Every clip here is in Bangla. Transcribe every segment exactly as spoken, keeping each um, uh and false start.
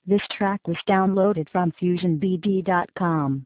This track was downloaded from fusion b d dot com.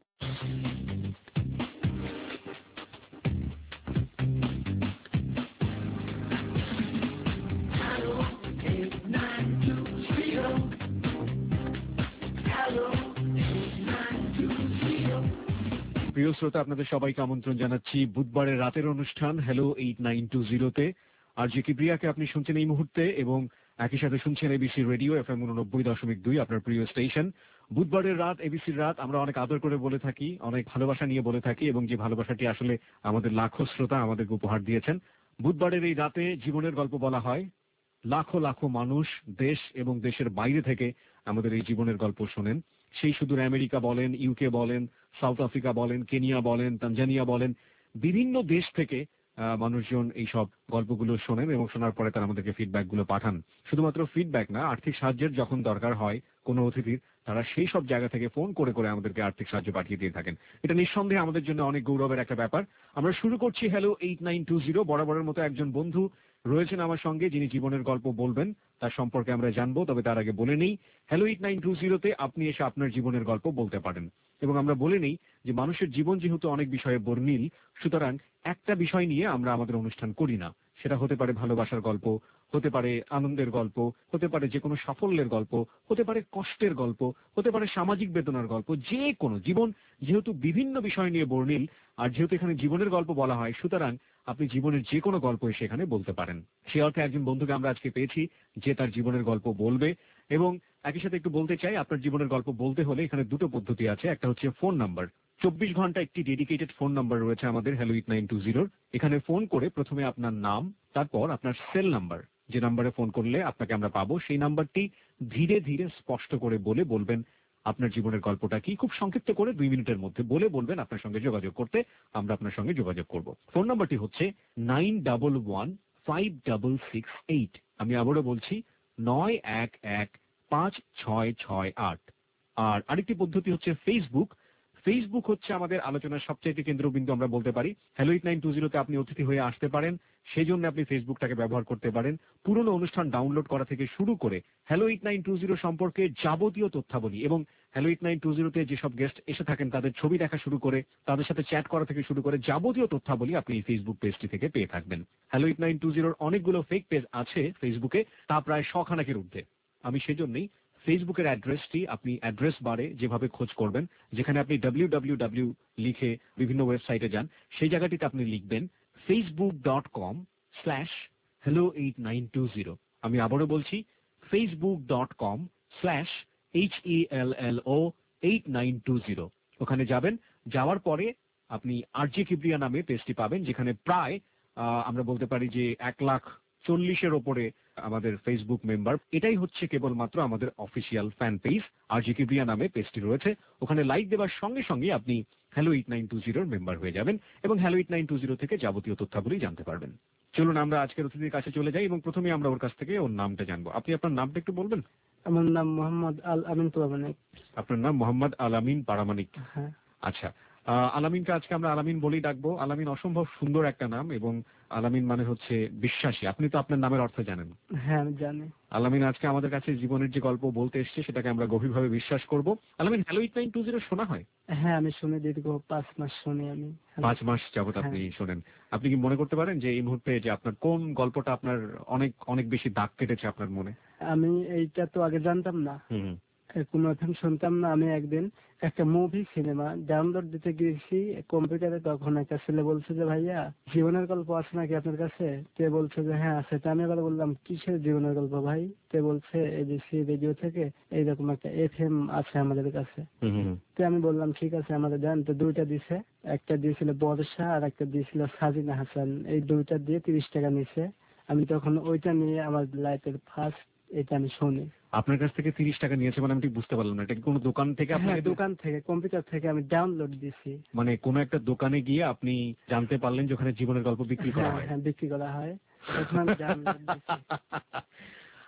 প্রিয় শ্রোতা, আপনাদের সবাইকে আমন্ত্রণ জানাচ্ছি বুধবারের রাতের অনুষ্ঠান হ্যালো এইট নাইন টু জিরোতে। আর যে কিপ্রিয়াকে আপনি শুনছেন এই মুহূর্তে, এবং একই সাথে শুনছেন এবিসি রেডিও এফ এম উননব্বই দশমিক দুই, আপনার প্রিয় স্টেশন। বুধবারের রাত, এবিসির রাত, আমরা অনেক আদর করে বলে থাকি, অনেক ভালোবাসা নিয়ে বলে থাকি, এবং যে ভালোবাসাটি আসলে আমাদের লাখো শ্রোতা আমাদেরকে উপহার দিয়েছেন। বুধবারের এই রাতে জীবনের গল্প বলা হয়। লাখো লাখো মানুষ দেশ এবং দেশের বাইরে থেকে আমাদের এই জীবনের গল্প শোনেন। সেই সুদূর আমেরিকা বলেন, ইউকে বলেন, সাউথ আফ্রিকা বলেন, কেনিয়া বলেন, তানজানিয়া বলেন, বিভিন্ন দেশ থেকে মানুষজন এই সব গল্পগুলো শোনেন এবং শোনার পরে তারা আমাদেরকে ফিডব্যাক গুলো পাঠান। শুধুমাত্র ফিডব্যাক না, আর্থিক সাহায্যের যখন দরকার হয় কোনো অতিথির, তারা সেই সব জায়গা থেকে ফোন করে করে আমাদেরকে আর্থিক সাহায্য পাঠিয়ে দিয়ে থাকেন। এটা নিঃসন্দেহে আমাদের জন্য অনেক গৌরবের একটা ব্যাপার। আমরা শুরু করছি hello eight nine two zero. বরাবরের মতো একজন বন্ধু রয়েছেন আমার সঙ্গে, যিনি জীবনের গল্প বলবেন, তার সম্পর্কে আমরা জানবো। তবে তার আগে বলে নেই, হ্যালো এইট নাইন টু জিরোতে আপনি এসে আপনার জীবনের গল্প বলতে পারেন। এবং আমরা বলে নেই যে মানুষের জীবন যেহেতু অনেক বিষয়ে বর্ণিল, সুতরাং একটা বিষয় নিয়ে আমরা আমাদের অনুষ্ঠান করি না। সেটা হতে পারে ভালোবাসার গল্প, হতে পারে আনন্দের গল্প, হতে পারে যে কোনো সাফল্যের গল্প, হতে পারে কষ্টের গল্প, হতে পারে সামাজিক বেদনার গল্প, যে কোনো। জীবন যেহেতু বিভিন্ন বিষয় নিয়ে বর্ণিল, আর যেহেতু এখানে জীবনের গল্প বলা হয়, সুতরাং আপনি জীবনের যে কোনো গল্প এসে এখানে বলতে পারেন। সে অর্থে একজন বন্ধুকে আমরা আজকে পেয়েছি যে তার জীবনের গল্প বলবে। এবং একই সাথে একটু বলতে চাই, আপনার জীবনের গল্প বলতে হলে এখানে দুটো পদ্ধতি আছে। একটা হচ্ছে ফোন নাম্বার। চব্বিশ ঘন্টা একটি ডেডিকেটেড ফোন নাম্বার রয়েছে আমাদের হ্যালো এইট নাইন টু জিরোর। এখানে ফোন করে প্রথমে আপনার নাম, তারপর আপনার সেল নাম্বার, যে নাম্বারে ফোন করলে আপনাকে আমরা পাবো, সেই নাম্বারটি ধীরে ধীরে স্পষ্ট করে বলে বলবেন আপনার জীবনের গল্পটা কি। খুব সংক্ষিপ্ত করে দুই মিনিটের মধ্যে বলে বলবেন আপনার সঙ্গে যোগাযোগ করতে, আমরা আপনার সঙ্গে যোগাযোগ করব। ফোন নাম্বারটি হচ্ছে nine double one five double six eight. আমি আবারও বলছি, নয় এক এক পাঁচ ছয় ছয় আট। আর আরেকটি পদ্ধতি হচ্ছে ফেসবুক। ফেসবুক হচ্ছে আমাদের আলোচনার সবচেয়ে কেন্দ্রবিন্দু, আমরা বলতে পারি। হ্যালো এইট নাইন টু জিরোতে আপনি অতিথি হয়ে আসতে পারেন, সেই জন্য আপনি ফেসবুকটাকে ব্যবহার করতে পারেন। পুরনো অনুষ্ঠান ডাউনলোড করা থেকে শুরু করে hello eight nine two zero সম্পর্কে যাবতীয় তথ্যাবলী, এবং হ্যালো এইট নাইন টু জিরোতে যেসব গেস্ট এসে থাকেন তাদের ছবি দেখা শুরু করে, তাদের সাথে চ্যাট করা থেকে শুরু করে যাবতীয় তথ্যাবলী আপনি এই ফেসবুক পেজটি থেকে পেয়ে থাকবেন। হ্যালো এইট নাইন টু জিরোর অনেকগুলো ফেক পেজ আছে ফেসবুকে, তা প্রায় শখানেকের ঊর্ধ্বে। আমি সেজন্যই ফেসবুকের অ্যাড্রেসটি আপনি অ্যাড্রেস বারে যেভাবে খোঁজ করবেন, যেখানে আপনি ডাব্লিউ ডাব্লিউ ডাব্লিউ লিখে বিভিন্ন ওয়েবসাইটে যান, সেই জায়গাটিতে আপনি লিখবেন Facebook dot com slash hello eight nine two zero. আমি আবারও বলছি, Facebook dot com slash H E L L O eight nine two zero. ওখানে যাবেন, যাওয়ার পরে আপনি আরজে কিবরিয়া নামে পেজটি পাবেন, যেখানে প্রায় আমরা বলতে পারি যে এক লাখ চল্লিশের ওপরে আমাদের ফেসবুক মেম্বার। এটাই হচ্ছে কেবলমাত্র আমাদের official fan page, RJ Kibria নামে পেজটি রয়েছে। ওখানে লাইক দেওয়ার সঙ্গে সঙ্গে আপনি হ্যালো এইট নাইন টু জিরোর মেম্বার হয়ে যাবেন এবং hello eight nine two zero থেকে যাবতীয় তথ্যাবলী জানতে পারবেন। চলুন আমরা আজকের অতিথির কাছে চলে যাই এবং প্রথমে আমরা ওর কাছ থেকে ওর নামটা জানবো। আপনি আপনার নামটা একটু বলবেন? আমার নাম মোহাম্মদ আল আমিন পারামানিক। আপনার নাম মোহাম্মদ আল আমিন পারামানিক? হ্যাঁ। আচ্ছা, আলামিনকে আজকে আমরা আলামিন বলেই ডাকবো। আলামিন অসম্ভব সুন্দর একটা নাম, এবং আলামিন মানে হচ্ছে বিশ্বাসী। আপনি তো আপনার নামের অর্থ জানেন? হ্যাঁ, আমি জানি। আলামিন আজকে আমাদের কাছে জীবনের যে গল্প বলতে এসছে, সেটাকে আমরা গভীরভাবে বিশ্বাস করব। Alamin, hello eight nine two zero শোনা হয়? হ্যাঁ, আমি শুনে দীর্ঘ পাঁচ মাস শুনি আমি। পাঁচ মাস যাবত আপনি শোনেন। আপনি কি মনে করতে পারেন যে এই মুহূর্তে যে আপনার কোন গল্পটা আপনার অনেক অনেক বেশি দাগ কেটেছে আপনার মনে? আমি এইটা তো আগে জানতাম না, কোনো এখন শুনতাম না। আমি একদিন একটা মুভি সিনেমা ডাউনলোড দিতে গিয়েছি কম্পিউটারে, তখন একটা ছেলে বলছে যে ভাইয়া জীবনের গল্প আছে নাকি আপনার কাছে? তে বলছে যে হ্যাঁ আছে। আমি এবার বললাম কিসের জীবনের গল্প ভাই? তে বলছে এবিসি রেডিও থেকে এইরকম একটা এফ এম আছে আমাদের কাছে। তো আমি বললাম ঠিক আছে আমাদের দেন। তো দুইটা দিছে, একটা দিয়েছিল বর্ষা আর একটা দিয়েছিল সাজিনা হাসান। এই দুইটা দিয়ে তিরিশ টাকা নিছে। আমি তখন ওইটা নিয়ে আমার লাইফের ফার্স্ট এটা আমি শুনি। আপনার কাছ থেকে তিরিশ টাকা নিয়েছে মানে আমি ঠিক বুঝতে পারলাম না, এটা কি কোনো দোকান থেকে? হ্যাঁ, দোকান থেকে, কম্পিউটার থেকে আমি ডাউনলোড দিছি। মানে কোনো একটা দোকানে গিয়ে আপনি জানতে পারলেন যে ওখানে জীবনের গল্প বিক্রি করা হয়? হ্যাঁ, বিক্রি করা হয়। তখন আমি ডাউনলোড দিছি।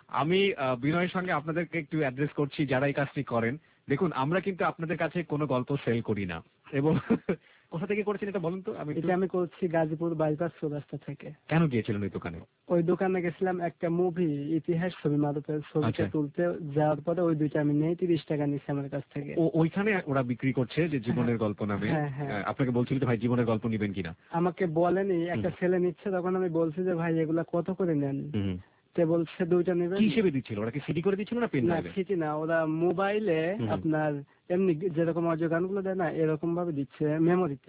আমি আহ, বিনয়ের সঙ্গে আপনাদেরকে একটু অ্যাড্রেস করছি যারা এই কাজটি করেন। দেখুন আমরা কিন্তু আপনাদের কাছে কোনো গল্প সেল করি না, এবং কোথা থেকে করেছেন এটা বলুন তো। আমি একটু- এটা আমি করছি গাজীপুর বাইপাস চৌরাস্তা থেকে। কেন গিয়েছিলেন ওই দোকানে? ওই দোকানে গেছিলাম একটা মুভি ইতিহাস ছবি মারুফের ছবিটা আচ্ছা। তুলতে যাওয়ার পরে ওই দুইটা আমি নেই তিরিশ টাকা নিচ্ছি আমার কাছ থেকে। ও ওইখানে ওরা বিক্রি করছে যে জীবনের গল্প নামে। হ্যাঁ, হ্যাঁ। আহ, আপনাকে বলছিল যে ভাই জীবনের গল্প নিবেন কিনা। আমাকে বলেনি, একটা ছেলে নিচ্ছে, তখন আমি বলছি যে ভাই এগুলা কত করে নেন? হুম। তে বলছে দুইটা নেবেন। কি হিসেবে দিচ্ছিল ওরা? কি সিডি করে দিচ্ছিল না পেন না ড্রাইভে? সিটি না, ওরা মোবাইলে হুম। আপনার এমনি যেরকম অডিও গানগুলো দেয় না এরকম ভাবে দিচ্ছে মেমোরিতে।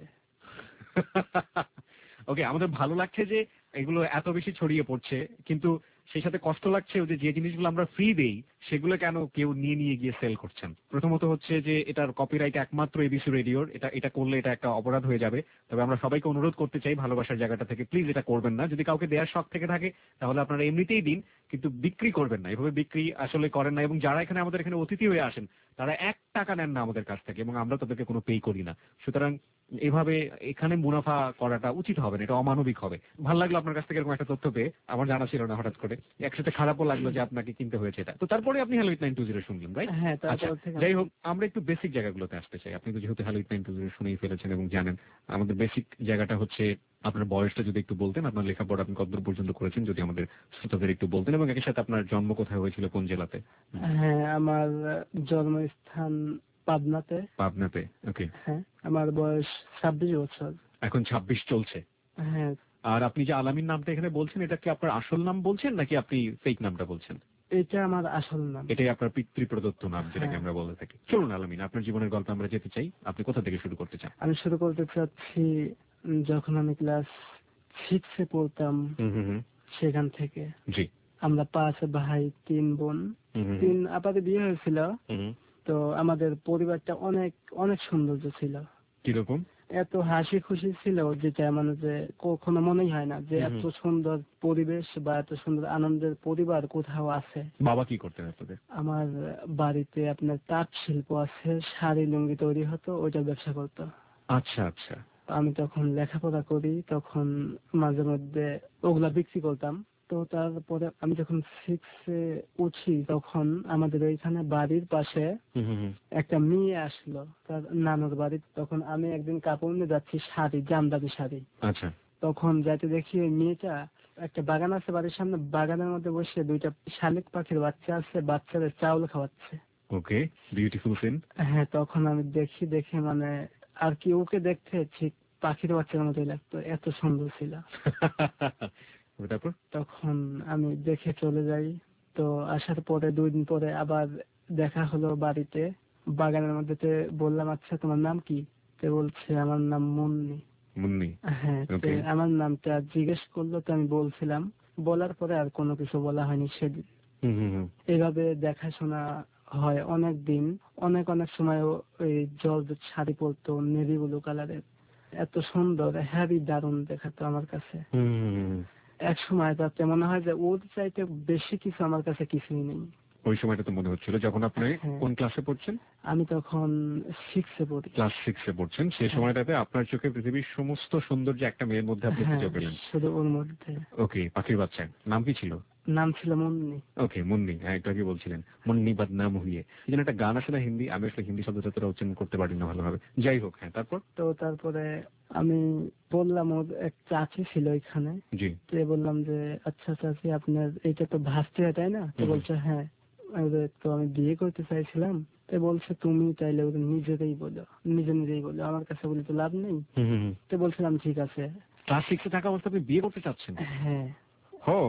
ওকে, আমাদের ভালো লাগছে যে এগুলো এত বেশি ছড়িয়ে পড়ছে, কিন্তু সেই সাথে কষ্ট লাগছে যে যে জিনিসগুলো আমরা ফ্রি দেই সেগুলো কেন কেউ নিয়ে নিয়ে গিয়ে সেল করছেন। প্রথমত হচ্ছে যে এটার কপিরাইট একমাত্র এবিসি রেডিওর, এটা এটা করলে এটা একটা অপরাধ হয়ে যাবে। তবে আমরা সবাইকে অনুরোধ করতে চাই ভালোবাসার জায়গাটা থেকে, প্লিজ এটা করবেন না। যদি কাউকে দেওয়ার শখ থেকে থাকে তাহলে আপনারা এমনিতেই দিন, কিন্তু বিক্রি করবেন না। এভাবে বিক্রি আসলে করেন না। এবং যারা এখানে আমাদের এখানে অতিথি হয়ে আসেন তারা এক টাকা নেন না আমাদের কাছ থেকে, এবং আমরা তাদেরকে কোনো পে করি না। সুতরাং এভাবে এখানে মুনাফা করাটা উচিত হবে না, এটা অমানবিক হবে। ভালো লাগলো আপনার কাছ থেকে এরকম একটা তথ্য পেয়ে, আমার জানা ছিল না হঠাৎ করে। একসাথে খারাপও লাগলো যে আপনাকে কিনতে হয়েছে এটা। তো তারপরে আপনি hello eight nine two zero শুনলেন, রাইট? হ্যাঁ, আচ্ছা, তারপর থেকে যাই হোক, আমরা একটু বেসিক জায়গাগুলোতে আসতে চাই। আপনি তো যেহেতু hello eight nine two zero শুনেই ফেলেছেন এবং জানেন, আমাদের বেসিক জায়গাটা হচ্ছে আপনার বয়সটা যদি একটু বলতেন, আপনার লেখাপড়া আপনি কতদূর পর্যন্ত করেছেন যদি আমাদের শ্রোতাদের একটু বলতেন, এবং একই সাথে আপনার জন্ম কোথায় হয়েছিল, কোন জেলাতে? হ্যাঁ, আমার জন্মস্থান পাবনাতে। পাবনাতে। ওকে। হ্যাঁ, আমার বয়স ছাব্বিশ বছর। এখন ছাব্বিশ চলছে। হ্যাঁ। আর আপনি যে আলামিন নামটা এখানে বলছেন, এটা কি আপনার আসল নাম বলছেন নাকি আপনি ফেক নামটা বলছেন? এটা আমার আসল নাম। এটাই আপনার পিতৃ প্রদত্ত নাম, যেটাকে হ্যাঁ। আমরা বলে থাকি। চলুন আলামিন, আপনার জীবনের গল্প আমরা যেতে চাই। আপনি কোথা থেকে শুরু করতে চান? আমি শুরু করতে চাচ্ছি উম, যখন আমি ক্লাস সিক্সে পড়তাম হুম হুম হুম। সেখান থেকে। জি। আমরা পাঁচ ভাই তিন বোন। হুম হুম তিন আপাতত বিয়ে হয়েছিল। হুম। তো আমাদের পরিবারটা অনেক অনেক সৌন্দর্য ছিল, কিরকম? এত হাসি খুশি ছিল যেটা মানে যে কখনো মনেই হয় না যে হুম এত হুম। সুন্দর পরিবেশ বা এত সুন্দর আনন্দের পরিবার কোথাও আছে। বাবা কি করতেন আপনাদের? আমার বাড়িতে আপনার তাঁত শিল্প আছে, শাড়ি লুঙ্গি তৈরি হতো, ওইটার ব্যবসা করতো। আচ্ছা আচ্ছা। আমি তখন লেখাপড়া করি, তখন মাঝে মধ্যে ওগুলা বিক্রি করতাম। তো তারপরে আমি যখন সিক্সে উঠি তখন আমাদের ওইখানে বাড়ির পাশে হুম হুম হুম। একটা মেয়ে আসলো তার নানুর বাড়ি। তখন আমি একদিন কাপড় নিয়ে যাচ্ছি, শাড়ি, জামদানি শাড়ি। আচ্ছা। তখন যাইতে দেখি ওই মেয়েটা, একটা বাগান আছে বাড়ির সামনে, বাগানের মধ্যে বসে দুইটা শালিক পাখির বাচ্চা আছে, বাচ্চাদের চাউল খাওয়াচ্ছে। Okay, beautiful scene. হ্যাঁ, তখন আমি দেখি, দেখে মানে আর কি ওকে দেখতে ঠিক পাখির বাচ্চার মতোই লাগতো, এত সুন্দর ছিল। তারপর? তখন আমি দেখে চলে যাই। তো আসার পরে দুই দিন পরে আবার দেখা হলো বাড়িতে, বাগানের মধ্যে। তে বললাম আচ্ছা তোমার নাম কি? তে বলছে আমার নাম মুন্নি। মুন্নি। হ্যাঁ, তে ওকে। আমার নামটা জিজ্ঞেস করলো, তো আমি বলছিলাম। বলার পরে আর কোনো কিছু বলা হয়নি সেদিন। হুম হুম হুম। এভাবে দেখাশোনা হয় অনেক দিন। অনেক অনেক সময় ও ওই জর্জেট শাড়ি পরতো, নেভি ব্লু কালারের, এত সুন্দর, হ্যাভি দারুণ দেখাতো আমার কাছে। হুম হুম হুম। এক সময় তাতে মনে হয় যে ওর চাইতে বেশি কিছু আমার কাছে কিছুই নেই। ওই সময়টা তো মনে হচ্ছিল যখন আপনি হ্যাঁ। কোন ক্লাসে পড়ছেন? আমি তখন সিক্সে পড়ি। ক্লাস সিক্সে পড়ছেন। সেই হ্যাঁ। সময়টাতে আপনার চোখে পৃথিবীর সমস্ত সৌন্দর্য একটা মেয়ের মধ্যে আপনি হ্যাঁ, খুঁজে পেলেন। শুধু ওর মধ্যে। ওকে, পাখির বাচ্চা। নাম কি ছিল? নাম ছিল মুন্নি। ওকে, মুন্নি। হ্যাঁ, একটু আগে বলছিলেন মুন্নি বদনাম হুইয়ে। এই জন্য একটা গান আছে না হিন্দি, আমি আসলে হিন্দি শব্দটা তোরা উচ্চারণ করতে পারি না ভালোভাবে। যাই হোক, হ্যাঁ তারপর? তো তারপরে আমি বললাম, ওর এক চাচি ছিল এখানে। জি। তো বললাম যে আচ্ছা চাচি, আপনার এটা তো ভাসতে হয় তাই না? তো হুম। বলছে হ্যাঁ। এবারে তো আমি বিয়ে করতে চাইছিলাম। তো বলছে তুমি চাইলে ওদের নিজেরাই বলো, নিজে নিজেই বলো, আমার কাছে বলে তো লাভ নেই। হুম হুম হুম। তো বলছিলাম ঠিক আছে। ক্লাস সিক্সে থাকা অবস্থা আপনি বিয়ে করতে চাচ্ছেন? হ্যাঁ। হো।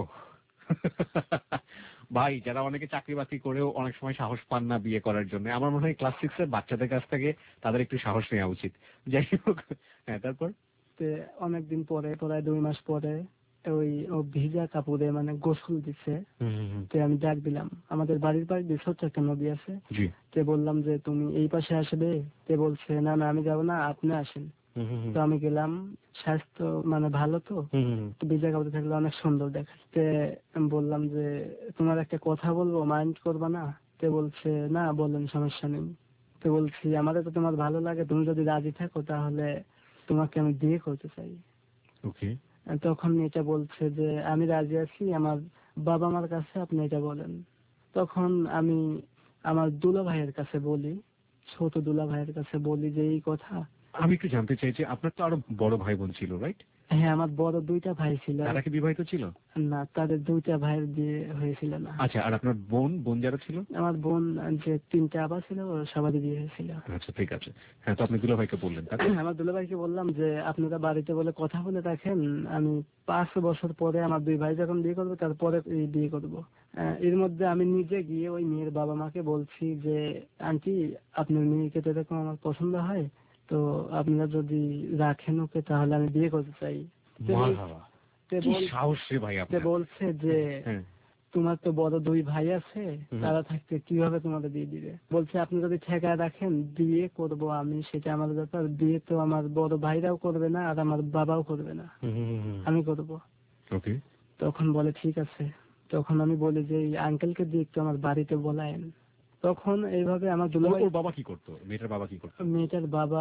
ভাই, যারা অনেকে চাকরি বাকরি করেও অনেক সময় সাহস পান না বিয়ে করার জন্য, আমার মনে হয় ক্লাস সিক্স এর বাচ্চাদের কাছ থেকে তাদের একটু সাহস নেওয়া উচিত। যাই হোক, হ্যাঁ তারপর? তো অনেকদিন পরে, প্রায় দুই মাস পরে, ওই ও ভিজা কাপড়ে মানে গোসল দিচ্ছে। হুম হুম হুম। তো আমি ডাক দিলাম, আমাদের বাড়ির পাশে দিয়ে ছোট্ট একটা নদী আছে। জি। তে বললাম যে তুমি এই পাশে আসবে? তে বলছে না না আমি যাবো না, আপনি আসেন। হুম হুম হুম। তো আমি গেলাম। স্বাস্থ্য মানে ভালো তো, হুম হুম হুম। তো ভিজা কাপড়ে থাকলে অনেক সুন্দর দেখাচ্ছে। আমি বললাম যে তোমার একটা কথা বলবো, মাইন্ড করবা না? তে বলছে না বলেন, সমস্যা নেই। তো বলছি আমাদের তো তোমার ভালো লাগে, তুমি যদি রাজি থাকো তাহলে তোমাকে আমি বিয়ে করতে চাই। ওকে। তখন মেয়েটা বলছে যে আমি রাজি আছি, আমার বাবা মার কাছে আপনি এটা বলেন। তখন আমি আমার দুলা ভাইয়ের কাছে বলি, ছোট দুলা ভাইয়ের কাছে বলি যে এই কথা। আমি একটু জানতে চাই যে আপনার তো আরো বড় ভাই বোন ছিল, রাইট? হ্যাঁ, আমার বড় দুইটা ভাই ছিল। তারা কি বিবাহিত ছিল? না, তাদের দুইটা ভাইয়ের বিয়ে হয়েছিল না। আচ্ছা, আর আপনার বোন বোন যারা ছিল? আমার বোন যে তিনটা আবার ছিল, সবারই বিয়ে হয়েছিল। আচ্ছা, ঠিক আছে। হ্যাঁ, তো আপনি দুলা ভাইকে বললেন, তারপর? আমার দুলা ভাইকে বললাম যে আপনারা বাড়িতে বলে কথা বলে রাখেন, আমি পাঁচ বছর পরে আমার দুই ভাই যখন বিয়ে করবো তারপরে এই বিয়ে করবো। আহ, এর মধ্যে আমি নিজে গিয়ে ওই মেয়ের বাবা মাকে বলছি যে আন্টি, আপনার মেয়েকে তো এরকম আমার পছন্দ হয়, তো আপনারা যদি রাখেন ওকে তাহলে আমি বিয়ে করতে চাই। তো বল- মারহাবা। তো কি বল- সাহস রে ভাই তো আপনার। বলছে যে হ্যাঁ। তোমার তো বড় দুই ভাই আছে, হুম। তারা থাকতে কিভাবে তোমাদের দিয়ে দিবে। বলছে আপনি যদি ঠেকা রাখেন বিয়ে করব আমি, সেটা আমার ব্যাপার। বিয়ে তো আমার বড় ভাইরাও করবে না আর আমার বাবাও করবে না, হুম, হুম, হুম, হুম। আমি করব। ওকে। তখন বলে ঠিক আছে। তখন আমি বলি যে এই আঙ্কেলকে দিয়ে একটু আমার বাড়িতে বলায়েন। তখন এইভাবে আমার দুলাভাই, ওর- ওর বাবা কি করতো? মেয়েটার বাবা কি করতো? মেয়েটার বাবা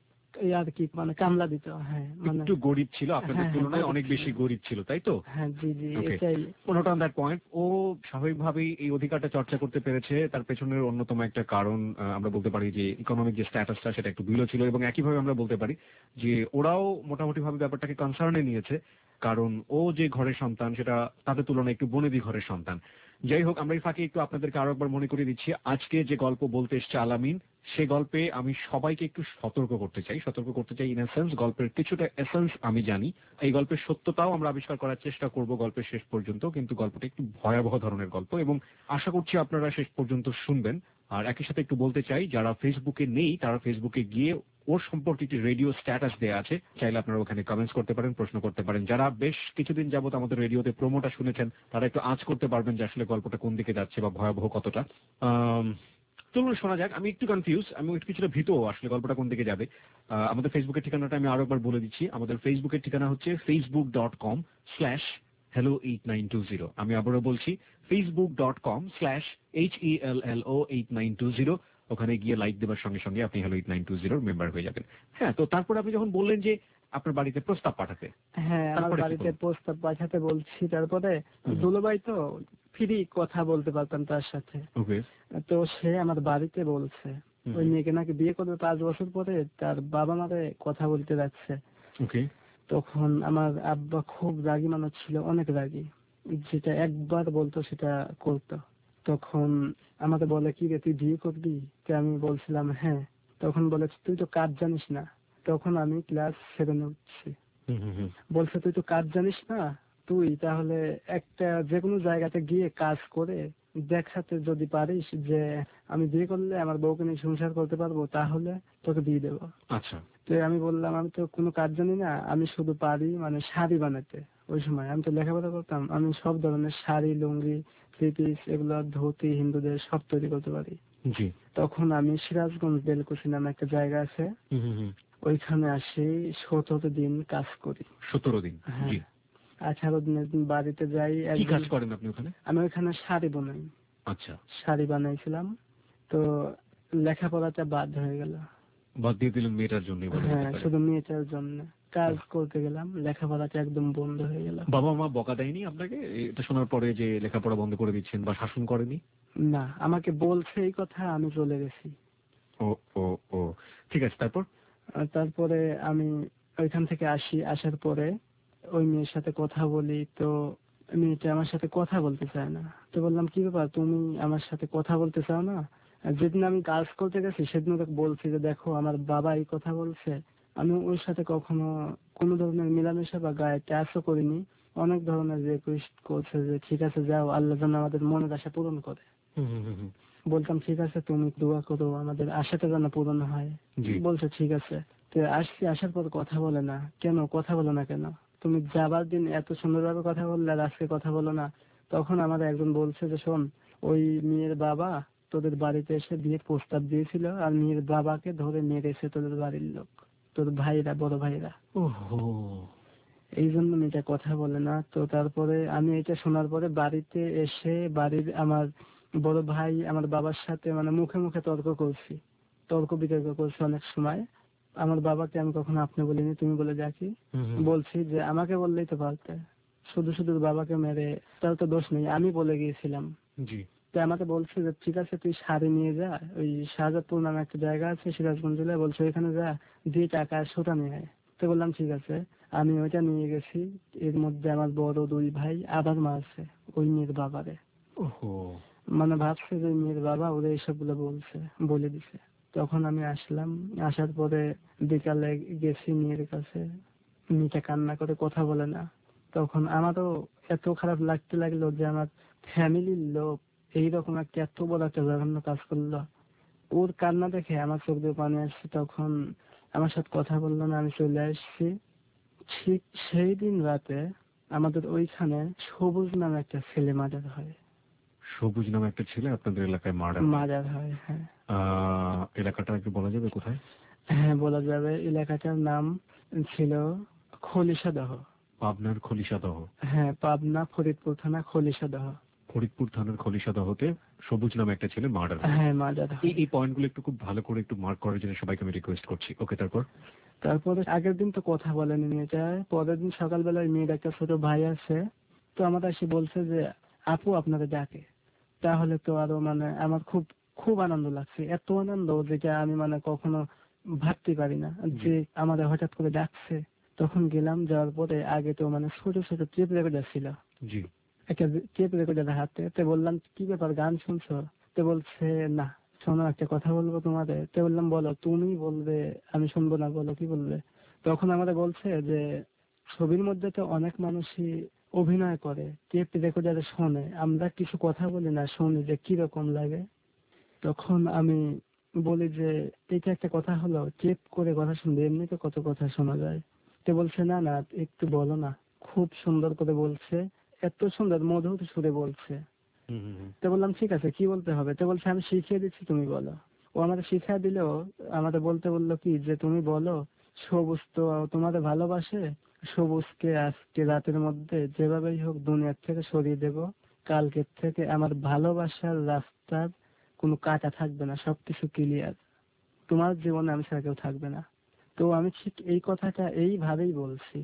এই আর কি মানে কামলা দিত। হ্যাঁ, মানে একটু গরিব ছিল, আপনাদের হ্যাঁ, হ্যাঁ, তুলনায় গরিব অনেক ছিল। বেশি গরিব ছিল, তাই তো? হ্যাঁ, জি জি, Okay. এটাই। Note on that point. ও স্বাভাবিকভাবেই এই অধিকারটা চর্চা করতে পেরেছে, তার পেছনের অন্যতম একটা কারণ আহ, আমরা বলতে পারি যে ইকোনমিক যে স্ট্যাটাসটা সেটা একটু বিলো ছিল, এবং একইভাবে আমরা বলতে পারি যে ওরাও মোটামুটি ভাবে ব্যাপারটাকে কনসার্নে নিয়েছে, কারণ ও যে ঘরের সন্তান সেটা তাদের তুলনায় একটু বনেদি ঘরের সন্তান। যাই হোক, আমরা এই ফাঁকে একটু আপনাদেরকে আরো একবার মনে করিয়ে দিচ্ছি, আজকে যে গল্প বলতে এসছে আলামিন, সে গল্পে আমি সবাইকে একটু সতর্ক করতে চাই। সতর্ক করতে চাই ইন এসেন্স, গল্পের কিছুটা এসেন্স আমি জানি, এই গল্পের সত্যতাও আমরা আবিষ্কার করার চেষ্টা করব গল্পের শেষ পর্যন্ত, কিন্তু গল্পটা একটু ভয়াবহ ধরনের গল্প এবং আশা করছি আপনারা শেষ পর্যন্ত শুনবেন। আর একই সাথে একটু বলতে চাই, যারা ফেসবুকে নেই তারা ফেসবুকে গিয়ে ওর সম্পর্কে একটি রেডিও স্ট্যাটাস দেওয়া আছে, চাইলে আপনারা ওখানে কমেন্টস করতে পারেন, প্রশ্ন করতে পারেন। যারা বেশ কিছুদিন যাবত আমাদের রেডিওতে প্রোমোটা শুনেছেন তারা একটু আঁচ করতে পারবেন যে আসলে গল্পটা কোন দিকে যাচ্ছে বা ভয়াবহ কতটা। আম, চলুন শোনা যাক। আমি একটু কনফিউজ, আমি একটু কিছুটা ভীত আসলে গল্পটা কোন দিকে যাবে। আহ, আমাদের ফেসবুকের ঠিকানাটা আমি আরো একবার বলে দিচ্ছি। আমাদের ফেসবুকের ঠিকানা হচ্ছে Facebook dot com slash hello eight nine two zero. আমি আবারও বলছি, Facebook dot com slash H E L L O eight nine two zero. ওখানে গিয়ে লাইক দেওয়ার সঙ্গে সঙ্গে আপনি হ্যালো এইট নাইন টু জিরোর মেম্বার হয়ে যাবেন। হ্যাঁ, তো তারপরে আপনি যখন বললেন যে আপনার বাড়িতে প্রস্তাব পাঠাতে, হ্যাঁ, আমার তারপরে কি বাড়িতে করলেন? প্রস্তাব পাঠাতে বলছি। তারপরে হুম। দুলাভাই তো ফ্রি কথা বলতে পারতাম তার সাথে, ওকে। তো সে আমার বাড়িতে বলছে হুম। ওই মেয়েকে নাকি বিয়ে করবে পাঁচ বছর পরে, তার বাবা মারে কথা বলতে যাচ্ছে। ওকে। তখন আমার আব্বা খুব রাগী মানুষ ছিল, অনেক রাগী, যেটা একবার বলতো সেটা করতো। তখন আমাকে বলে কি রে তুই বিয়ে করবি? তো আমি বলছিলাম হ্যাঁ। তখন বলে তুই তো কাজ জানিস না। তখন আমি ক্লাস সেভেনে উঠছি। হুম, হুম, হুম। বলছে তুই তো কাজ জানিস না, তুই তাহলে একটা যে কোনো জায়গাতে গিয়ে কাজ করে দেখাতে যদি পারিস যে আমি বিয়ে করলে আমার বউকে নিয়ে সংসার করতে পারবো, তাহলে তোকে দিয়ে দেবো। আচ্ছা। তো আমি বললাম আমি তো কোনো কাজ জানি না, আমি শুধু পারি মানে শাড়ি বানাতে। ওই সময় আমি তো লেখাপড়া করতাম, আমি সব ধরনের শাড়ি, লুঙ্গি, থ্রি পিস, এগুলো ধুতি হিন্দুদের সব তৈরি করতে পারি। জি। তখন আমি সিরাজগঞ্জ বেলকুচি নামে একটা জায়গা আছে, হুম, হুম, হুম। ওইখানে আসি, সতেরো দিন কাজ করি। সতেরো দিন। হ্যাঁ, জি। আঠারো দিনের দিন বাড়িতে যাই। কি একদিন কাজ করেন আপনি ওখানে? আমি ওইখানে শাড়ি বানাই, আচ্ছা। শাড়ি বানাইছিলাম। তো লেখাপড়াটা বাদ হয়ে গেল। বাদ দিয়ে দিলেন মেয়েটার জন্য? হ্যাঁ, শুধু মেয়েটার জন্য কাজ করতে গেলাম, লেখাপড়াটা একদম বন্ধ হয়ে গেল। বাবা মা বকা দেয়নি আপনাকে এটা শোনার পরে যে লেখাপড়া বন্ধ করে দিচ্ছেন, বা শাসন করেনি? না, আমাকে বলছে এই কথা, আমি চলে গেছি। ও ও ও ঠিক আছে, তারপর? আর তারপরে আমি ওইখান থেকে আসি, আসার পরে ওই মেয়ের সাথে কথা বলি। তো মেয়েটা আমার সাথে কথা বলতে চায় না। তো বললাম কি ব্যাপার, তুমি আমার সাথে কথা বলতে চাও না? আর যেদিন আমি কাজ করতে গেছি সেদিন ওকে বলছি যে দেখো আমার বাবা এই কথা বলছে। আমি ওর সাথে কখনো কোনো ধরনের মেলামেশা বা গায়ে টাচও করিনি। অনেক ধরনের রিকোয়েস্ট করছে যে ঠিক আছে যাও, আল্লাহ যেন আমাদের মনের আশা পূরণ করে। হুম, হুম, হুম, হুম। বলতাম ঠিক আছে তুমি দোয়া করো আমাদের আশাটা যেন পূরণ হয়। জি। বলছে ঠিক আছে। তো আসছি, আসার পর কথা বলে না কেন, কথা বলো না কেন? তুমি যাবার দিন এত সুন্দরভাবে কথা বললে আর আজকে কথা বলো না। তখন আমার একজন বলছে যে শোন, ওই মেয়ের বাবা তোদের বাড়িতে এসে বিয়ের প্রস্তাব দিয়েছিল আর মেয়ের বাবাকে ধরে মেরেছে তোদের বাড়ির লোক, তোর ভাইরা, বড় ভাইরা। ওহো। এই জন্য মেয়েটা কথা বলে না। তো তারপরে আমি এটা শোনার পরে বাড়িতে এসে বাড়ির আমার বড় ভাই আমার বাবার সাথে মানে মুখে মুখে তর্ক করছি, তর্ক বিতর্ক করছি অনেক সময়। আমার বাবাকে আমি কখনো আপনি বলিনি, তুমি বলে ডাকি। বলছি যে আমাকে বললেই তো পারতে, শুধু শুধু বাবাকে মেরে তার তো দোষ নেই, আমি বলে গিয়েছিলাম। জি। তো আমাকে বলছে যে ঠিক আছে তুই শাড়ি নিয়ে যা, ওই শাহজাদপুর নামে একটা জায়গা আছে সিরাজগঞ্জ জেলায়, বলছে ওইখানে যা, দিয়ে টাকা আর সোটা নিয়ে আয়। তো বললাম ঠিক আছে। আমি ওইটা নিয়ে গেছি। এর মধ্যে আমার বড় দুই ভাই আবার মারছে ওই মেয়ের বাবারে। ওহো। মানে ভাবছে যে মেয়ের বাবা ওদের এইসব গুলো বলছে, বলে দিছে। তখন আমি আসলাম, আসার পরে বিকালে গেছি মেয়ের কাছে। মেয়েটা কান্না করে, কথা বলে না। তখন আমারও এত খারাপ লাগতে লাগলো যে আমার ফ্যামিলির লোক এইরকম একটা এত বড় একটা জঘন্য কাজ করলো। ওর কান্না দেখে আমার চোখ দিয়ে পানি আসছে। তখন আমার সাথে কথা বললো না, আমি চলে আসছি। ঠিক সেই দিন রাতে আমাদের ওইখানে সবুজ নামে একটা ছেলে মার্ডার হয়। সবুজ নামে একটা ছেলে আপনাদের এলাকায় মার্ডার মার্ডার হয়, হ্যাঁ। এলাকাটা একটু বলা যাবে কোথায়? হ্যাঁ বলা যাবে। এলাকাটার নাম ছিল খলিশাদহ। পাবনার খলিশাদহ? হ্যাঁ, পাবনা ফরিদপুর থানা খলিশাদহ। ফরিদপুর থানার খলিশাদহতে সবুজ নামে একটা ছেলে মার্ডার হয়। হ্যাঁ, মার্ডার হয়। এই পয়েন্টগুলো একটু খুব ভালো করে একটু মার্ক করার জন্য সবাইকে আমি রিকোয়েস্ট করছি। ওকে, তারপর? তারপরে আগের দিন তো কথা বলেনি মেয়েটা। পরের দিন সকালবেলা ওই মেয়ের একটা ছোট ভাই আছে, তো আমার এসে বলছে যে আপু আপনাকে ডাকে। তাহলে তো আরো মানে আমার খুব খুব আনন্দ লাগছে, এত আনন্দ যেটা আমি মানে কখনো ভাবতে পারি না যে আমাদের হঠাৎ করে ডাকছে। তখন গেলাম, যাওয়ার পরে আগে তো মানে ছোট ছোট টেপ রেকর্ডার ছিল, জি। একটা টেপ রেকর্ডার হাতে। তো বললাম কি ব্যাপার, গান শুনছো? তো বলছে না, শোনো একটা কথা বলবো তোমাদের। তো বললাম বলো। তুমি বলবে, আমি শুনবো না, বলো কি বলবে। তখন আমাদের বলছে যে ছবির মধ্যে তো অনেক মানুষই অভিনয় করে, টেপ রেকর্ডারে শোনে, আমরা কিছু কথা বলি না, শুনি যে কিরকম লাগে। তখন আমি বলি যে এটা একটা কথা হলো, টেপ করে কথা শুনবে, এমনিতে কত কথা শোনা যায়। তো বলছে না না একটু বলো না। খুব সুন্দর করে বলছে, এত সুন্দর মধুর সুরে বলছে। তো বললাম ঠিক আছে কি বলতে হবে। তো বলছে আমি শিখিয়ে দিচ্ছি, তুমি বলো। ও আমাদের শিখিয়ে দিলেও আমাদের বলতে বললো কি যে তুমি বলো সবুজ তো তোমাদের ভালোবাসে, সবুজকে আজকে রাতের মধ্যে যেভাবেই হোক দুনিয়ার থেকে সরিয়ে দেব, কালকের থেকে আমার ভালোবাসার রাস্তার কোনো কাটা থাকবে না, সবকিছু ক্লিয়ার, তোমার জীবনে আমি ছাড়া কেউ থাকবে না। তো আমি ঠিক এই কথাটা এইভাবেই বলছি।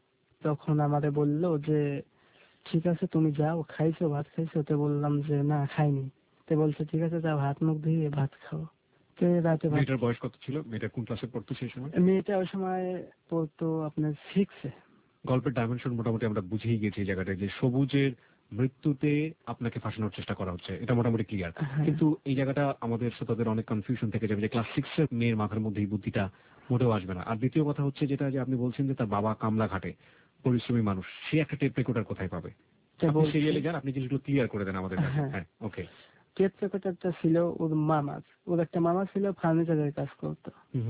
তখন আমারে বললো যে ঠিক আছে তুমি যাও, খাইছো ভাত খাইছো? তো বললাম যে না খাইনি। তো বলছে ঠিক আছে যাও হাত মুখ ধুয়ে ভাত খাও। তো রাতে ভাত। মেয়েটার বয়স কত ছিল? মেয়েটা কোন ক্লাসে পড়তো সেই সময়? মেয়েটা ওই সময় পড়তো আপনার সিক্সে। গল্পের ডাইমেনশন মোটামুটি আমরা বুঝেই গেছি এই জায়গাটায়, যে সবুজের মৃত্যুতে আপনাকে ফাঁসানোর চেষ্টা করা হচ্ছে, এটা মোটামুটি ক্লিয়ার। কিন্তু এই জায়গাটা আমাদের শ্রোতাদের অনেক কনফিউশন থেকে যাবে যে ক্লাস সিক্স এর মেয়ের মাথার মধ্যে এই বুদ্ধিটা মোটেও আসবে না। আর দ্বিতীয় কথা হচ্ছে যেটা, যে আপনি বলছেন যে তার বাবা কামলা ঘাটে পরিশ্রমী মানুষ, সে একটা টেপ রেকর্ডার কোথায় পাবে? আপনি সিরিয়ালে যান, আপনি জিনিসগুলো ক্লিয়ার করে দেন আমাদের কাছে। হ্যাঁ, ওকে। টেপ রেকর্ডারটা ছিল ওর মামার। ওর একটা মামা ছিল, ফার্নিচারের কাজ করতো।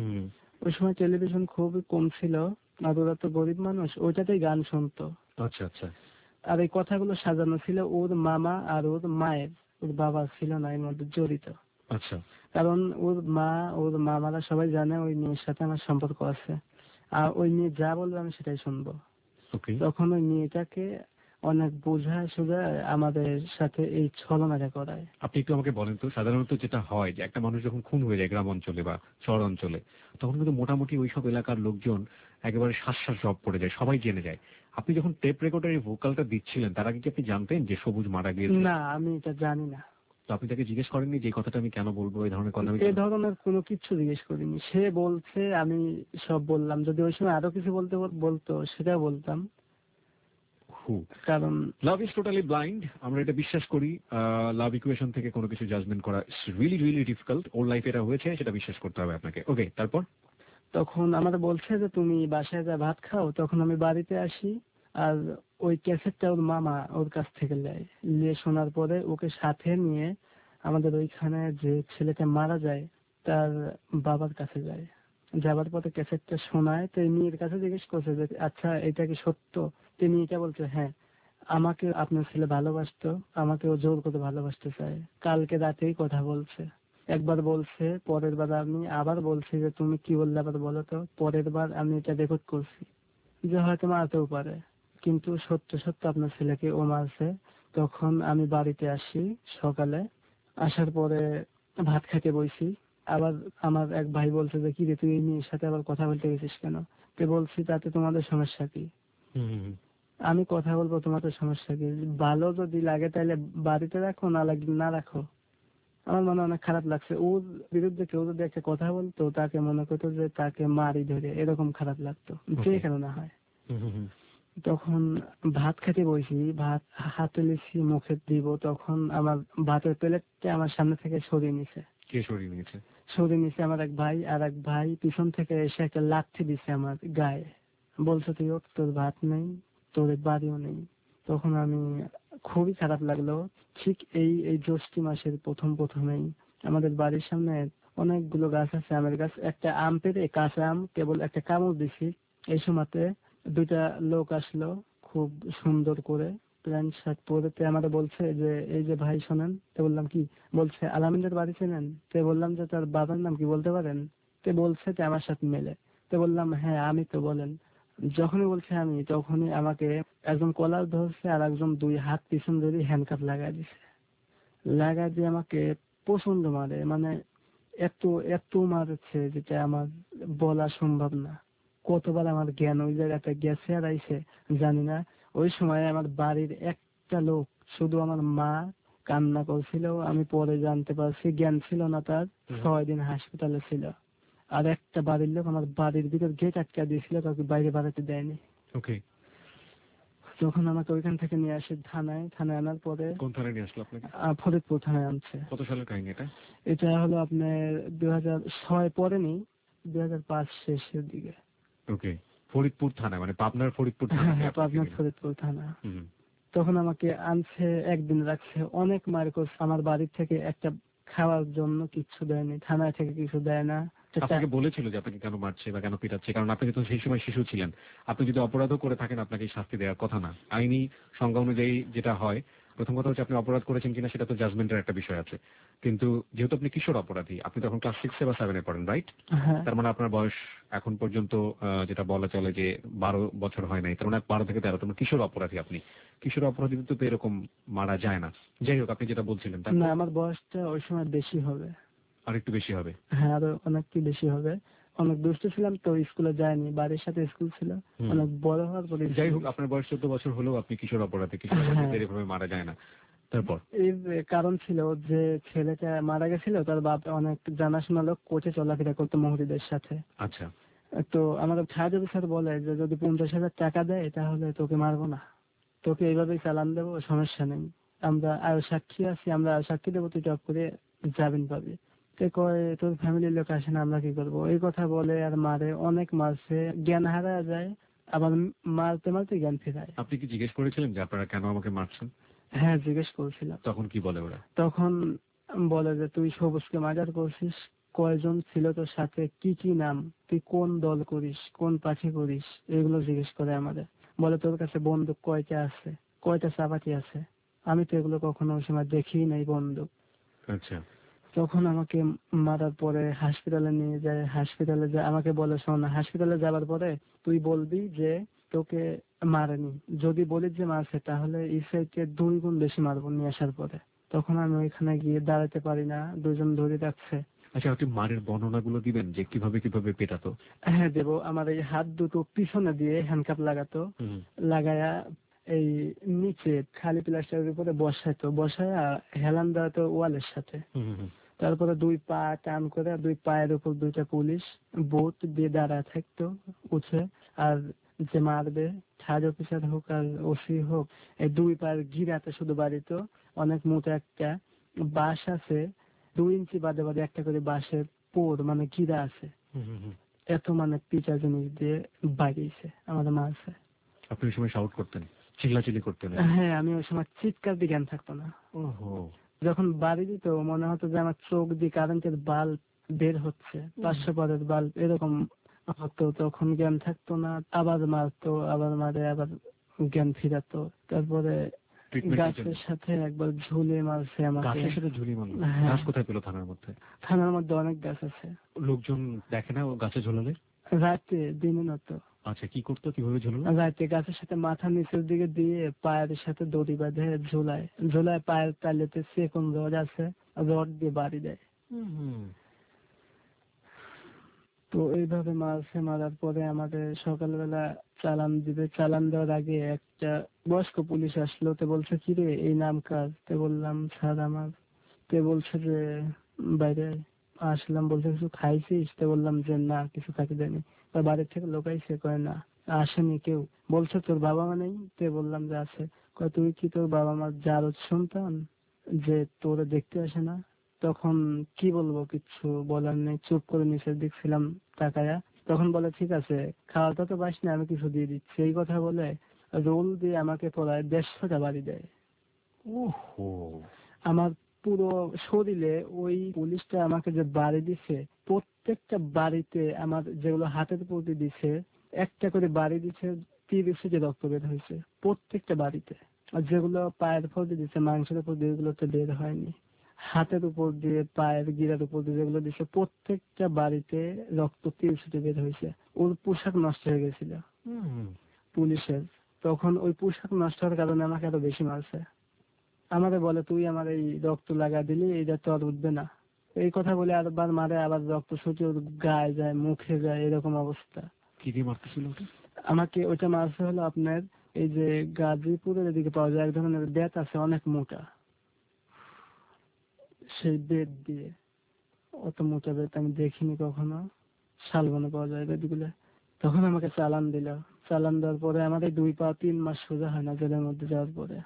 ওই সময় টেলিভিশন খুবই কম ছিল, আর ওরা তো গরিব মানুষ, ওইটাতেই গান শুনতো। আচ্ছা আচ্ছা। আর এই কথাগুলো সাজানো ছিল ওর মামা আর ওর মায়ের, ওর বাবা ছিল না এর মধ্যে জড়িত। আচ্ছা। কারণ ওর মা ওর মামারা সবাই জানে ওই মেয়ের সাথে আমার সম্পর্ক আছে, আর ওই মেয়ে যা বলবে আমি সেটাই শুনবো। তখন ওই মেয়েটাকে অনেক বোঝায় সোঝায় আমাদের সাথে এই ছলনাটা করায়। আপনি একটু আমাকে বলেন তো, সাধারণত যেটা হয় যে একটা মানুষ যখন খুন হয়ে যায় গ্রাম অঞ্চলে বা শহর অঞ্চলে, তখন কিন্তু মোটামুটি ওইসব এলাকার লোকজন একেবারে শ্বাস জব পড়ে যায়, সবাই জেনে যায়। আপনি যখন টেপ রেকর্ডারে ভোকালটা দিচ্ছিলেন তার আগে কি আপনি জানতেন যে সবুজ মারা গিয়েছে? না, আমি এটা জানি না। তো আপনি তাকে জিজ্ঞেস করেননি যে এই কথাটা আমি কেন বলবো, এই ধরনের কথা? এই ধরনের কোনো কিছু জিজ্ঞেস করিনি। সে বলছে, আমি সব বললাম। যদি ওই সময় আরো কিছু বলতে বলতো সেটা বলতাম। কারণ লাভ ইজ টোটালি ব্লাইন্ড, আমরা এটা বিশ্বাস করি। লাভ ইকুয়েশন থেকে কোনো কিছু জাজমেন্ট করা ইটস রিয়েলি রিয়েলি ডিফিকাল্ট। ওর লাইফে এটা হয়েছে, সেটা বিশ্বাস করতে হবে আপনাকে। ওকে, তারপর? তখন আমাদের বলছে যে তুমি বাসায় যা ভাত খাও। তখন আমি বাড়িতে আসি, আর ওই ক্যাসেটটা ওর মামা ওর কাছ থেকে নেয়। নিয়ে শোনার পরে ওকে সাথে নিয়ে আমাদের ওইখানে যে ছেলেটা মারা যায় তার বাবার কাছে যায়। যাবার পথে ক্যাসেটটা শোনায়। তো এই মেয়ের কাছে জিজ্ঞেস করছে যে আচ্ছা এটা কি সত্য? তিনি এটা বলছে হ্যাঁ, আমাকে আপনার ছেলে ভালোবাসতো, আমাকে ও জোর করে ভালোবাসতে চায়। কালকে রাতেই কথা বলছে। একবার বলছে, পরের বার আমি আবার বলছি যে তুমি কি বললে আবার বলো তো। পরের বার আমি এটা রেকর্ড করছি যে হয়তো মারতেও পারে, কিন্তু সত্য সত্য আপনার ছেলেকে ও মারছে। তখন আমি বাড়িতে আসি সকালে। আসার পরে ভাত খেতে বইছি। আবার আমার এক ভাই বলছে যে কি রে তুই এই মেয়ের সাথে আবার কথা বলতে গেছিস কেন? তো বলছি তাতে তোমাদের সমস্যা কি? আমি কথা বলবো তোমাদের সমস্যা কি? ভালো যদি লাগে তাহলে বাড়িতে রাখো, না লাগলে না রাখো। আমার মনে অনেক খারাপ লাগছে। ওর বিরুদ্ধে কেউ যদি একটা কথা বলতো তাকে মনে করতো যে তাকে মারি ধরে, এরকম খারাপ লাগতো, যে কেন না হয়। তখন ভাত খেতে বসি, ভাত হাতে লিখছি মুখে দিব, তখন আমার ভাতের প্লেটটা আমার সামনে থেকে সরিয়ে নিছে। কে সরিয়ে নিয়েছে? সরিয়ে নিছে আমার এক ভাই। আর এক ভাই পিছন থেকে এসে একটা লাথি দিছে আমার গায়ে, বলছে তুই ওঠ, তোর ভাত নেই, তোর বাড়িও নেই। তখন আমি খুবই খারাপ লাগলো। ঠিক এই এই জ্যৈষ্ঠ মাসের প্রথম প্রথমেই আমাদের বাড়ির সামনে অনেকগুলো গাছ আছে, আমের গাছ। একটা আম পেড়ে, কাঁচা আম কেবল একটা কামড় দিছি, এই সময়তে দুইটা লোক আসলো খুব সুন্দর করে প্যান্ট শার্ট পরে। আমাদের বলছে যে এই যে ভাই শোনেন। তো বললাম কি? বলছে আলামিনের বাড়ি চেনেন? তো বললাম যে তার বাবার নাম কি বলতে পারেন? তো বলছে যে আমার সাথে মেলে। তো বললাম হ্যাঁ আমি, তো বলেন। যখনই বলছে আমি, তখনই আমাকে একজন কলার ধরছে আর একজন দুই হাত পিছন ধরে হ্যান্ডকাপ লাগাই দিছে। লাগাই দিয়ে আমাকে প্রচন্ড মারে, মানে এত এত মারছে যেটা আমার বলা সম্ভব না। কতবার আমার জ্ঞান ওই জায়গাতে গেছে আর আইছে জানি না। ওই সময় আমার বাড়ির একটা লোক, শুধু আমার মা কান্না করছিল। আমি পরে জানতে পারছি জ্ঞান ছিল না তার, ছয় দিন হাসপাতালে ছিল। আর একটা বাড়ির লোক আমার বাড়ির ভিতর গেট আটকা দিয়েছিল, কাউকে বাইরে বাড়াতে দেয়নি। ওকে। তখন আমাকে ওইখান থেকে নিয়ে আসে থানায়। থানায় আনার পরে। কোন থানায় নিয়ে আসলো আপনাকে? ফরিদপুর থানায় আনছে। কত সালের কাহিনী এটা? এটা হলো আপনার দুই হাজার ছয় পরে নেই, দুই হাজার পাঁচ শেষের দিকে। ওকে। ফরিদপুর থানা মানে পাবনার ফরিদপুর থানা? হ্যাঁ, পাবনার ফরিদপুর থানা। তখন আমাকে আনছে, একদিন রাখছে, অনেক মার করছে। আমার বাড়ির থেকে একটা খাওয়ার জন্য কিচ্ছু দেয়নি, থানায় থেকে কিছু দেয় না। আপনাকে বলেছিল যে আপনাকে কেন মারছে বা কেন পিটাচ্ছে? কারণ আপনি তো সেই সময় শিশু ছিলেন। আপনি যদি অপরাধও করে থাকেন আপনাকে শাস্তি দেওয়ার কথা না। আইনি সংজ্ঞা অনুযায়ী যেটা হয়, প্রথম কথা হচ্ছে আপনি অপরাধ করেছেন কিনা সেটা তো জাজমেন্টের একটা বিষয় আছে। কিন্তু যেহেতু আপনি কিশোর অপরাধী, আপনি তখন ক্লাস সিক্সে বা সেভেনে পড়েন, রাইট? তার মানে আপনার বয়স এখন পর্যন্ত যেটা বলা চলে যে বারো বছর হয় নাই, তার মানে বারো থেকে তেরো, তোমার কিশোর অপরাধী। আপনি কিশোর অপরাধী তো এরকম মারা যায় না। যাই হোক, আপনি যেটা বলছিলেন। না, আমার বয়সটা ওই সময় বেশি হবে। আর একটু বেশি হবে? হ্যাঁ, আরো অনেকটি বেশি হবে। অনেক দুষ্ট ছিলাম তো, স্কুলে যায়নি, বাড়ির সাথে স্কুল ছিল। অনেক বড় হওয়ার পরে। যাই হোক, আপনার বয়স চোদ্দ বছর হলেও আপনি কিশোর অপরাধী। কিশোর অপরাধীদের এভাবে মারা যায় না। তারপর এর কারণ ছিল যে ছেলেটা মারা গেছিল, তার বাপ অনেক জানাশোনা লোক, কোচে চলাফেরা করতো মহুরীদের সাথে। আচ্ছা। তো আমাদের ছাদ অফিসার বলে যে যদি পঞ্চাশ হাজার টাকা দেয় তাহলে তোকে মারবো না, তোকে এইভাবেই চালান দেবো, সমস্যা নেই, আমরা আর সাক্ষী আছি, আমরা সাক্ষী দেবো, তুই টপ করে যাবেন পাবি। তো কয় তোর ফ্যামিলির লোক আসে না, আমরা কি করবো? এই কথা বলে আর মারে, অনেক মারছে, জ্ঞান হারা যায়, আবার মারতে মারতে জ্ঞান ফেরায়। আপনি কি জিজ্ঞেস করেছিলেন যে আপনারা কেন আমাকে মারছেন? হ্যাঁ, জিজ্ঞেস করছিলাম। তখন কি বলে ওরা? তখন বলে যে তুই সবুজকে মার্ডার করছিস, কয়জন ছিল তোর সাথে, কি কি নাম, তুই কোন দল করিস, কোন পার্টি করিস, এগুলো জিজ্ঞেস করে আমাদের। বলে তোর কাছে বন্দুক কয়টা আছে, কয়টা চাপাতি আছে। আমি তো এগুলো কখনো ওই সময় দেখি নাই বন্দুক। আচ্ছা। তখন আমাকে মারার পরে হাসপাতালে নিয়ে যায়। হাসপাতালে যায় আমাকে বলে শোন, হাসপাতালে যাবার পরে তুই বলবি যে তোকে মারেনি, যদি বলিস যে মারছে তাহলে ইসাইকে দুই গুণ বেশি মারবো নিয়ে আসার পরে। তখন আমি ওইখানে গিয়ে দাঁড়াতে পারি না, দুজন ধরে রাখছে। আচ্ছা, আপনি মারের বর্ণনাগুলো দিবেন যে কিভাবে কিভাবে পেটাতো? হ্যাঁ দেবো। আমার এই হাত দুটো পিছনে দিয়ে হ্যান্ডকাপ লাগাতো, লাগায়া এই নিচে খালি প্লাস্টারের উপরে বসাইতো, বসায়া হেলান দেওয়াতো ওয়ালের সাথে। তারপরে দুই পা টান করে দুই পায়ের উপর দুইটা পুলিশ বোট দিয়ে দাঁড়া থাকতো উঠে। আর যে মারবে, থার্ড অফিসার হোক আর ওসি হোক, এই দুই পায়ের গিরাতে শুধু বাড়িতো। অনেক মোটা একটা বাঁশ আছে, দুই ইঞ্চি বাদে বাদে একটা করে বাঁশের পোর মানে গিরা আছে। এত মানে পিচা জিনিস দিয়ে বাড়িয়েছে আমাদের মারছে। আপনি ওই সময় শাউট করতেন, চিল্লাচিল্লি করতেন? হ্যাঁ, আমি ওই সময় চিৎকার দিয়ে জ্ঞান থাকতো না। ওহো। যখন বাড়ি দিত মনে হতো যে আমার চোখ দিয়ে কারেন্টের বাল্ব বের হচ্ছে, পাঁচশো পরের বাল্ব এরকম হতো। তখন জ্ঞান থাকতো না, আবার মারতো, আবার মারে, আবার জ্ঞান ফিরাতো। তারপরে গাছের সাথে একবার ঝুলিয়ে মারছে আমাকে। গাছের সাথে ঝুলিয়ে মারলো? গাছ কোথায় পেলো থানার মধ্যে? থানার মধ্যে অনেক গাছ আছে। লোকজন দেখে না ও গাছে ঝোলালে? রাতে, দিনে নতো। আচ্ছা, কি করতো, কিভাবে ঝোলালো? রাতে গাছের সাথে মাথা নিচের দিকে দিয়ে পায়ের সাথে দড়ি বাঁধে ঝোলায়, ঝোলায় পায়ের তালেতে সেকম রড আছে, রড দিয়ে বাড়ি দেয়। তো এইভাবে মারছে, মারার পরে আমাদের সকালবেলা চালান দিবে, চালান দেওয়ার আগে একটা বয়স্ক পুলিশ আসলো, তো বলছে কি রে এই নাম কার? তো বললাম স্যার আমার। তো বলছে যে বাইরে আসলাম, বলছে কিছু খাইছিস? তো বললাম যে না কিছু খাইতে দেয়নি। আর বাড়ির থেকে লোক আইছে? কয় না আসেনি কেউ। বলছে তোর বাবা মা নেই? তো বললাম যে আছে। কয় তুই কি তোর বাবা মার জারজ সন্তান যে তোরে দেখতে আসে না? তখন কি বলবো, কিচ্ছু বলার নেই, চুপ করে নিচের দিক ছিলাম তাকায়া। তখন বলে ঠিক আছে খাওয়াটা তো পাস না, আমি কিছু দিয়ে দিচ্ছি। এই কথা বলে রোল দিয়ে আমাকে প্রায় দেড়শোটা বাড়ি দেয়। ওহো, আমার পুরো শরীরে ওই পুলিশটা আমাকে যে বাড়ি দিছে, প্রত্যেকটা বাড়িতে আমার যেগুলো হাতের প্রতি দিছে একটা করে বাড়ি দিছে, তিরিশ যে রক্ত বের হয়েছে প্রত্যেকটা বাড়িতে। আর যেগুলো পায়ের প্রতি দিছে, মাংসের উপর দিয়ে, এগুলো তো বের হয়নি। হাতের উপর দিয়ে, পায়ের গিরার উপর দিয়ে যেগুলো দিছে প্রত্যেকটা বাড়িতে রক্ত তিরিশ বের হয়েছে। ওর পোশাক নষ্ট হয়ে গেছিল পুলিশের। তখন ওই পোশাক নষ্ট হওয়ার কারণে আমাকে আরো বেশি মারছে। আমাকে বলে তুই আমার এই রক্ত লাগা দিলি, এইটা তো আর উঠবে না। এই কথা বলে আরবার মারে, আবার রক্ত ছুটে ওর গায়ে যায়, মুখে যায়, এরকম অবস্থা। কি দিয়ে মারতেছিল ওটা? আমাকে ওইটা মারছে হলো আপনার এই যে গাজীপুরের এদিকে পাওয়া যায় এক ধরনের বেত আছে অনেক মোটা, সেই বেত দিয়ে। অত মোটা বেত আমি দেখিনি কখনো, শালবনে পাওয়া যায় বেতগুলো। তখন আমাকে চালান দিল। চালান দেওয়ার পরে আমাদের দুই পা তিন মাস সোজা হয় না জেলের মধ্যে যাওয়ার পরে।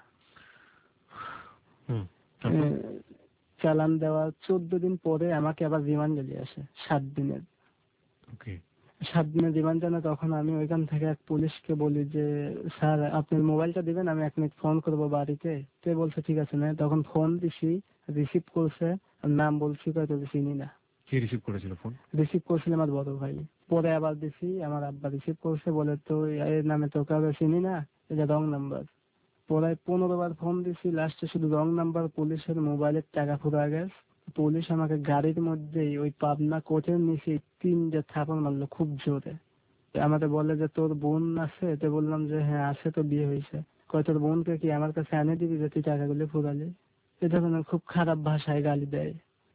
হুম, তারপর? আহ, চালান দেওয়া চোদ্দ দিন পরে আমাকে আবার রিমান্ড দিয়ে আসে সাত দিনের। ওকে। সাত দিনের রিমান্ড জানা। তখন আমি ওইখান থেকে এক পুলিশকে বলি যে স্যার আপনার মোবাইলটা দিবেন, আমি এক মিনিট ফোন করবো বাড়িতে। তো বলছে ঠিক আছে না। তখন ফোন দিছি, রিসিভ করছে, আর নাম বলছি কয়তো চিনি না। কে রিসিভ করেছিল ফোন? রিসিভ করছিল আমার বড় ভাই। পরে আবার দিছি, আমার আব্বা রিসিভ করছে, বলে তো এর নামে তো কাউকে চিনি না, এটা রং নাম্বার। পরে পনেরো বার ফোন দিছি, লাস্টে শুধু রং নাম্বার পুলিশের মোবাইলের টাকা ফুরা গেছে। পুলিশ আমাকে গাড়ির মধ্যেই ওই পাবনা কোর্টের নিচে তিনটে থাপড় মারলো খুব জোরে। আমাকে বলে যে তোর বোন আছে? তো বললাম যে হ্যাঁ আছে, তো বিয়ে হয়েছে। কয় তোর বোনকে কি আমার কাছে এনে দিবি যে তুই টাকাগুলো ফুরালি? এ ধরনের খুব খারাপ ভাষায় গালি দেয়।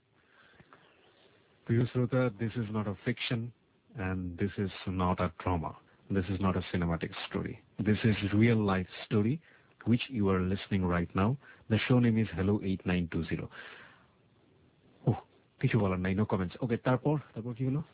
প্রিয় শ্রোতা, this is not a fiction and this is not a drama. This is not a cinematic story. This is real life story which you are listening right now. The show name is Hello eight nine two zero. Oh, কিছু বলার নাই, no comments. Okay, তারপর তারপর কি হলো?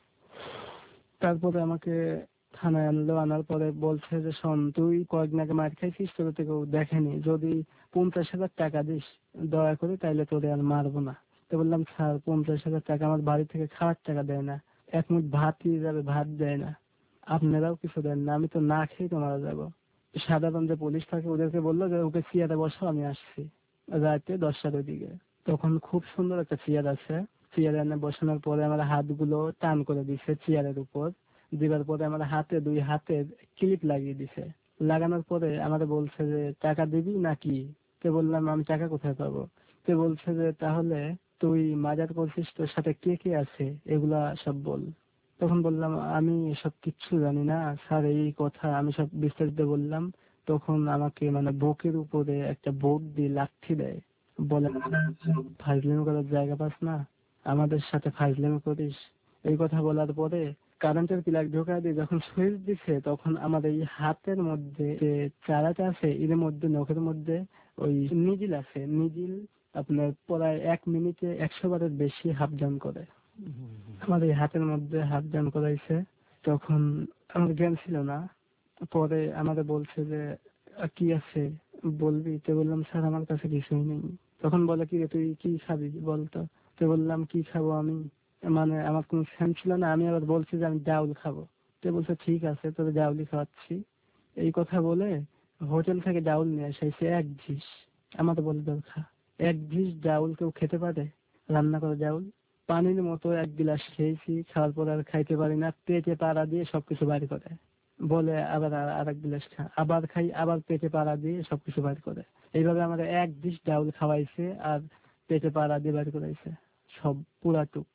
তারপরে আমাকে থানায় আনলো। আনার পরে বলছে যে শোন, তুই কয়েকদিন আগে মার খাইছিস, তোর তো কেউ দেখেনি, যদি পঞ্চাশ হাজার টাকা দিস দয়া করে তাইলে তোরে আর মারবো না। তো বললাম স্যার পঞ্চাশ হাজার টাকা আমার বাড়ি থেকে খাওয়ার টাকা দেয় না, এক মুঠ ভাত দিয়ে যাবে, ভাত দেয় না, আপনারাও কিছু দেন না, আমি তো না খেয়ে তো মারা যাবো। সাধারণ যে পুলিশ থাকে ওদেরকে বললো যে ওকে চেয়ারে বসো, আমি আসছি রাতে দশটার ওইদিকে। তখন খুব সুন্দর একটা চেয়ার আছে, চেয়ারে এনে বসানোর পরে আমার হাতগুলো টান করে দিছে চেয়ারের উপর। দিবার পরে আমার হাতে দুই হাতে ক্লিপ লাগিয়ে দিছে। লাগানোর পরে আমাকে বলছে যে টাকা দিবি নাকি? তো বললাম আমি টাকা কোথায় পাবো? তো বলছে যে তাহলে তুই মাজার করছিস, তোর সাথে কে কে আছে এগুলা সব বল। তখন বললাম আমি এসব কিচ্ছু জানি না স্যার, এই কথা আমি সব বিস্তারিত বললাম। তখন আমাকে মানে বুকের উপরে একটা বোর্ড দিয়ে লাথি দেয়, বলে ফাজলামি করার জায়গা পাস না, আমাদের সাথে ফাজলামি করিস। এই কথা বলার পরে কারেন্টের প্লাগ ঢোকা দিয়ে যখন সুইচ দিছে, তখন আমার এই হাতের মধ্যে যে চারাটা আছে এর মধ্যে, নখের মধ্যে ওই নিজিল আছে, নিজিল আপনার প্রায় এক মিনিটে একশো বারের বেশি হাফ জাম্প করে। আমার এই হাতের মধ্যে হাফ জাম্প করাইছে। তখন আমার জ্ঞান ছিল না। পরে আমাদের বলছে যে আহ, কি আছে বলবি? তো বললাম স্যার আমার কাছে কিছুই নেই। তখন বলে কি রে, তুই কি খাবি বলতো? তো বললাম কি খাবো আমি, মানে আমার কোনো সেন্স ছিল না। আমি আবার বলছি যে আমি ডাউল খাবো। তো বলছে ঠিক আছে তোর ডাউলি খাওয়াচ্ছি। এই কথা বলে হোটেল থেকে ডাউল নিয়ে এসেছে এক ঝিস। আমাদের বলে দাও খা। এক ঝিস ডাউল কেউ খেতে পারে? রান্না করে ডাউল পানির মতো এক গিলাস খেয়েছি, খাওয়ার পর আর খাইতে পারি না, পেটে পাড়া দিয়ে সবকিছু বাইর করে। বলে আবার আর এক গিলাস খা, আবার খাই, আবার পেটে পাড়া দিয়ে সবকিছু বাইর করে। এইভাবে আমাদের এক ডিশ ডাউল খাওয়াইছে আর পেটে পাড়া দিয়ে বাইর করাইছে সব পুরাটুক।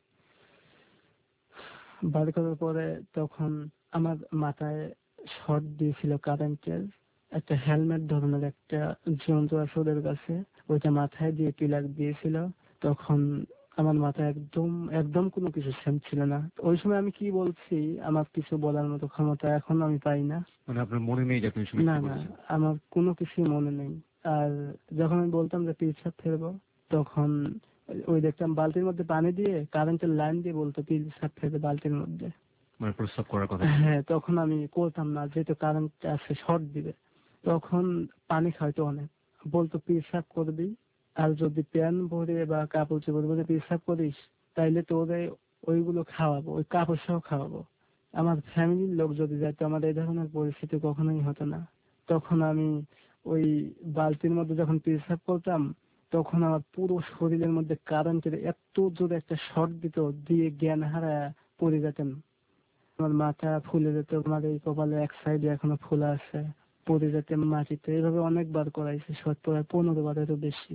বার করার পরে তখন আমার মাথায় শর্ট দিয়েছিল কারেন্টের, একটা হেলমেট ধরনের একটা যন্ত্র আছে ওদের কাছে, ওইটা মাথায় দিয়ে পিলার দিয়েছিল। তখন আমার মাথায় একদম একদম কোনো কিছু সেন্স ছিল না। ওই সময় আমি কি বলছি আমার কিছু বলার মতো ক্ষমতা এখন আমি পাই না। মানে আপনার মনে নেই যে আপনি শুনে না কি না, বলেছেন? আমার কোনো কিছুই মনে নেই। আর যখন আমি বলতাম যে পেচ্ছাব ফেলবো, তখন ওই দেখতাম বালতির মধ্যে পানি দিয়ে কারেন্টের লাইন দিয়ে বলতো পেচ্ছাব ফেলবে বালতির মধ্যে। মানে প্রস্তাব করার কথা। হ্যাঁ, তখন আমি করতাম না, যেহেতু কারেন্ট আছে শর্ট দিবে। তখন পানি খাইতো অনেক, বলতো পেচ্ছাব করবি, আর যদি প্যান ভরে বা কাপড় চোপড় ভরে পেচ্ছাব করিস তাইলে তোরে ওইগুলো খাওয়াবো, ওই কাপড় সহ খাওয়াবো। আমার ফ্যামিলির লোক যদি যাইতো আমার এই ধরনের পরিস্থিতি কখনোই হতো না। তখন আমি ওই বালতির মধ্যে যখন পেচ্ছাব করতাম তখন আমার পুরো শরীরের মধ্যে কারেন্টের এত জোরে একটা শর্ট দিত, দিয়ে জ্ঞান হারায় পড়ে যেতেন। আমার মাথা ফুলে যেত, আমার এই কপালে এক সাইডে এখনো ফোলা আছে, পড়ে যেতে মাটিতে। এভাবে অনেকবার করাইছে, শর্ট পড়ায় পনেরো বারেরও বেশি।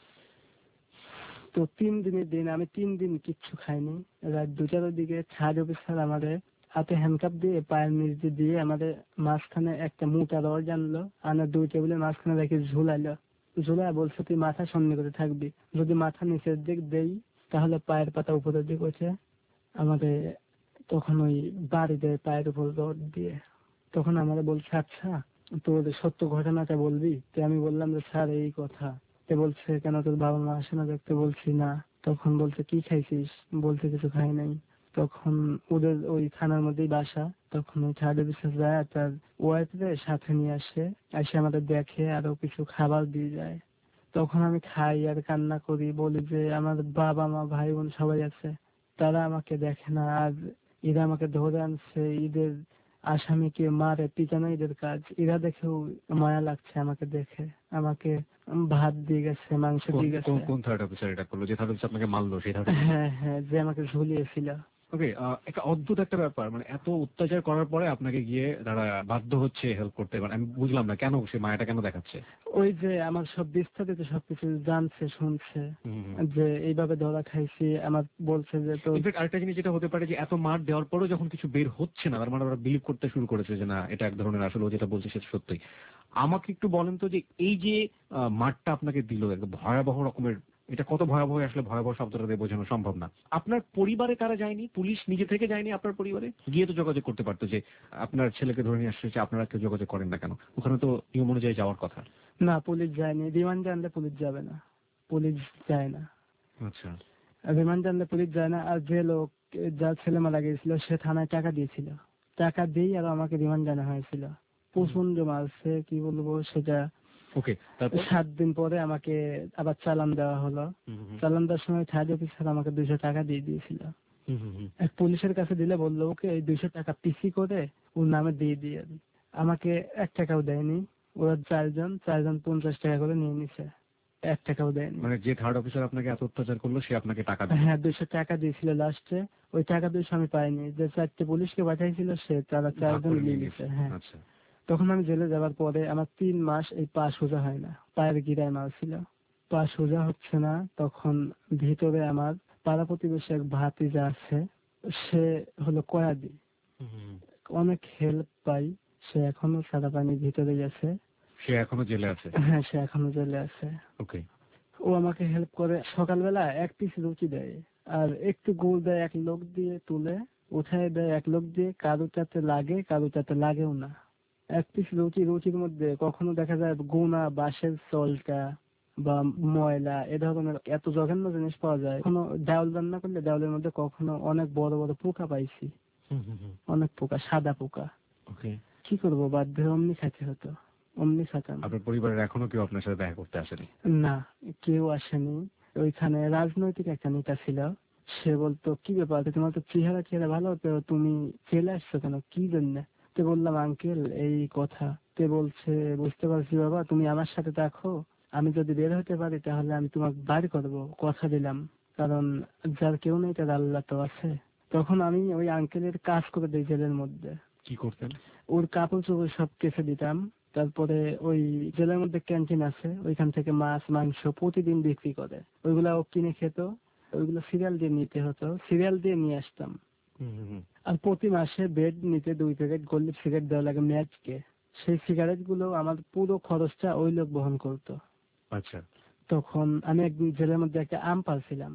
তো তিন দিনের দিন আমি তিন দিন কিচ্ছু খাইনি। রাত দুটার দিকে থার্ড অফিসার আমাদের হাতে হ্যান্ডকাপ দিয়ে পায়ের নিচ দিয়ে দিয়ে আমাদের মাঝখানে একটা মোটা রড আনলো, আনার দুই টেবিলের মাঝখানে রেখে ঝুলাইলো। ঝুলায় বলছে তুই মাথা সামনে করে থাকবি, যদি মাথা নিচের দিক দেই তাহলে পায়ের পাতা উপরের দিক হচ্ছে আমাদের। তখন ওই বাড়ি দেয় পায়ের উপর রড দিয়ে। তখন আমাদের বলছে আচ্ছা তোর সত্য ঘটনাটা বলবি? তো আমি বললাম যে স্যার এই কথা। তে বলছে কেন তোর বাবা মা আসে না দেখতে? বলছি না। তখন বলছে কি খাইছিস? বলতে কিছু খাই নাই। তখন ওদের ওই থানার মধ্যেই বাসা। তখন ওই থার্ড অফিসার যায় তার ওয়াইফের সাথে নিয়ে আসে, এসে আমাদের দেখে আরো কিছু খাবার দিয়ে যায়। তখন আমি খাই আর কান্না করি, বলি যে আমার বাবা মা ভাই বোন সবাই আছে, তারা আমাকে দেখে না, আর এরা আমাকে ধরে আনছে, ঈদের আসামিকে মারে পিটানো এদের কাজ। এরা দেখেও মায়া লাগছে আমাকে দেখে, আমাকে ভাত দিয়ে গেছে, মাংস কোন দিয়ে কোন গেছে। কোন থার্ড অফিসার এটা করলো, যে থার্ড অফিসার আপনাকে মারলো সেই থার্ড অফিসার? হ্যাঁ হ্যাঁ, যে আমাকে ঝুলিয়েছিল। ওকে, একটা অদ্ভুত একটা ব্যাপার, মানে এত অত্যাচার করার পরে আপনাকে গিয়ে তারা বাধ্য হচ্ছে হেল্প করতে, মানে আমি বুঝলাম না কেন, সে মায়াটা কেন দেখাচ্ছে? ওই যে আমার সব বিস্তারিত সবকিছু জানছে, শুনছে হুম, হুম। যে এইভাবে ধরা খাইছি। আমার বলছে যে তো ইনফ্যাক্ট আরেকটা জিনিস যেটা হতে পারে যে এত মার দেওয়ার পরেও যখন কিছু বের হচ্ছে না, তার মানে ওরা বিলিভ করতে শুরু করেছে যে না এটা এক ধরনের আসলে ও যেটা বলছে সেটা সত্যি। আমাকে একটু বলেন তো যে এই যে আহ, মারটা আপনাকে দিল একদম ভয়াবহ রকমের, এটা কত ভয়াবহ আসলে ভয়াবহ শব্দটা দিয়ে বোঝানো সম্ভব না। আপনার পরিবারে তারা যায়নি? পুলিশ নিজে থেকে যায়নি আপনার পরিবারে? গিয়ে তো যোগাযোগ করতে পারতো যে আপনার ছেলেকে ধরে নিয়ে আসছে, আপনারা কেউ যোগাযোগ করেন না কেন? ওখানে তো নিয়ম অনুযায়ী যাওয়ার কথা। না, পুলিশ যায়নি। রিমান্ডে আনলে পুলিশ যাবে না, পুলিশ যায় না। আচ্ছা। রিমান্ডে আনলে পুলিশ যায় না। আর যে লোক, যার ছেলে মারা গিয়েছিল, সে থানায় টাকা দিয়েছিল, টাকা দিয়েই আর আমাকে রিমান্ড আনা হয়েছিল। প্রচন্ড মারছে, কি বলবো সেটা। ওকে, তারপর? সাত দিন পরে আমাকে আবার চালান দেওয়া হলো। হুম, হুম, চালান দেওয়ার সময় থার্ড অফিসার আমাকে দুইশো টাকা দিয়ে দিয়েছিল। হুম, হুম, হুম। এক পুলিশের কাছে দিলে বললো ওকে এই দুইশো টাকা পিসি করে ওর নামে দিয়ে দিয়ে। আমাকে এক টাকাও দেয়নি। ওরা চারজন চারজন পঞ্চাশ টাকা করে নিয়ে নিছে, এক টাকাও দেয়নি। মানে যে থার্ড অফিসার আপনাকে এত অত্যাচার করলো সে আপনাকে টাকা দিল? হ্যাঁ, দুইশো টাকা দিয়েছিল লাস্টে। ওই টাকা দুইশো আমি পাইনি, যে চারটে পুলিশকে পাঠাইছিল সে তারা ভাগ চারজন করে নিয়ে নিয়ে নিছে। গেছে। হ্যাঁ, আচ্ছা। তখন আমি জেলে যাওয়ার পরে আমার তিন মাস এই পা সোজা হয় না, পায়ের গিরায় মারছিল, পা সোজা হচ্ছে না। তখন ভিতরে আমার পাড়া প্রতিবেশী এক ভাতিজা আছে, সে হলো কয়াদি, হুম, হুম, হুম। অনেক হেল্প পাই। সে এখনো সাদা পানির ভিতরে গেছে। সে এখনো জেলে আছে? হ্যাঁ, সে এখনো জেলে আছে। ওকে। ও আমাকে হেল্প করে, সকালবেলা এক পিস রুটি দেয় আর একটু গুড় দেয়, এক লোক দিয়ে তুলে উঠায় দেয়, এক লোক দিয়ে, কারোটাতে লাগে কারোটাতে লাগেও না। এক পিস রুটি, রুটির মধ্যে কখনো দেখা যায় গোনা বাঁশের চলটা বা ময়লা এ ধরনের এত জঘন্য জিনিস পাওয়া যায়। কখনো ডাউল রান্না করলে ডাউলের মধ্যে কখনো অনেক বড় বড় পোকা পাইছি, হুম, হুম, হুম। অনেক পোকা, সাদা পোকা। ওকে। কি করবো, বাধ্য হয়ে অমনি খেতে হতো, অমনি খেতাম। আপনার পরিবারের এখনো কেউ আপনার সাথে দেখা করতে আসেনি? না, কেউ আসেনি। ওইখানে রাজনৈতিক একটা নেতা ছিল, সে বলতো কি ব্যাপার তোমার তো চেহারা চেহারা ভালো, তো তুমি চলে আসছো কেন, কি জন্য? তো বললাম আঙ্কেল এই কথা। তে বলছে বুঝতে পারছি বাবা, তুমি আমার সাথে থাকো, আমি যদি বের হতে পারি তাহলে আমি তোমাকে বাড়ি করবো, কথা দিলাম, কারণ যার কেউ নেই তার আল্লাহ তো আছে। তখন আমি ওই আঙ্কেলের কাজ করে দিই জেলের মধ্যে। কি করতেন? ওর কাপড় চোপড় সব কেচে দিতাম। তারপরে ওই জেলের মধ্যে ক্যান্টিন আছে, ওইখান থেকে মাছ মাংস প্রতিদিন বিক্রি করে, ওইগুলা ও কিনে খেত। ওইগুলো সিরিয়াল দিয়ে নিতে হতো, সিরিয়াল দিয়ে নিয়ে আসতাম। হুম, হুম, হুম। আর প্রতি মাসে বেড নিতে দুই প্যাকেট গোল্ড সিগারেট দেওয়া লাগে ম্যাচকে। সেই সিগারেট গুলো আমার পুরো খরচটা ওই লোক বহন করতো। আচ্ছা। তখন আমি একদিন জেলের মধ্যে একটা আম পাড়ছিলাম,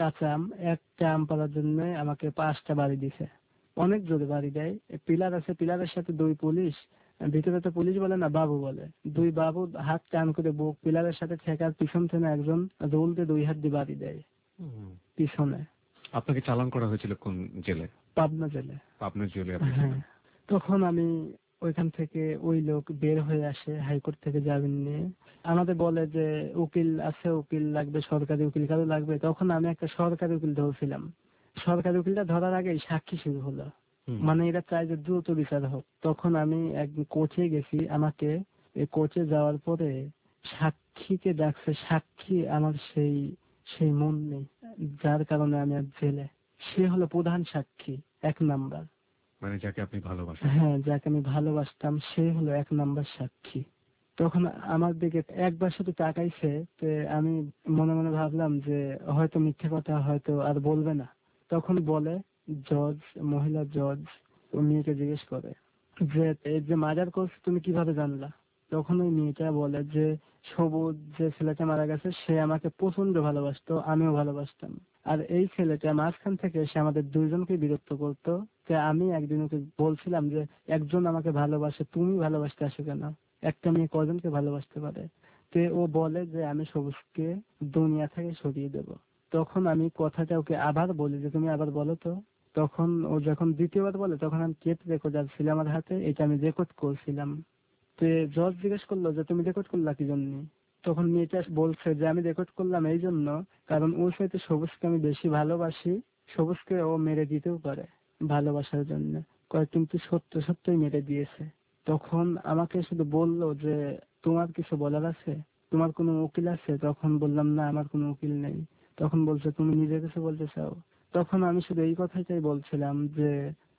কাঁচা আম, একটা আম পাড়ার জন্য আমাকে পাঁচটা বাড়ি দিছে, অনেক জোরে বাড়ি দেয়। পিলার আছে, পিলারের সাথে দুই পুলিশ, ভিতরে তো পুলিশ বলে না, বাবু বলে, দুই বাবু হাত টান করে বুক পিলারের সাথে ঠেকার পিছন থেকে একজন রোল দিয়ে দুই হাত দিয়ে বাড়ি দেয় পিছনে। আপনাকে চালান করা হয়েছিল কোন জেলে? পাবনা জেলে। পাবনা জেলে? হ্যাঁ, তখন আমি ওইখান থেকে ওই লোক বের হয়ে আসে হাইকোর্ট থেকে জামিন নিয়ে, আমাদের বলে যে উকিল আছে, উকিল লাগবে, সরকারি উকিল কারো লাগবে। তখন আমি একটা সরকারি উকিল ধরছিলাম। সরকারি উকিলটা ধরার আগেই সাক্ষী শুরু হলো, মানে এরা চাই যে দ্রুত বিচার হোক। তখন আমি একদিন কোচে গেছি, আমাকে এই কোচে যাওয়ার পরে সাক্ষীকে ডাকছে, সাক্ষী আমার সেই সেই মন নেই, যার কারণে আমি আর জেলে। সে হলো প্রধান সাক্ষী, এক নাম্বার, মানে যাকে আপনি ভালোবাসেন। হ্যাঁ, যাকে আমি ভালোবাসতাম, সে হলো এক নাম্বার সাক্ষী। তখন আমার দিকে একবার শুধু তাকাইছে, তো আমি মনে মনে ভাবলাম যে হয়তো মিথ্যে কথা, হয়তো আর বলবে না। তখন বলে জজ, মহিলা জজ মেয়েকে জিজ্ঞেস করে যে এই যে মার্ডার করছে তুমি কিভাবে জানলা? তখন ওই মেয়েটা বলে যে সবুজ যে ছেলেটা মারা গেছে সে আমাকে প্রচন্ড ভালোবাসতো, আমিও ভালোবাসতাম, আর এই ছেলেটা মাঝখান থেকে এসে আমাদের দুইজনকে বিরক্ত করতো। তো আমি একদিন ওকে বলছিলাম যে একজন আমাকে ভালোবাসে, তুমি ভালোবাসতে আসো কেন? একটা মেয়ে কজনকে ভালোবাসতে পারে? তো ও বলে যে আমি সবুজকে দুনিয়া থেকে সরিয়ে দেব। তখন আমি কথাটা ওকে আবার বলি যে তুমি আবার বলো তো। তখন ও যখন দ্বিতীয়বার বলে তখন আমি টেপ রেকর্ডার ছিল আমার হাতে, এটা আমি রেকর্ড করছিলাম। তো জজ জিজ্ঞেস করলো যে তুমি রেকর্ড করলা কি জন্য? তখন মেয়েটা বলছে যে আমি রেকর্ড করলাম এই জন্য কারণ ওর সাথে সবুজকে আমি বেশি ভালোবাসি, সবুজকে ও মেরে দিতেও পারে ভালোবাসার জন্য, কিন্তু সত্য সত্যই মেরে দিয়েছে। তখন আমাকে শুধু বললো যে তোমার কিছু বলার আছে, তোমার কোনো উকিল আছে? তখন বললাম না, আমার কোনো উকিল নেই। তখন বলছে তুমি নিজে কিছু বলতে চাও? তখন আমি শুধু এই কথাটাই বলছিলাম যে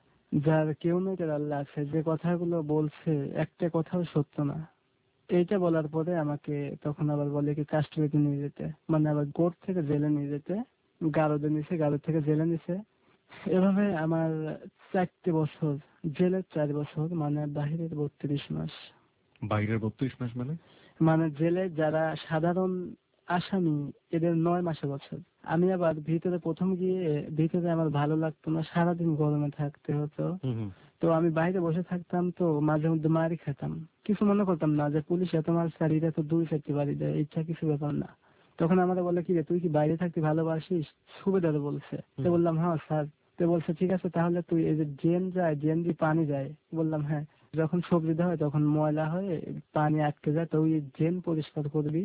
যার কেউ নেই তার আল্লাহ আছে, যে কথাগুলো বলছে একটা কথাও সত্য না। এইটা বলার পরে আমাকে তখন আবার বলে কি কাস্টডিতে নিয়ে যেতে, মানে আবার কোর্ট থেকে জেলে নিয়ে যেতে, গারদে নিছে, গারদ থেকে জেলে নিছে। এভাবে আমার চারটে বছর জেলের, চার বছর মানে বাহিরের বত্রিশ মাস। বাইরের বত্রিশ মাস মানে? মানে জেলে যারা সাধারণ আসামি এদের নয় মাসে বছর। আমি আবার ভিতরে প্রথম গিয়ে ভিতরে আমার ভালো লাগতো না, সারাদিন গরমে থাকতে হতো। তো আমি বাইরে বসে থাকতাম, তো মাঝে মধ্যে মারি খেতাম, কিছু মনে করতাম না যে পুলিশ এত মার শাড়িটা তো দুই চারটি বাড়ি দেয়, ইচ্ছা কিছু ব্যাপার না। তখন আমাদের বলে কি রে তুই কি বাইরে থাকতে ভালোবাসিস? সুবেদার বলছে। তো বললাম হ্যাঁ স্যার। তো বলছে ঠিক আছে তাহলে তুই এই যে ড্রেন যায়, ড্রেন দিয়ে পানি যায়? বললাম হ্যাঁ। যখন সবজি দেওয়া হয় তখন ময়লা হয়ে পানি আটকে যায়, তো ওই ড্রেন পরিষ্কার করবি,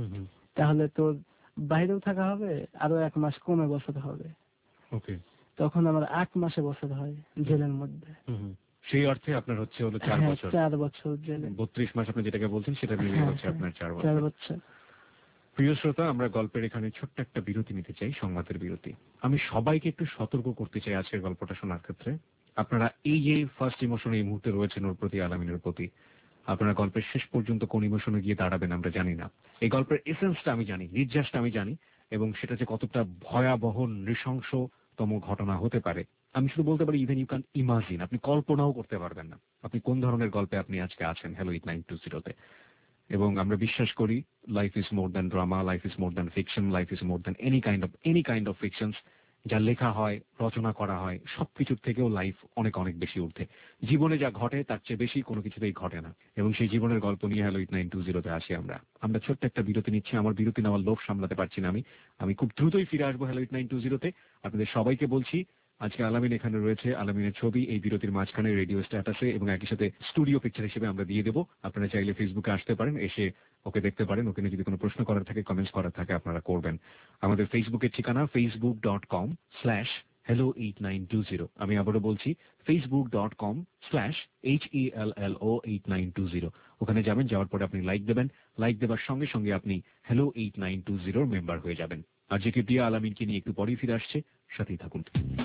তাহলে তোর বাইরেও থাকা হবে, আরো এক মাস কমে বছর হবে। ওকে। তখন আমার আট মাসে বছর হয় জেলের মধ্যে। সেই অর্থে আপনার হচ্ছে হলো চার বছর। চার বছর জেলে। বত্রিশ মাস আপনি যেটাকে বলছেন সেটা মিলিয়ে হচ্ছে আপনার চার বছর। চার বছর। প্রিয় শ্রোতা, আমরা গল্পের এখানে ছোট্ট একটা বিরতি নিতে চাই, সংবাদের বিরতি। আমি সবাইকে একটু সতর্ক করতে চাই আজকের গল্পটা শোনার ক্ষেত্রে। আপনারা এই যে ফার্স্ট ইমোশন এই মুহূর্তে রয়েছেন ওর প্রতি, আলামিনের প্রতি, আপনারা গল্পের শেষ পর্যন্ত কোন ইমোশনে গিয়ে দাঁড়াবেন আমরা জানি না। এই গল্পের এসেন্সটা আমি জানি, নির্যাসটা আমি জানি, এবং সেটা যে কতটা ভয়াবহ নৃশংসতম ঘটনা হতে পারে আমি শুধু বলতে পারি ইভেন ইউ ক্যান ইমাজিন, আপনি কল্পনাও করতে পারবেন না আপনি কোন ধরনের গল্পে আপনি আজকে আছেন হ্যালো এইট নাইন টু জিরোতে। এবং আমরা বিশ্বাস করি life is more than drama, life is more than fiction, life is more than any kind of any kind of fictions যা লেখা হয়, রচনা করা হয়, সবকিছুর থেকেও লাইফ অনেক অনেক বেশি ঊর্ধ্বে। জীবনে যা ঘটে তার চেয়ে বেশি কোনো কিছুতেই ঘটে না। এবং সেই জীবনের গল্প নিয়ে হ্যালো এইট নাইন টু জিরোতে আসি আমরা। আমরা ছোট্ট একটা বিরতি নিচ্ছি, আমার বিরতি নেওয়ার লোভ সামলাতে পারছি না আমি আমি খুব দ্রুতই ফিরে আসবো হ্যালো এইট নাইন টু জিরোতে। আপনাদের সবাইকে বলছি আজকে আলামিন এখানে রয়েছে, আলামিনের ছবি এই বিরতির মাঝখানে রেডিও স্ট্যাটাসে এবং একই সাথে স্টুডিও পিকচার হিসেবে আমরা দিয়ে দেবো। আপনারা চাইলে ফেসবুকে আসতে পারেন, এসে ওকে দেখতে পারেন। ওখানে যদি কোনো প্রশ্ন করার থাকে, কমেন্টস করার থাকে আপনারা করবেন। আমাদের ফেসবুকের ঠিকানা Facebook dot com slash hello eight nine two zero. আমি আবারও বলছি Facebook dot com slash H E L L O eight nine two zero. ওখানে যাবেন, যাওয়ার পরে আপনি লাইক দেবেন, লাইক দেবার সঙ্গে সঙ্গে আপনি হ্যালো এইট নাইন টু জিরোর মেম্বার হয়ে যাবেন। আর যে কি প্রিয়া আলামিনকে নিয়ে একটু পরেই ফিরে আসছে, সাথেই থাকুন।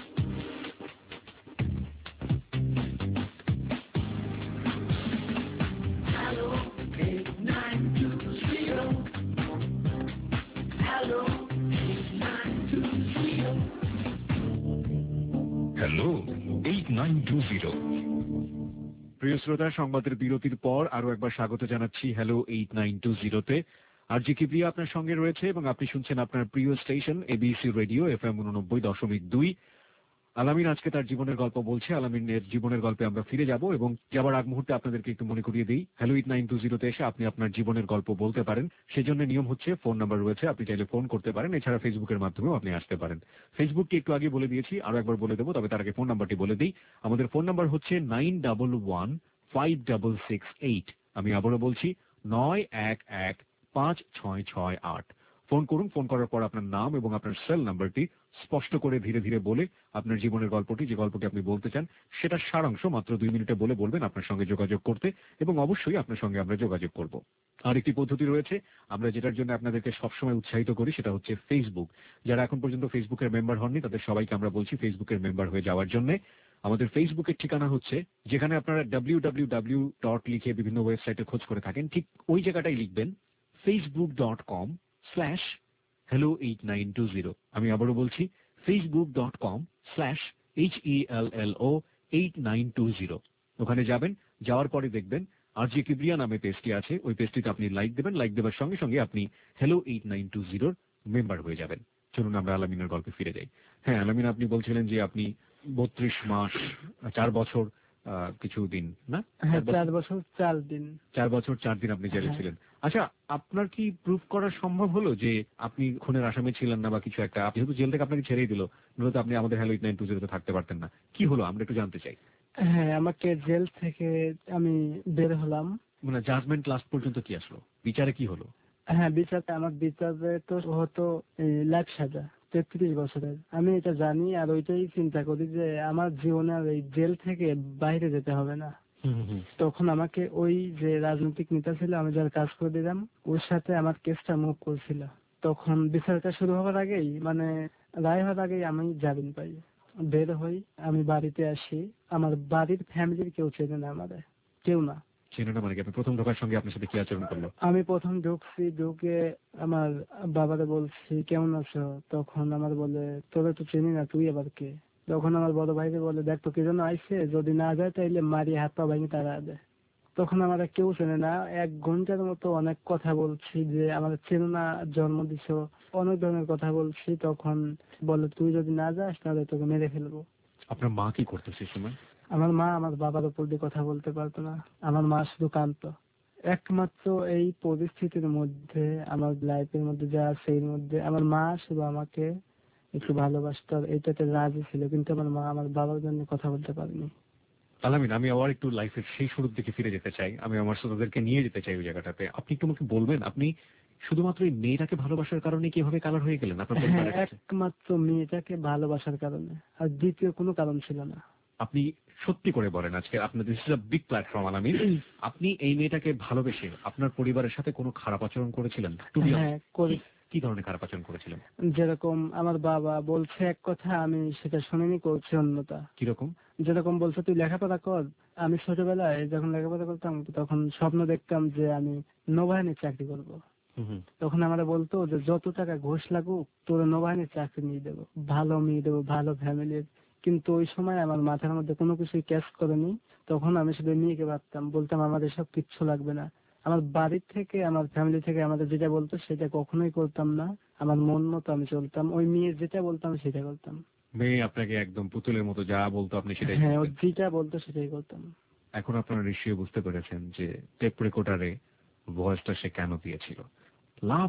Hello eight nine two zero. প্রিয় শ্রোতা, সংবাদের বিরতির পর আরো একবার স্বাগত জানাচ্ছি হ্যালো এইট নাইন টু জিরোতে। আর জি কিপ্রিয়া আপনার সঙ্গে রয়েছে এবং আপনি শুনছেন আপনার প্রিয় স্টেশন এবিসি রেডিও এফএম উননব্বই দশমিক দুই। আলামিন আজকে তার জীবনের গল্প বলছে। আলামিনের জীবনের গল্পে আমরা ফিরে যাব এবং যাবার আগ মুহূর্তে আপনাদেরকে একটু মনে করিয়ে দিই, হ্যালো এইট নাইন টু জিরোতে এসে আপনি আপনার জীবনের গল্প বলতে পারেন। সেজন্য নিয়ম হচ্ছে ফোন নাম্বার রয়েছে, আপনি চাইলে ফোন করতে পারেন। এছাড়া ফেসবুকের মাধ্যমেও আপনি আসতে পারেন। ফেসবুকটি একটু আগে বলে দিয়েছি, আরো একবার বলে দেবো, তবে তার আগে ফোন নাম্বারটি বলে দিই। আমাদের ফোন নাম্বার হচ্ছে nine double one five double six eight. আমি আবারও বলছি নয় এক এক পাঁচ ছয় ছয় আট। ফোন করুন। ফোন করার পর আপনার নাম এবং আপনার সেল নাম্বারটি স্পষ্ট করে ধীরে ধীরে বলে আপনার জীবনের গল্পটি, যে গল্পটি আপনি বলতে চান সেটার সারাংশ মাত্র দুই মিনিটে বলে বলবেন আপনার সঙ্গে যোগাযোগ করতে, এবং অবশ্যই আপনার সঙ্গে আমরা যোগাযোগ করব। আর একটি পদ্ধতি রয়েছে আমরা যেটার জন্য আপনাদেরকে সবসময় উৎসাহিত করি, সেটা হচ্ছে ফেসবুক। যারা এখন পর্যন্ত ফেসবুকের মেম্বার হননি তাদের সবাইকে আমরা বলছি ফেসবুকের মেম্বার হয়ে যাওয়ার জন্য। আমাদের ফেসবুকের ঠিকানা হচ্ছে, যেখানে আপনারা ডাব্লিউ ডাব্লিউ ডাব্লিউ ডট লিখে বিভিন্ন ওয়েবসাইটে খোঁজ করে থাকেন, ঠিক ওই জায়গাটাই লিখবেন Facebook dot com slash hello eight nine two zero. আমি আবারও বলছি Facebook dot com slash H E L L O eight nine two zero. ওখানে যাবেন, যাওয়ার পরে দেখবেন আর জি কিবরিয়া নামে পেজটি আছে, ওই পেজটিতে আপনি লাইক দেবেন। লাইক দেওয়ার সঙ্গে সঙ্গে আপনি হ্যালো এইট নাইন টু জিরোর মেম্বার হয়ে যাবেন। চলুন আমরা আলামিনের গল্পে ফিরে যাই। হ্যাঁ আলামিন, আপনি বলছিলেন যে আপনি বত্রিশ মাস চার বছর কিছু দিন না? হ্যাঁ, চার বছর চার দিন চার বছর চার দিন আপনি জেলে ছিলেন। আচ্ছা, আপনার কি প্রুফ করা সম্ভব হলো যে আপনি খুনের আসামি ছিলেন না বা কিছু একটা? যেহেতু জেল থেকে আপনাকে ছেড়েই দিল, নয়তো আপনি আমাদের হ্যালো এইট নাইন টু জিরোতে থাকতে পারতেন না। কি হলো আমরা একটু জানতে চাই। হ্যাঁ, আমাকে জেল থেকে আমি বের হলাম। মানে জাজমেন্ট লাস্ট পর্যন্ত কি আসলো? বিচারে কি হলো? হ্যাঁ, বিচারে আমার বিচারে তো হতো লাইফ সাজা তেত্রিশ বছরের। আমি এটা জানি আর ওইটাই চিন্তা করি যে আমার জীবনে আর এই জেল থেকে বাইরে যেতে হবে না। তখন আমাকে ওই যে রাজনৈতিক নেতা ছিল, আমি যার কাজ করে দিলাম, ওর সাথে আমার কেসটা মুভ করছিল। তখন বিচারটা শুরু হওয়ার আগেই, মানে রায় হওয়ার আগেই আমি জামিন পাই, বের হই। আমি বাড়িতে আসি, আমার বাড়ির ফ্যামিলির কেউ চেনে না, আমাদের কেউ না। চেনে না মানে কি? আপনি প্রথম ঢোকার সঙ্গে আপনার সাথে কি আচরণ করলো? আমি প্রথম ঢুকছি, ঢুকে আমার বাবারে বলছি কেমন আছো, তখন আমার বলে তোরা তো চিনি না, তুই আবার কে? তখন আমার বড় ভাইকে বলে দেখ তো কি জন্য আইসে, যদি না যায় তাইলে মারি হাত পা ভাঙি তারা দেয়। তখন আমার কেউ চেনে না। এক ঘন্টার মতো অনেক কথা বলছি যে আমার চেনো না, জন্ম দিছ, অনেক ধরনের কথা বলছি। তখন বলে তুই যদি না যাস তাহলে তোকে মেরে ফেলবো। আপনার মা কি করতো সেই সময়? আমার মা আমার বাবার উপর দিয়ে কথা বলতে পারতো না, আমার মা শুধু কাঁদতো। একমাত্র এই পরিস্থিতির মধ্যে আমার লাইফের মধ্যে যা আছে এর মধ্যে আমার মা শুধু আমাকে একটু ভালোবাসতো, এটাতে রাজি ছিল, কিন্তু আমার মা আমার বাবার জন্য কথা বলতে পারেনি। আলামিন, আমি আবার একটু লাইফের সেই শুরুর দিকে ফিরে যেতে চাই। আমি আমার শ্রোতাদেরকে নিয়ে যেতে চাই ওই জায়গাটাতে। আপনি একটু আমাকে বলবেন, আপনি শুধুমাত্র এই মেয়েটাকে ভালোবাসার কারণে কিভাবে কালার হয়ে গেলেন আপনার পরিবারের কাছে? একমাত্র মেয়েটাকে ভালোবাসার কারণে, আর দ্বিতীয় কোনো কারণ ছিল না। আপনি সত্যি করে বলেন, আজকে আপনাদের this is a big platform Alamin, আপনি এই মেয়েটাকে ভালোবেসে আপনার পরিবারের সাথে কোনো খারাপ আচরণ করেছিলেন? হ্যাঁ, করি। কি ধরনের খারাপ আচরণ করেছিলেন? যেরকম আমার বাবা বলছে এক কথা, আমি সেটা শুনিনি, করছে অন্যটা। কিরকম? যেরকম বলছে তুই লেখাপড়া কর। আমি ছোটবেলায় যখন লেখাপড়া করতাম তখন স্বপ্ন দেখতাম যে আমি নৌবাহিনীর চাকরি করব। তখন আমরা বলতো যে যত টাকা ঘুষ লাগুক তোর নৌবাহিনীর চাকরি নিয়ে দেবো, ভালো মেয়ে দেবো, ভালো ফ্যামিলির। কিন্তু ওই সময় আমার মাথার মধ্যে কোনো কিছুই ক্যাচ করেনি। তখন আমি শুধু মেয়েকে ভাবতাম, বলতাম আমার এসব কিচ্ছু লাগবে না। আমার বাড়ির থেকে, আমার ফ্যামিলি থেকে আমাদের যেটা বলতো সেটা কখনোই করতাম না। আমার মন মতো আমি চলতাম, ওই মেয়ে যেটা বলতাম সেটা করতাম। মেয়ে আপনাকে একদম পুতুলের মতো যা বলতো আপনি সেটাই? হ্যাঁ, ও যেটা বলতো সেটাই করতাম। এখন আপনারা নিশ্চয়ই বুঝতে পেরেছেন যে টেপ রেকর্ডারে ভয়েসটা সে কেন দিয়েছিল। লাভ,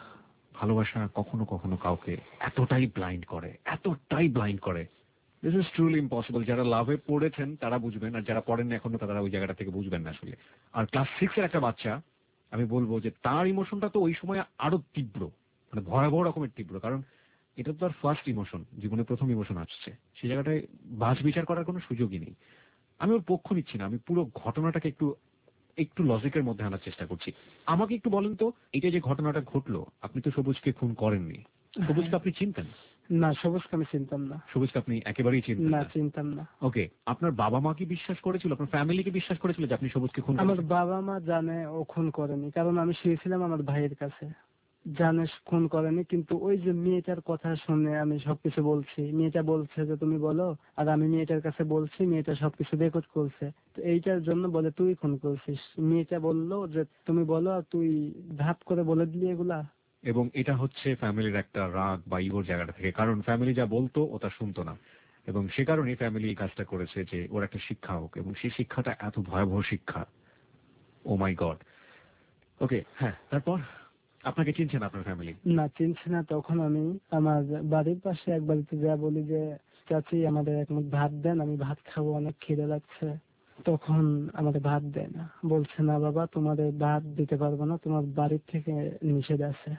ভালোবাসা কখনো কখনো কাউকে এতটাই ব্লাইন্ড করে, এতটাই ব্লাইন্ড করে, দিস ইজ ট্রুলি ইম্পসিবল। যারা লাভে পড়েছেন তারা বুঝবেন, আর যারা পড়েন এখনো তারা ওই জায়গাটা থেকে বুঝবেন না আসলে। আর ক্লাস সিক্স এর একটা বাচ্চা, আমি বলবো যে তার ইমোশনটা তো ওই সময় আরো তীব্র, মানে ভয়াবহ রকমের তীব্র, কারণ এটা তো তার ফার্স্ট ইমোশন, জীবনে প্রথম ইমোশন আসছে। সেই জায়গাটায় বাজ বিচার করার কোনো সুযোগই নেই। আমি ওর পক্ষ নিচ্ছি না, আমি পুরো ঘটনাটাকে একটু একটু লজিকের মধ্যে আনার চেষ্টা করছি। আমাকে একটু বলেন তো, এটা যে ঘটনাটা ঘটলো, আপনি তো সবুজকে খুন করেননি, সবুজকে আপনি চিনতেন? না, সবুজকে আমি চিনতাম না। সবুজকে আপনি একেবারেই চিনতেন না? চিনতাম না। ওকে, আপনার বাবা মা কি বিশ্বাস করেছিল, আপনার ফ্যামিলিকে বিশ্বাস করেছিল যে আপনি সবুজকে খুন করেছেন? আমার বাবা মা জানে ও খুন করেনি, কারণ আমি শুয়েছিলাম আমার ভাইয়ের কাছে। জানে খুন করেনি, কিন্তু ওই যে মেয়েটার কথা শুনে আমি সবকিছু বলছি, মেয়েটা বলছে যে তুমি বলো, আর আমি মেয়েটার কাছে বলছি, মেয়েটা সবকিছু রেকর্ড করছে। তো এইটার জন্য বলে তুই খুন করছিস। মেয়েটা বললো যে তুমি বলো, আর তুই ধাপ করে বলে দিলি এগুলা। এবং এটা হচ্ছে ফ্যামিলির একটা রাগ বা ইগোর জায়গাটা থেকে, কারণ ফ্যামিলি যা বলতো ওটা শুনতো না, এবং সে কারণে ফ্যামিলি এই কাজটা করেছে যে ওর একটা শিক্ষা হোক, এবং সেই শিক্ষাটা এত ভয়াবহ শিক্ষা। ও মাই গড। ওকে, হ্যাঁ, তারপর আপনাকে চিনছেন আপনার ফ্যামিলি? না, চিনছে না। তখন আমি আমার বাড়ির পাশে এক বাড়িতে যা বলি যে চাচি আমাদের এক মুঠ ভাত দেন, আমি ভাত খাবো, অনেক খিদে লাগছে। তখন আমাদের ভাত দেয় না, বলছে না বাবা তোমাদের ভাত দিতে পারবো না, তোমার বাড়ির থেকে নিষেধ আছে।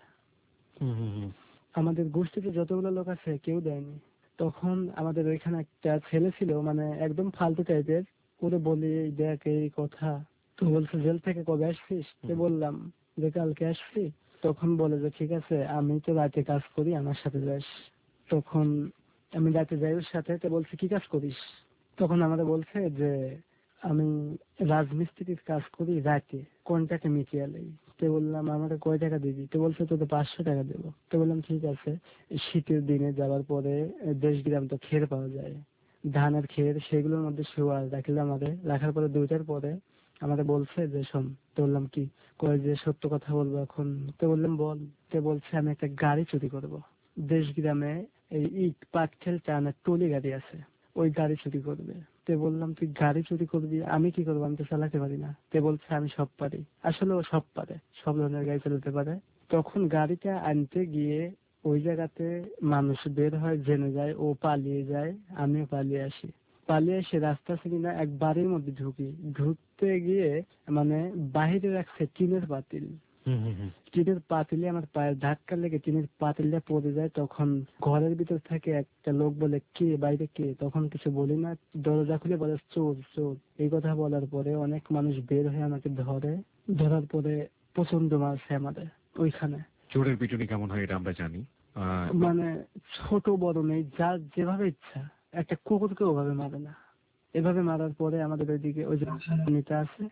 আমাদের গোষ্ঠীতে যতগুলো লোক আছে কেউ দেয়নি। তখন আমাদের ওইখানে একটা ছেলে ছিল, মানে একদম ফালতু টাইপের। ওরে বলি দেখ এই কথা, তো বলছে জেল থেকে কবে আসছিস? তো বললাম যে কালকে আসছি। তখন বলে যে ঠিক আছে, আমি তো রাতে কাজ করি, আমার সাথে যাস। তখন আমি রাতে যাই ওর সাথে। তো বলছে কি কাজ করিস? তখন আমাদের বলছে যে আমি রাজমিস্ত্রির কাজ করি রাতে, কন্ট্রাক্টে মিটিয়ালেই। তো বললাম আমাকে কয় টাকা দিবি? তো বলছে তোদের পাঁচশো টাকা দেবো। তো বললাম ঠিক আছে। শীতের দিনে যাওয়ার পরে দেশ গ্রাম তো খের পাওয়া যায়, ধানের খের, সেগুলোর মধ্যে শোয়া রাখলে আমাদের, রাখার পরে দুইটার পরে আমাদের বলছে যে শোন। তো বললাম কি? কয় যে সত্য কথা বলবো এখন। তো বললাম বল। তো বলছে আমি একটা গাড়ি চুরি করব। দেশ গ্রামে এই ইট পাটখেল টানার টলি গাড়ি আছে, ওই গাড়ি চুরি করবে। তে বললাম তুই গাড়ি চুরি করবি, আমি কি করবো? আমি তো চালাতে পারি না। তে বলছে আমি সব পারি। আসলে ও সব পারে, সব ধরনের গাড়ি চালাতে পারে। তখন গাড়িটা আনতে গিয়ে ওই জায়গাতে মানুষ বের হয়, জেনে যায়, ও পালিয়ে যায়, আমিও পালিয়ে আসি। পালিয়ে এসে রাস্তা চিনি না, এক বাড়ির মধ্যে ঢুকি। ঢুকতে গিয়ে মানে বাহিরে রাখছে টিনের পাতিল, টিনের পাতিলে আমার পায়ের ধাক্কা লেগে টিনের পাতিলটা পড়ে যায়। তখন ঘরের ভিতর থেকে একটা লোক বলে কে বাইরে কে? তখন কিছু বলি না, দরজা খুলে বলে চোর চোর। এই কথা বলার পরে অনেক মানুষ বের হয়ে আমাকে ধরে। ধরার পরে প্রচন্ড মারছে আমাদের ওইখানে। চোরের পিটুনি কেমন হয় এটা আমরা জানি। মানে ছোট বড় নেই, যার যেভাবে ইচ্ছা। একটা কুকুরকে ওভাবে মারে না। এভাবে মারার পরে আমাদের ওইদিকে ওই যে নেতা আছে,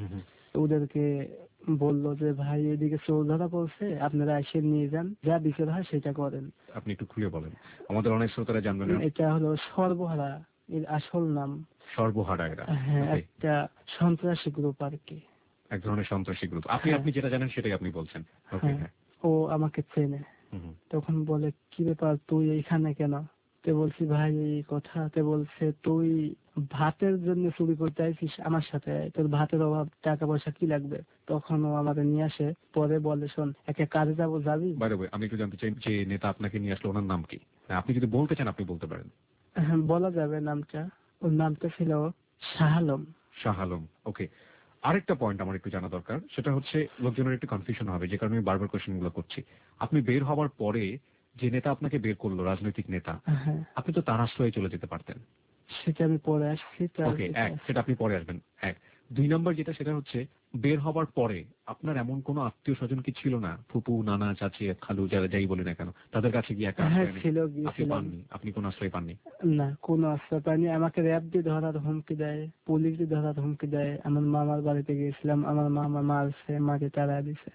ওদেরকে বললো যে ভাই এদিকে চোর ধরা পড়ছে, আপনারা এসে নিয়ে যান, যা বিচার হয় সেটা করেন। আপনি একটু খুলে বলেন, আমাদের অনেক শ্রোতারা জানবেন। এটা হলো সর্বহারা, এর আসল নাম। সর্বহারা এরা? হ্যাঁ, একটা সন্ত্রাসী গ্রুপ আর কি, এক ধরনের সন্ত্রাসী গ্রুপ। আপনি আপনি যেটা জানেন সেটাই আপনি বলছেন। ওকে, হ্যাঁ। ও আমাকে চেনে। তখন বলে কি ব্যাপার, তুই এইখানে কেন? তে বলছি ভাই এই কথা। তে বলছে তুই ভাতের জন্য চুরি করতে আইছিস আমার সাথে, তোর ভাতের অভাব, টাকা পয়সা কি লাগবে? তখন ও আমাদের নিয়ে আসে, পরে বলে শোন একটা কাজে যাবো, যাবি? বাই দ্য ওয়ে, আমি একটু জানতে চাই যে নেতা আপনাকে নিয়ে আসলো, ওনার নাম কি? আপনি যদি বলতে চান আপনি বলতে পারেন। হ্যাঁ, বলা যাবে নামটা। ওর নামটা ছিল শাহ আলম। শাহ আলম, ওকে। আরেকটা পয়েন্ট আমার একটু জানা দরকার, সেটা হচ্ছে লোকজনের একটু কনফিউশন হবে, যে কারণে আমি বারবার কোশ্চেন গুলো করছি। আপনি বের হওয়ার পরে যে নেতা আপনাকে বের করলো, রাজনৈতিক নেতা, আপনি তো তার আশ্রয়ে চলে যেতে পারতেন। সেটা আমি পরে আসছি। ওকে, এক, সেটা আপনি পরে আসবেন। এক দুই নাম্বার যেটা, সেটা হচ্ছে বের হবার পরে আপনার এমন কোনো আত্মীয় স্বজন কি ছিল না? ফুপু, নানা, চাচি, খালু, যারা যাই বলি না কেন, তাদের কাছে গিয়ে একটা আশ্রয় ছিল? আপনি পাননি? আপনি কোনো আশ্রয় পাননি? না, কোনো আশ্রয় পাইনি। আমাকে র্যাব দিয়ে ধরার হুমকি দেয়, পুলিশ দিয়ে ধরার হুমকি দেয়। আমার মামার বাড়িতে গিয়েছিলাম, আমার মামা মারছে, মাকে তাড়া দিছে।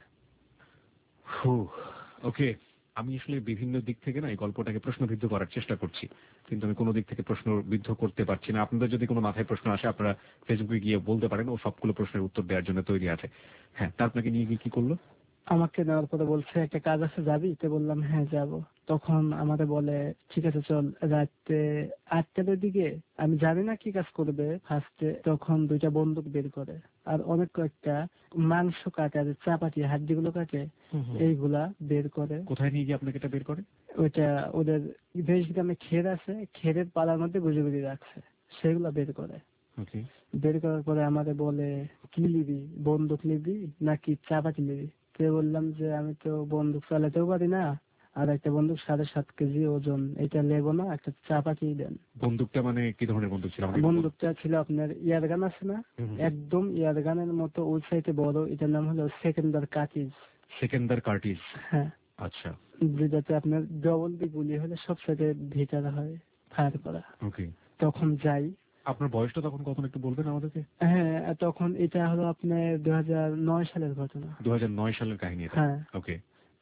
ওকে, আমি আসলে বিভিন্ন দিক থেকে না এই গল্পটাকে প্রশ্নবিদ্ধ করার চেষ্টা করছি, কিন্তু আমি কোনো দিক থেকে প্রশ্নবিদ্ধ করতে পারছি না। আপনাদের যদি কোনো মাথায় প্রশ্ন আসে আপনারা ফেসবুকে গিয়ে বলতে পারেন, ও সবগুলো প্রশ্নের উত্তর দেওয়ার জন্য তৈরি আছে। হ্যাঁ, তা আপনাকে নিয়ে গিয়ে কি করলো? আমাকে নেওয়ার পরে বলছে একটা কাজ আছে, যাবি? তো বললাম হ্যাঁ যাব। তখন আমাদের বলে ঠিক আছে চল। রাতে আটটার দিকে, আমি জানি না কি কাজ করবে ফার্স্টে, তখন দুইটা বন্দুক বের করে আর অনেক কয়েকটা মাংস কাটে, আর চাপাটি হাড্ডি গুলো কাটে, এইগুলা বের করে। কোথায় নিয়ে গিয়ে আপনাকে এটা বের করে? ওইটা ওদের দেশ গ্রামে খের আছে, খেরের পালার মধ্যে গুজে গুজে রাখছে, সেগুলা বের করে। বের করার পরে আমাদের বলে কি নিবি, বন্দুক নিবি নাকি চাপাতি নিবি? তো বললাম যে আমি তো বন্দুক চালাতেও পারি না, আর একটা বন্দুক সাড়ে সাত কেজি ওজন, এটা নেবো না, একটা চাপাতি দেন। বন্দুকটা মানে কি ধরনের বন্দুক ছিল? বন্দুকটা ছিল আপনার ইয়ারগান আছে না, একদম ইয়ারগানের মতো, ওই সাইডে বড়, এটার নাম হলো সেকেন্ডার কার্টিজ। সেকেন্ডার কার্টিজ, হ্যাঁ। আচ্ছা। যেটাতে আপনার ডবল বি গুলি হলে সব সাইডে ভিটার হয় ফায়ার করা। ওকে। তখন যাই। আপনার বয়সটা তখন কত একটু বলবেন আমাদেরকে? হ্যাঁ, তখন এটা হলো আপনার দুই হাজার নয় সালের ঘটনা। দুই হাজার নয় সালের কাহিনী এটা? হ্যাঁ। ওকে।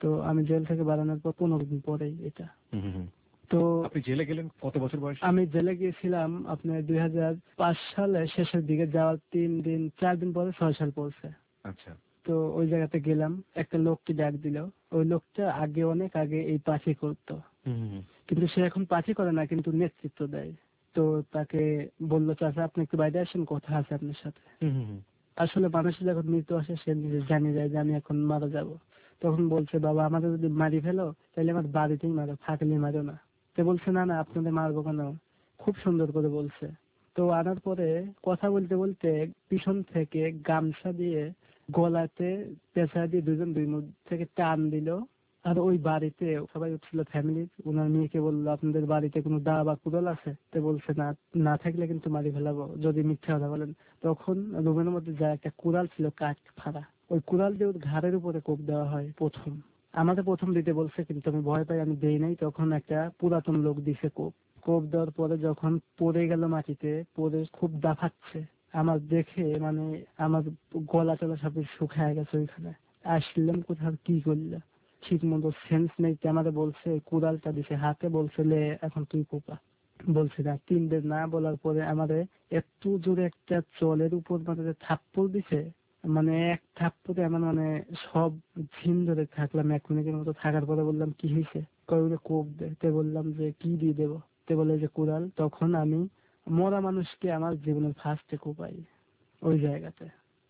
তো আমি জেল থেকে বেরোনোর পর পনেরো দিন পরেই এটা। তো আপনি জেলে গেলেন কত বছর বয়সে? আমি জেলে গিয়েছিলাম আপনার দুই হাজার পাঁচ সালে শেষের দিকে, যাওয়ার তিন দিন চার দিন পরে ছয় সাল পড়ছে। আচ্ছা। তো ওই জায়গাতে গেলাম, একটা লোককে ডাক দিল। ওই লোকটা আগে অনেক আগে এই পাখি করতো, কিন্তু সে এখন পাখি করে না, কিন্তু নেতৃত্ব দেয়। তো তাকে বললো, চাচা আপনি একটু বাইরে আসেন, কথা আছে আপনার সাথে। আসলে মানুষের যখন মৃত্যু আসে সে নিজে জানি যায় যে আমি এখন মারা যাব। তখন বলছে, বাবা আমাদের যদি মারি ফেলো তাহলে আমার বাড়িতেই মারো, ফাঁকলে মারো না। তো বলছে, না না আপনাদের মারবো কেন, খুব সুন্দর করে বলছে। তো আনার পরে কথা বলতে বলতে পিছন থেকে গামছা দিয়ে গলাতে পেঁচা দিয়ে দুজন দুই মুখ থেকে টান দিল। আর ওই বাড়িতে সবাই উঠছিল ফ্যামিলি, ওনার মেয়েকে বললো, আপনাদের বাড়িতে কোনো দা বা কুড়াল আছে? তো বলছে, না, না থাকলে কিন্তু মারি ফেলাবো যদি মিথ্যা কথা বলেন। তখন রুমের মধ্যে যা একটা কুড়াল ছিল কাঠ ফাড়া, ওই কুড়াল দিয়ে ওর ঘাড়ের উপরে কোপ দেওয়া হয় প্রথম। আমাদের প্রথম দিতে বলছে, কিন্তু আমি ভয় পাই, আমি দেই নাই। তখন একটা পুরাতন লোক দিছে কোপ। কোপ দেওয়ার পরে যখন পড়ে গেল মাটিতে, পড়ে খুব দাফাচ্ছে, আমার দেখে মানে আমার গলা টলা সব শুকায় গেছে। ওইখানে আসলাম কোথাও, কি করলে ঠিক মতো সেন্স নেই। আমাদের বলছে কুড়ালটা দিছে হাতে, বলছে লে এখন তুই কোপা। বলছে না, তিন দিন না বলার পরে আমাদের এত জোরে একটা চলের উপর মানে থাপ্পড় দিছে, মানে এক থাপ্পড়ে আমার মানে সব ঝিম ধরে থাকলাম এক মিনিটের মতো। থাকার পরে বললাম, কি হয়েছে? কয়ে কোপ দে। তে বললাম যে কি দিয়ে দেবো? তে বলে যে কুড়াল। তখন আমি মরা মানুষকে আমার জীবনের ফার্স্টে কোপাই ওই জায়গাতে।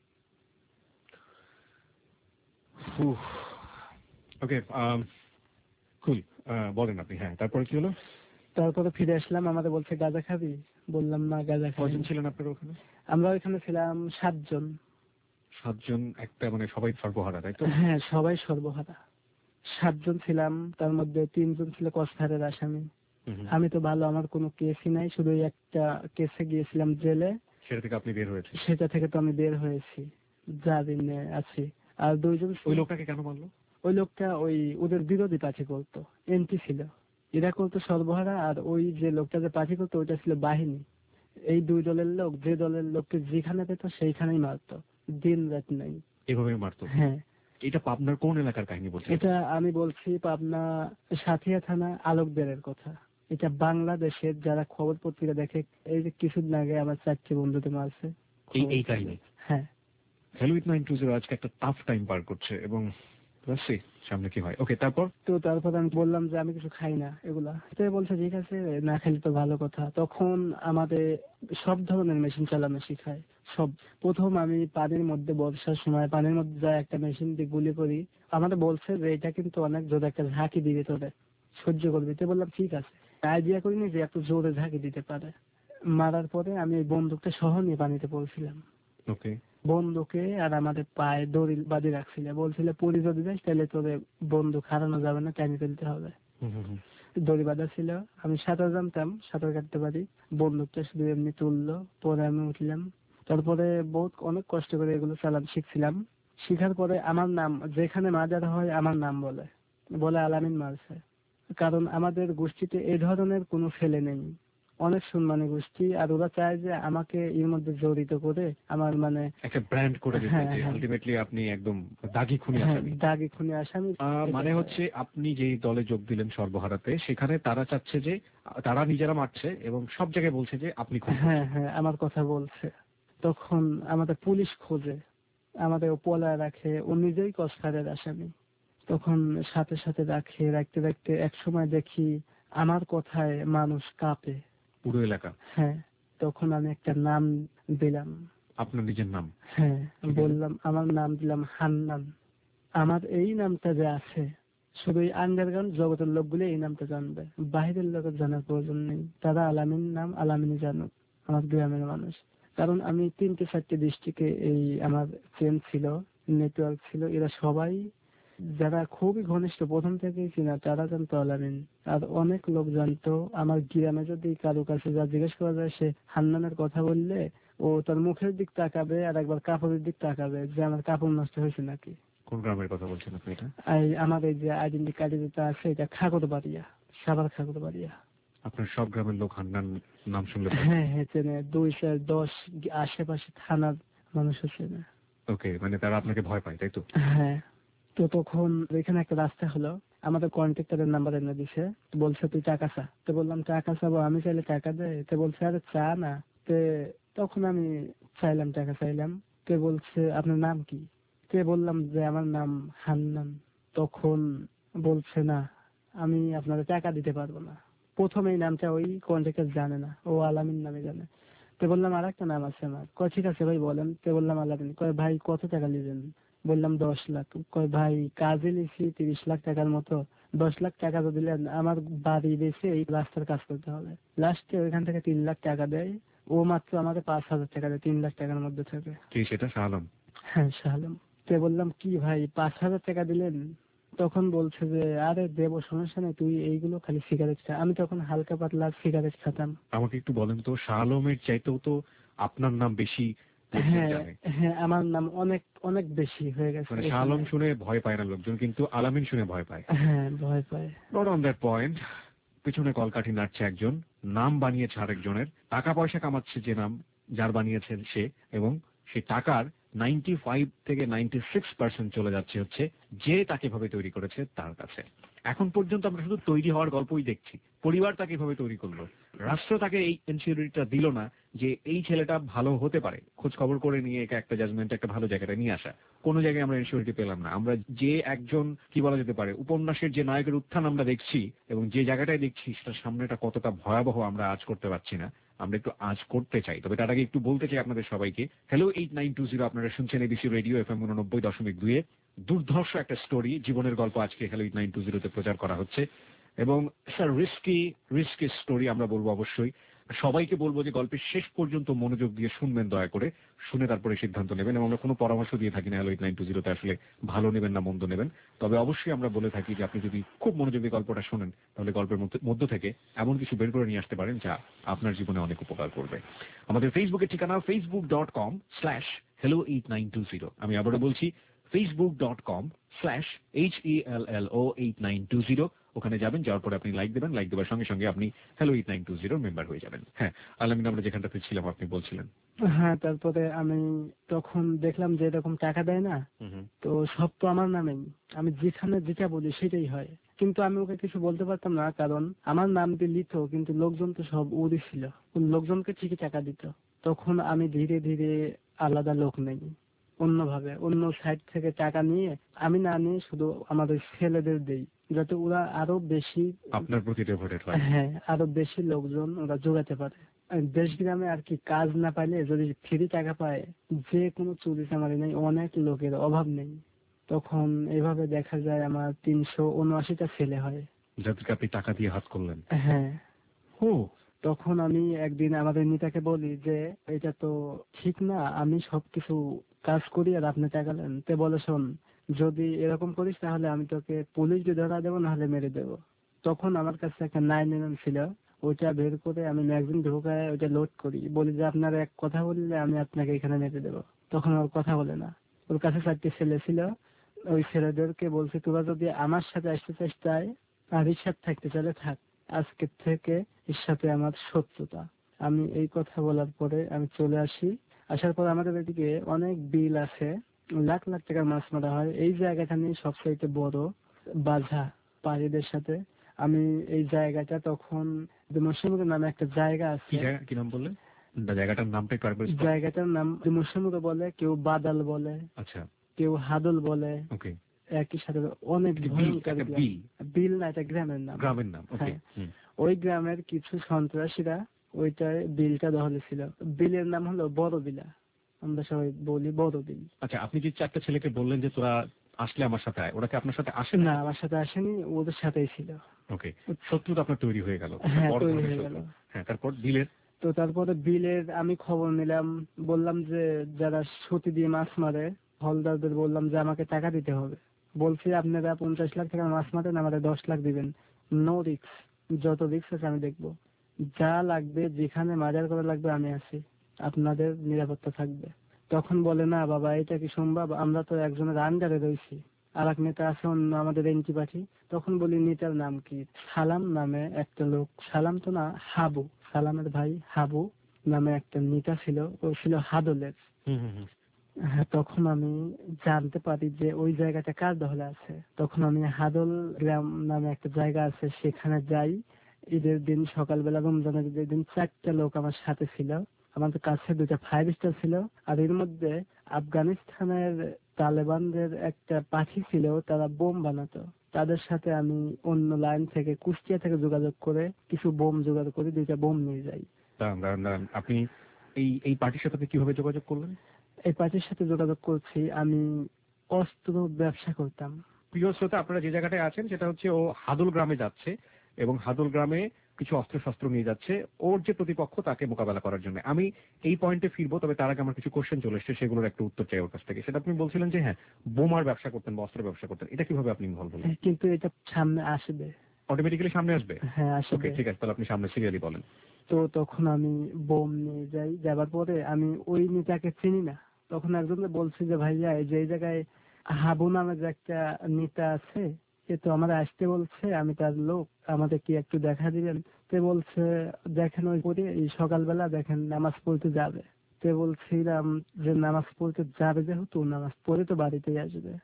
ওকে, কুল, বলেন আপনি। হ্যাঁ, তারপরে কি হলো? তারপরে ফিরে আসলাম, আমাদের বলছে গাঁজা খাবি? বললাম না, গাঁজা খাবি। কজন ছিলেন আপনারা ওখানে? আমরা ওইখানে ছিলাম সাতজন। সাতজন, একটা মানে সবাই সর্বহারা, তাই তো? হ্যাঁ, সবাই সর্বহারা। সাতজন ছিলাম, তার মধ্যে তিনজন ছিল কসফারের আসামি। আমি তো ভালো, আমার কোনো কেসই নাই, শুধু একটা কেসে গিয়েছিলাম জেলে। সেটা থেকে আপনি বের হয়েছে? সেটা থেকে তো আমি বের হয়েছি, যা দিনে আছি। আর দুইজন। ওই লোকটাকে কেন মারলো? ওই লোকটা ওই ওদের বিরোধী পার্টি করতো, এনটি ছিল। এরা করতো সর্বহারা, আর ওই যে লোকটা যে পার্টি করতো ওইটা ছিল বাহিনী। এই দুই দলের লোক যে দলের লোককে যেখানে পেত সেইখানেই মারতো, দিন রাত নাই, এভাবে মারতো? হ্যাঁ। এটা পাবনার কোন এলাকার কাহিনী বলছেন? এটা আমি বলছি পাবনা সাথিয়া থানা আলোকদের কথা। এটা বাংলাদেশের যারা খবর পত্রিকা দেখে, এই যে কিছুদিন আগে আমার চারটি বন্ধুতে মারছে, এই এই কাহিনী। হ্যাঁ। Hello eight nine two zero আজকে একটা টাফ টাইম পার করছে এবং বুঝছি সামনে কি হয়। ওকে, তারপর? তো তারপর আমি বললাম যে আমি কিছু খাই না এগুলা। তো বলছে ঠিক আছে, না খেলে তো ভালো কথা। তখন আমাদের সব ধরনের মেশিন চালানো শিখায় সব। প্রথম আমি পানির মধ্যে, বর্ষার সময় পানির মধ্যে যায় একটা মেশিন দিয়ে গুলি করি। আমাদের বলছে যে এটা কিন্তু অনেক জোরে একটা ঝাঁকি দিবে, তোরে সহ্য করবি। তো বললাম ঠিক আছে। আইডিয়া করিনি যে এত জোরে ঝাঁকি দিতে পারে। মারার পরে আমি এই বন্দুকটা সহ নিয়ে পানিতে পড়ছিলাম। ওকে। বন্ধুকে আর আমাদের পায়ে দড়ি বাঁধি রাখছিল, বলছিল পরি যদি যাস তাহলে তোদের বন্দুক হারানো যাবে না, টানি ফেলতে হবে। দড়ি বাঁধা ছিল। আমি সাঁতার জানতাম, সাঁতার কাটতে পারি। বন্দুকটা শুধু এমনি তুললো, পরে আমি উঠলাম। তারপরে বহুত অনেক কষ্ট করে এগুলো চালান শিখছিলাম। শিখার পরে আমার নাম যেখানে মাজার হয় আমার নাম বলে বলে আলামিন মারছে। কারণ আমাদের গোষ্ঠীতে এই ধরনের কোনো ছেলে নেই, অনেক সম্মানী গোষ্ঠী। আর ওরা চায় যে আমাকে এর মধ্যে জড়িত করে আমার মানে একটা ব্র্যান্ড করে দিতে, যে আলটিমেটলি আপনি একদম দাগি খুনি আসামি। দাগি খুনি আসামি। মানে হচ্ছে আপনি যেই দলে যোগ দিলেন সর্বহারাতে, সেখানে তারা চাচ্ছে যে তারা নিজেরা মারছে এবং সব জায়গায় বলছে যে আপনি খুন। হ্যাঁ হ্যাঁ, আমার কথা বলছে। তখন আমাদের পুলিশ খোঁজে, আমাদের পলায় রাখে। ও নিজেই কসফারের আসামি। তখন সাথে সাথে রাখে, রাখতে রাখতে এক সময় দেখি আমার কথায় মানুষ কাঁপে, পুরো এলাকা। হ্যাঁ। তখন আমি একটা নাম দিলাম। আপনার নিজের নাম? হ্যাঁ, বললাম আমার নাম দিলাম হান্নান। আমার এই নামটা যে আছে শুধু এই আন্ডারগ্রাউন্ড জগতের লোকগুলো এই নামটা জানবে, বাইরের লোকের জানার প্রয়োজন নেই। তারা আলামিন নাম আলামিনই জানুক, আমার গ্রামের মানুষ। কারণ আমি তিনটে চারটে ডিস্ট্রিক্টে এই আমার ফ্রেন্ড ছিল, নেটওয়ার্ক ছিল, এরা সবাই যারা খুবই ঘনিষ্ঠ প্রথম থেকেই চিনা, তারা জানতো আলামিন। আর অনেক লোক জানতো। আমার গ্রামে যদি কারো কাছে যা জিজ্ঞেস করা যায়, সে হান্নানের কথা বললে ও তার মুখের দিক তাকাবে আর একবার কাপড়ের দিক তাকাবে যে আমার কাপড় নষ্ট হয়েছে নাকি। কোন গ্রামের কথা বলছেন আপনি এটা? আমার এই যে আইডেন্টি কার্ডে যেটা আছে এটা খাগড়বাড়িয়া, সাভার খাগড়বাড়িয়া। আপনার সব গ্রামের লোক হান্নান নাম শুনলে? হ্যাঁ হ্যাঁ, চেনে। দুই চার দশ আশেপাশে থানার মানুষ চেনে। ওকে, মানে তারা আপনাকে ভয় পায়, তাই তো? হ্যাঁ। তো তখন এখানে একটা রাস্তা হলো, আমাদের কন্ট্রাক্টরের নাম্বার এনে দিছে, বলছে তুই টাকা চা। তো বললাম টাকা চাবো, আমি চাইলে টাকা দেয়? তো বলছে আরে চা না। তো তখন আমি চাইলাম, টাকা চাইলাম। তো বলছে আপনার নাম কি? তো বললাম যে আমার নাম হান্নান। তখন বলছে না, আমি আপনাদের টাকা দিতে পারবো না। প্রথমে এই নামটা ওই কন্ট্রাক্টর জানে না, ও আলামিন নামে জানে। তো বললাম আর একটা নাম আছে আমার। কয় ঠিক আছে ভাই বলেন। তো বললাম আলামিন। কয় ভাই কত টাকা নেবেন? বললাম দশ লাখ। কয় ভাই কাজে লিখছি তিরিশ লাখ টাকার মতো, দশ লাখ টাকা তো দিলেন, আমার বাড়ি বেশি এই রাস্তার কাজ করতে হবে। লাস্টে ওইখান থেকে তিন লাখ টাকা দেয়। ও মাত্র আমাদের পাঁচ হাজার টাকা দেয়, তিন লাখ টাকার মধ্যে থাকে। কি সেটা শাহ আলম? হ্যাঁ শাহ আলম। তো বললাম কি ভাই পাঁচ হাজার টাকা দিলেন? তখন বলছে যে আরে দেবো, সমস্যা নেই, তুই এইগুলো খালি সিগারেট খা। আমি তখন হালকা পাতলা সিগারেট খেতাম। আমাকে একটু বলেন তো, শাহ আলমের চাইতেও তো আপনার নাম বেশি লোকজন হ্যাঁ জানে। হ্যাঁ, আমার নাম অনেক অনেক বেশি হয়ে গেছে মানে শাহ এখানে। আলম শুনে ভয় পায় না লোকজন, কিন্তু আলামিন শুনে ভয় পায়। হ্যাঁ ভয় পায়। নট অন দ্যাট পয়েন্ট, পিছনে কলকাঠি নাড়ছে একজন, নাম বানিয়েছে আরেকজনের, টাকা পয়সা কামাচ্ছে যে নাম যার বানিয়েছেন সে, এবং সেই টাকার নাইনটি ফাইভ থেকে নাইনটি সিক্স পার্সেন্ট চলে যাচ্ছে হচ্ছে যে তাকে এভাবে তৈরি করেছে তার কাছে। এখন পর্যন্ত আমরা শুধু তৈরি হওয়ার গল্পই দেখছি। পরিবার তাকে এভাবে তৈরি করলো, রাষ্ট্র তাকে এই ইনসিকিউরিটিটা দিল না যে এই ছেলেটা ভালো হতে পারে, খোঁজ খবর করে নিয়ে একে একটা জাজমেন্ট একটা ভালো জায়গাটা নিয়ে আসা। কোনো জায়গায় আমরা ইনসিকিউরিটি পেলাম না। আমরা যে একজন কি বলা যেতে পারে উপন্যাসের যে নায়কের উত্থান আমরা দেখছি, এবং যে জায়গাটায় দেখছি সেটার সামনেটা কতটা ভয়াবহ আমরা আজ করতে পারছি না, আমরা একটু আজ করতে চাই। তবে তার আগে একটু বলতে চাই আপনাদের সবাইকে, hello eight nine two zero, আপনারা শুনছেন এবিসি রেডিও এফ এম উননব্বই দশমিক দুই এ। দুর্ধর্ষ একটা স্টোরি, জীবনের গল্প আজকে হ্যালো এইট নাইন টু জিরোতে প্রচার করা হচ্ছে, এবং স্যার রিস্কি রিস্কি স্টোরি আমরা বলবো অবশ্যই। সবাইকে বলবো যে গল্পের শেষ পর্যন্ত মনোযোগ দিয়ে শুনবেন দয়া করে, শুনে তারপরে সিদ্ধান্ত নেবেন। এবং আমরা কোনো পরামর্শ দিয়ে থাকি না হ্যালো এইট নাইন টু জিরোতে আসলে ভালো নেবেন না মন্দ নেবেন। তবে অবশ্যই আমরা বলে থাকি যে আপনি যদি খুব মনোযোগ দিয়ে গল্পটা শোনেন তাহলে গল্পের মধ্য থেকে এমন কিছু বের করে নিয়ে আসতে পারেন যা আপনার জীবনে অনেক উপকার করবে। আমাদের ফেসবুকের ঠিকানা Facebook dot com slash hello eight nine two zero. আমি আবারও বলছি Facebook dot com slash H E L L O eight nine two zero. ওখানে যাবেন, যাওয়ার পরে আপনি লাইক দেবেন, লাইক দেওয়ার সঙ্গে সঙ্গে আপনি hello eight nine two zero member হয়ে যাবেন। হ্যাঁ আলামিন, আমরা যেখানটাতে ছিলাম আপনি বলছিলেন। হ্যাঁ তারপরে আমি তখন দেখলাম যে এরকম টাকা দেয় না, তো সব তো আমার নামেই, আমি যেখানে যেটা বলি সেটাই হয়। কিন্তু আমি ওকে কিছু বলতে পারতাম না, কারণ আমার নাম দিয়ে লিখতো কিন্তু লোকজন তো সব উড়ি ছিল, লোকজনকে ঠিকই টাকা দিত। তখন আমি ধীরে ধীরে আলাদা লোক নেই, অন্যভাবে অন্য সাইড থেকে টাকা নিয়ে, আমি না নিয়ে শুধু আমাদের ছেলেদের দেই, যাতে ওরা আরো বেশি আপনার প্রতি ডেভোটেড হয়। হ্যাঁ আরো বেশি লোকজন ওরা জোগাতে পারে। দেশ গ্রামে আর কি কাজ না পাইলে যদি ফ্রি টাকা পায়, যে কোনো চুরি চামারি নেই, অনেক লোকের অভাব নেই। তখন এইভাবে দেখা যায় আমার তিনশো উনআশিটা ছেলে হয়, যাদেরকে আপনি টাকা দিয়ে হাত করলেন। হ্যাঁ। ও তখন আমি একদিন আমাদের নেতাকে বলি যে এটা তো ঠিক না, আমি সবকিছু কাজ করি আর আপনি টাকা নেন। তে বলে শোন, যদি এরকম করিস তাহলে আমি তোকে পুলিশ দিয়ে ধরা দেবো, নাহলে মেরে দেবো। তখন আমার কাছে একটা নাইন এম ছিল, ওইটা বের করে আমি ম্যাগজিন ঢোকায় ওইটা লোড করি, বলি যে আপনার এক কথা বললে আমি আপনাকে এখানে মেরে দেবো। তখন ওর কথা বলে না, ওর কাছে চারটি ছেলে ছিল, ওই ছেলেদেরকে বলছি তোরা যদি আমার সাথে আসতে চাস তাই, আর এর সাথে থাকতে চাইলে থাক, আজকে থেকে এর সাথে আমার শত্রুতা। আমি এই কথা বলার পরে আমি চলে আসি। আসার পর আমাদের এদিকে অনেক বিল আছে, লাখ লাখ টাকার মাছ মারা হয়। এই জায়গাটা নিয়ে সবচাইতে বড় বাধা পাড়িদের সাথে। আমি এই জায়গাটা তখন মুসলিমুর নামে একটা জায়গা আছে। কি নাম বললেন জায়গাটার নামটা একটু আরেকবার? জায়গাটার নাম মুসলিমুর বলে, কেউ বাদাল বলে, আচ্ছা, কেউ হাদল বলে। ওকে, একই সাথে অনেক ভয়ঙ্কর বিল। বিল না, এটা গ্রামের নাম। গ্রামের নাম, ওকে। ওই গ্রামের কিছু সন্ত্রাসীরা ওইটার বিলটা দখলে ছিল। বিলের নাম হলো বড় বিলা, আমরা সবাই বলি বড় বিল। আচ্ছা, আপনি যে চারটা ছেলেকে বললেন যে তোরা আসলে আমার সাথে আয়, ওরা কি আপনার সাথে আসে না? আমার সাথে আসেনি, ওদের সাথেই ছিল। ওকে, শত্রুতা আপনার তৈরি হয়ে গেল। হ্যাঁ তৈরি হয়ে গেল। হ্যাঁ, তারপর বিলের তো তারপরে বিলের আমি খবর নিলাম, বললাম যে যারা সুতি দিয়ে মাছ মারে হলদারদের বললাম যে আমাকে টাকা দিতে হবে। বলছি আপনারা পঞ্চাশ লাখ টাকা মাছ মারেন, আমাদের দশ লাখ দিবেন, নো রিক্স, যত রিক্স আছে আমি দেখবো, যা লাগবে যেখানে মাজার করা লাগবে আমি আছি, আপনাদের নিরাপত্তা থাকবে। তখন বলে না বাবা এটা কি সম্ভব, আমরা তো একজনের আন্ডারে রয়েছি, আর এক নেতা আছে অন্য আমাদের এনটি পার্টি। তখন বলি নেতার নাম কি? সালাম নামে একটা লোক, সালাম তো না, হাবু, সালামের ভাই হাবু নামে একটা নেতা ছিল, ও ছিল হাদলের। হ্যাঁ, তখন আমি জানতে পারি যে ওই জায়গাটা কার দখলে আছে। তখন আমি হাদল গ্রাম নামে একটা জায়গা আছে, সেখানে যাই। ঈদের দিন সকালবেলা, রমজানের ঈদের দিন, চারটা লোক আমার সাথে ছিল। আমাদের কাছে দুইটা ফাইভ স্টার ছিল, আর এর মধ্যে আফগানিস্তানের তালেবানদের একটা পাখি ছিল, তারা বোম বানাতো। তাদের সাথে আমি অন্য লাইন থেকে, কুষ্টিয়া থেকে যোগাযোগ করে কিছু বোম জোগাড় করে দুইটা বোম নিয়ে যাই। দাঁড়ান, দাঁড়ান, দাঁড়ান। আপনি এই এই পার্টির সাথে কিভাবে যোগাযোগ করলেন? এই পার্টির সাথে যোগাযোগ করছি, আমি অস্ত্র ব্যবসা করতাম। প্রিয় শ্রোতা, আপনারা যে জায়গাটায় আছেন সেটা হচ্ছে ও হাদল গ্রামে যাচ্ছে এবং হাদল গ্রামে কিছু অস্ত্র শস্ত্র নিয়ে যাচ্ছে ওর যে প্রতিপক্ষ তাকে মোকাবেলা করার জন্য। আমি এই পয়েন্টে ফিরবো, তবে তার আগে আমার কিছু কোশ্চেন চলে এসছে, সেগুলোর একটা উত্তর চাই ওর কাছ থেকে। সেটা আপনি বলছিলেন যে হ্যাঁ, বোমার ব্যবসা করতেন বা অস্ত্র ব্যবসা করতেন, এটা কিভাবে আপনি ইনভলভ হলেন? কিন্তু এটা সামনে আসবে, অটোমেটিক্যালি সামনে আসবে? হ্যাঁ ওকে, আসবে। ঠিক আছে, তাহলে আপনি সামনে সিরিয়ালি বলেন। তো তখন আমি বোম নিয়ে যাই। যাবার পরে আমি ওই নেতাকে চিনি না। তখন একজন বলছে যে ভাইয়া, এই যে এই জায়গায় হাবু নামের যে একটা নেতা আছে, সে তো আমার আসতে বলছে, আমি তার লোক, আমাদের কি একটু দেখা দিবেন? তে বলছে দেখেন ওই পরে এই সকালবেলা দেখেন নামাজ পড়তে যাবে। তে বলছিলাম যে নামাজ পড়তে যাবে, যেহেতু নামাজ পড়ে তো বাড়িতেই আসবে।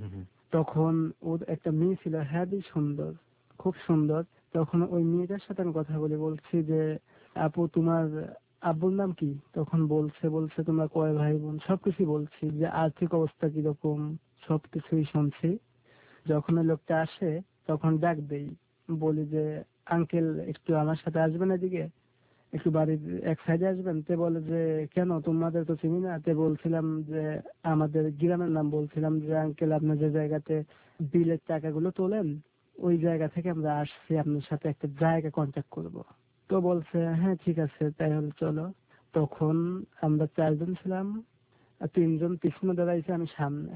তখন ওর একটা মেয়ে ছিল, হ্যাভি সুন্দর, খুব সুন্দর। তখন ওই মেয়েটার সাথে আমি কথা বলে বলছি যে আপু, তোমার আব্বুর নাম কি? তখন বলছে বলছে তোমরা কয় ভাই বোন, সবকিছু বলছি, যে আর্থিক অবস্থা কিরকম, সবকিছুই শুনছি। যখন ওই লোকটা আসে তখন ডাক দেই, বলি যে আঙ্কেল একটু আমার সাথে আসবেন এদিকে, একটু বাড়ির এক সাইডে আসবেন। তে বলে যে কেন, তোমাদের তো চিনি না। তে বলছিলাম যে আমাদের গ্রামের নাম বলছিলাম, যে আঙ্কেল আপনার যে জায়গাতে বিলের টাকাগুলো তোলেন, ওই জায়গা থেকে আমরা আসছি, আপনার সাথে একটা জায়গা কন্ট্যাক্ট করব। তো বলছে হ্যাঁ ঠিক আছে, তাই হলে চলো। তখন আমরা চারজন ছিলাম, আর তিনজন পিছনে দাঁড়াইছে, আমি সামনে।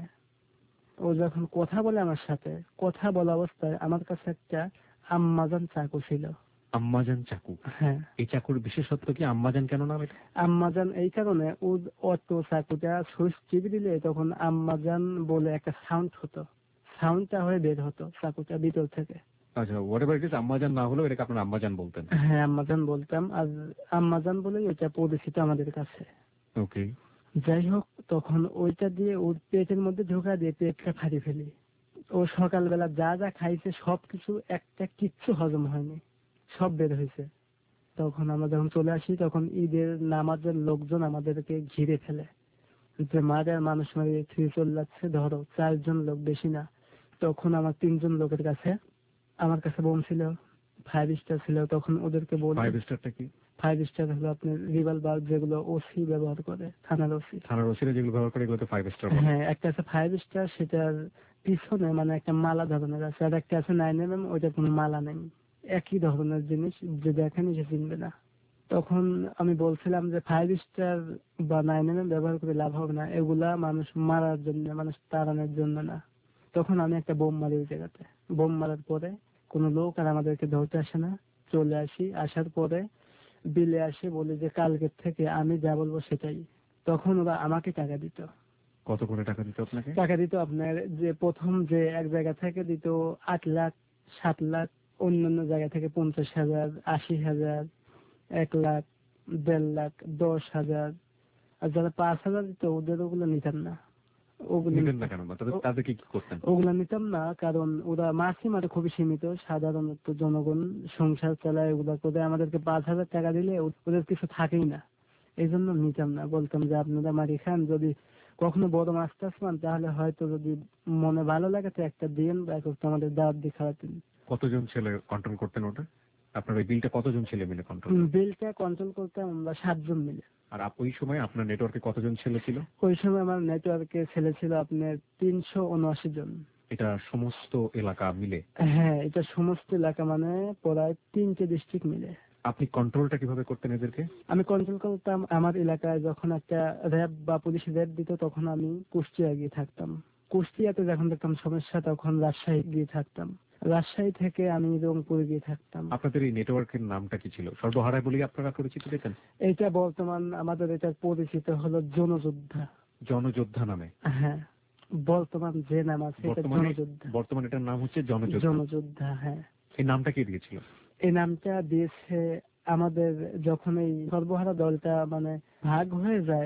ও যখন কথা বলে আমার সাথে, কথা বলা অবস্থায় আমার কাছে একটা আম্মাজান চাকু ছিল। আম্মাজান চাকু? হ্যাঁ। এই চাকুর বিশেষত্ব কি? আম্মাজান কেন নাম এটা? আম্মাজান এই কারণে, ও অত চাকুটা সুইচ টিপে দিলে তখন আম্মাজান বলে একটা সাউন্ড হতো, সাউন্ডটা হয়ে বের হতো চাকুটা ভিতর থেকে। আচ্ছা, হোয়াট এভার ইট ইজ, আম্মাজান না হলেও এটাকে আপনারা আম্মাজান বলতেন? হ্যাঁ, আম্মাজান বলতাম, আর আম্মাজান বলেই এটা পরিচিত আমাদের কাছে। ওকে। যাই হোক, তখন ওইটা দিয়ে ওর পেটের মধ্যে ঢোকা দিয়ে পেটটা ফাড়ি ফেলি। ও সকালবেলা যা যা খাইছে সবকিছু একটা কিচ্ছু হজম হয়নি, সব বের হয়েছে। তখন আমরা যখন চলে আসি, তখন ঈদের নামাজের লোকজন আমাদেরকে ঘিরে ফেলে, যে মারে মানুষ মারিয়ে ছুঁয়ে চলে যাচ্ছে, ধরো চারজন লোক, বেশি না। তখন আমার তিনজন লোকের কাছে, আমার কাছে বোম ছিল, ফাইভ স্টার ছিল। তখন ওদেরকে বলি, ফাইভ স্টারটা কি? ফাইভ স্টার হলো আপনার রিভলভার, যেগুলো ওসি ব্যবহার করে, থানার ওসি। থানার ওসিরা যেগুলো ব্যবহার করে এগুলোতে ফাইভ স্টার? হ্যাঁ, একটা আছে ফাইভ স্টার, সেটার পিছনে মানে একটা মালা ধরনের আছে, আর একটা আছে নাইন এম এম, ওইটা কোনো মালা নেই, একই ধরনের জিনিস, যে দেখেনি সে চিনবে না। তখন আমি বলছিলাম যে ফাইভ স্টার বা নাইন এম এম ব্যবহার করে লাভ হবে না, এগুলা মানুষ মারার জন্য, মানুষ তাড়ানোর জন্য না। তখন আমি একটা বোম মারি ওই জায়গাতে। বোম মারার পরে কোনো লোক আর আমাদেরকে ধরতে আসে না। চলে আসি, আসার পরে বিলে আসে, বলি যে কালকের থেকে আমি যা বলবো সেটাই। তখন ওরা আমাকে টাকা দিত। কত করে টাকা দিত আপনাকে? টাকা দিত আপনার, যে প্রথম যে এক জায়গা থেকে দিত আট লাখ, সাত লাখ, অন্যান্য জায়গা থেকে পঞ্চাশ হাজার, আশি হাজার, এক লাখ, দেড় লাখ, দশ হাজার। আর যারা পাঁচ হাজার দিত ওদের ওগুলো নিতাম না। ওগুলো নিতেন না কেন? তাদের কি করতেন? ওগুলো নিতাম না, কারণ ওরা মাসি মারে খুবই সীমিত, সাধারণত জনগণ সংসার চালায় ওগুলা করে। আমাদেরকে পাঁচ হাজার টাকা দিলে ওদের কিছু থাকেই না, এই জন্য নিতাম না। বলতাম যে আপনারা মারি খান, যদি কখনো বড় মাছ টাছ পান তাহলে হয়তো যদি মনে ভালো লাগে তো একটা দিন, বা একটু আমাদের দাওয়াত দিয়ে খাওয়াতেন। কতজন ছেলে কন্ট্রোল করতেন ওটা? আপনার ওই বিলটা কতজন ছেলে মিলে কন্ট্রোল? বিলটা কন্ট্রোল করতাম আমরা সাতজন মিলে। আর ওই সময় আপনার নেটওয়ার্কে কতজন ছেলে ছিল? ওই সময় আমার নেটওয়ার্কে ছেলে ছিল আপনার তিনশো উনআশি জন। এটা সমস্ত এলাকা মিলে? হ্যাঁ, এটা সমস্ত এলাকা, মানে প্রায় তিনটে ডিস্ট্রিক্ট মিলে। আপনি কন্ট্রোলটা কিভাবে করতেন এদেরকে? আমি কন্ট্রোল করতাম, আমার এলাকায় যখন একটা র্যাব বা পুলিশ র্যাব দিত তখন আমি কুষ্টিয়া গিয়ে থাকতাম। কুষ্টিয়াতে যখন দেখতাম সমস্যা তখন রাজশাহী গিয়ে থাকতাম। রাজশাহী থেকে আমি রংপুরে গিয়ে থাকতাম। আপনাদের এই নেটওয়ার্কের নামটা কি ছিল? সর্বহারায় বলি আপনারা পরিচিত দিতেন? এটা বর্তমান আমাদের এটা পরিচিত হলো জনযোদ্ধা। জনযোদ্ধা নামে? হ্যাঁ, বর্তমান যে নাম আছে এটা জনযোদ্ধা। বর্তমান এটার নাম হচ্ছে জনযোদ্ধা? জনযোদ্ধা, হ্যাঁ। এই নামটা কে দিয়েছিল? এই নামটা দিয়েছে আমাদের যখন এই সর্বহারা দলটা মানে ভাগ হয়ে যায়,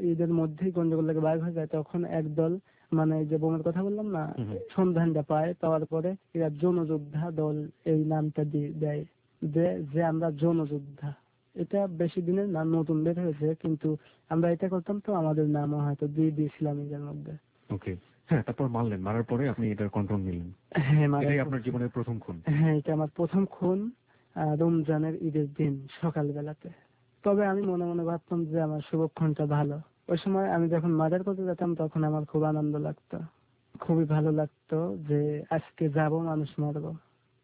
ঈদের মধ্যেই গন্ডগোল লেগে বাইর হয়ে যায়, তখন একদল মানে যে বোমের কথা বললাম না, সন্ধানটা পায়, পাওয়ার পরে এরা জনযোদ্ধা দল এই নামটা দিয়ে দেয়, যে যে আমরা জনযোদ্ধা। এটা বেশি দিনের না, নতুন বের হয়েছে, কিন্তু আমরা এটা করতাম তো আমাদের নামও হয়তো দিয়ে দিয়েছিলাম এদের মধ্যে। ওকে, হ্যাঁ, তারপর মারলেন, মারার পরে আপনি এটার কন্ট্রোল নিলেন। হ্যাঁ, এটাই আপনার জীবনের প্রথম খুন? হ্যাঁ, এটা আমার প্রথম খুন, আহ, রমজানের ঈদের দিন সকালবেলাতে। তবে আমি মনে মনে ভাবতাম যে আমার শুভক্ষণটা ভালো। ওই সময় আমি যখন মার্ডার করতে যেতাম তখন আমার খুব আনন্দ লাগতো, খুবই ভালো লাগতো যে আজকে যাব মানুষ মারবো।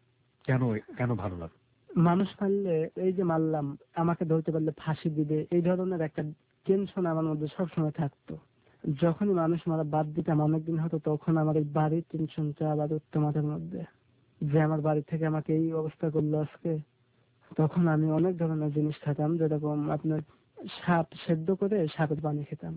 কেন কেন ভালো লাগে? মানুষ মারলে, এই যে মারলাম, আমাকে ধরতে পারলে ফাঁসি দিবে, এই ধরনের একটা টেনশন আমার মধ্যে সবসময় থাকতো। যখনই মানুষ মারা বাদ দিতাম অনেকদিন হতো, তখন আমার এই বাড়ির টেনশনটা আবার উঠতো মাথার মধ্যে, যে আমার বাড়ি থেকে আমাকে এই অবস্থা করলো আজকে। তখন আমি অনেক ধরনের জিনিস খেতাম, যেরকম আপনার সাপ সেদ্ধ করে সাপের পানি খেতাম,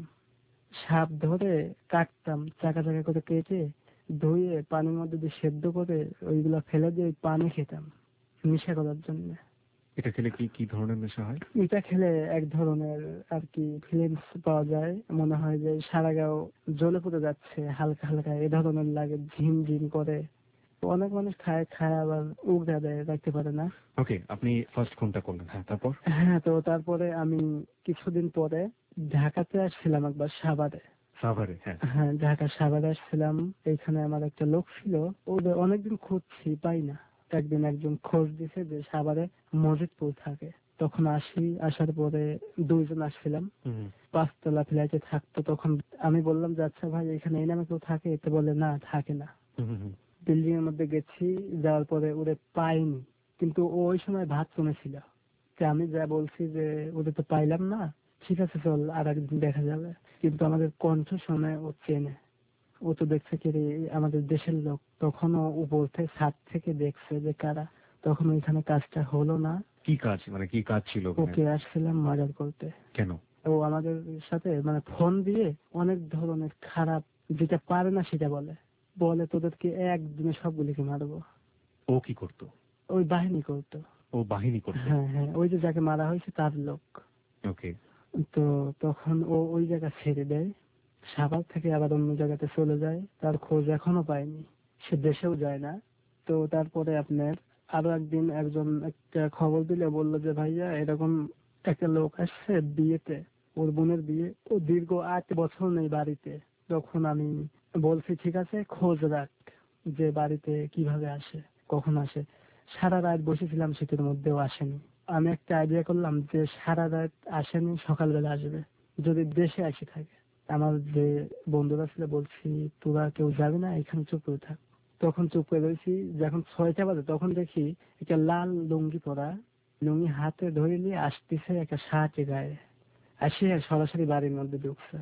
সাপ ধরে কাটতাম, চাকা চাকা করে কেটে ধুয়ে পানির মধ্যে দিয়ে সেদ্ধ করে ওইগুলা ফেলে দিয়ে পানি খেতাম নেশা করার জন্য। এটা খেলে কি কি ধরনের নেশা হয়? এটা খেলে এক ধরনের আর কি ফিলিংস পাওয়া যায়, মনে হয় যে সারা গাও জ্বলে পড়ে যাচ্ছে হালকা হালকা, এ ধরনের লাগে, ঝিম ঝিম করে। অনেক মানুষ খায়, খায় আবার উগড়ে দেয়, রাখতে পারে না। ওকে, আপনি ফার্স্ট খুনটা করলেন, হ্যাঁ, তারপর? হ্যাঁ, তো তারপরে আমি কিছুদিন পরে ঢাকাতে আসছিলাম একবার, সাভারে। সাভারে? হ্যাঁ হ্যাঁ, ঢাকা সাভারে আসছিলাম। এইখানে আমার একটা লোক ছিল, ওদের অনেকদিন খুঁজছি, পাই না। একদিন একজন খোঁজ দিছে যে সাভারে মসজিদপুর থাকে। তখন আসি, আসার পরে দুইজন আসছিলাম, পাঁচতলা ফ্ল্যাটে থাকতো। তখন আমি বললাম যে আচ্ছা ভাই, এখানে এই নামে কেউ থাকে? তো বলে না, থাকে না। বিল্ডিং এর মধ্যে গেছি, যাওয়ার পরে ওরে পাইনি, কিন্তু ও ওই সময় ভাত কমেছিল। আমি যা বলছি যে ওদের তো পাইলাম না, ঠিক আছে চল আর একদিন দেখা যাবে। কিন্তু আমাদের কণ্ঠ শুনে ও চেনে, ও তো দেখছে কি রে, আমাদের দেশের লোক। তখন ও উপর থেকে ছাদ থেকে দেখছে যে কারা। তখন ওইখানে কাজটা হলো না। কি কাজ, মানে কি কাজ ছিল? ওকে আসছিলাম মার্ডার করতে। কেন? ও আমাদের সাথে মানে ফোন দিয়ে অনেক ধরনের খারাপ, যেটা পারে না সেটা বলে, বলে তোদেরকে একদিনে সবগুলিকে মারবো। ও কি করতো? ওই বাহিনী করতো। ও বাহিনী করতো? হ্যাঁ হ্যাঁ, ওই যে যাকে মারা হয়েছে তার লোক। ওকে। তো তখন ও ওই জায়গা ছেড়ে দেয়, সাভার থেকে আবার অন্য জায়গাতে চলে যায়। তার খোঁজ এখনো পায়নি, সে দেশেও যায় না। তো তারপরে আপনার আরো একদিন একজন একটা খবর দিলে, বললো যে ভাইয়া এরকম একটা লোক আসছে বিয়েতে, ওর বোনের বিয়ে, ও দীর্ঘ আট বছর নেই বাড়িতে। তখন আমি বলছি ঠিক আছে, খোঁজ রাখ যে বাড়িতে কিভাবে আসে, কখন আসে। সারা রাত বসেছিলাম, শীতের মধ্যেও আসেনি। আমি একটা আইডিয়া করলাম যে সারা রাত আসেনি, সকালবেলা আসবে, যদি দেশে আসে থাকে। আমার যে বন্ধুরা ছিল বলছি তোরা কেউ যাবে না, এখানে চুপ করে থাক। তখন চুপ করে রয়েছি। যখন ছয়টা বাজে তখন দেখি একটা লাল লুঙ্গি পরা, লুঙ্গি হাতে ধরে নিয়ে আসতেছে একটা শার্টে গায়ে, আসে সরাসরি বাড়ির মধ্যে ঢুকছে।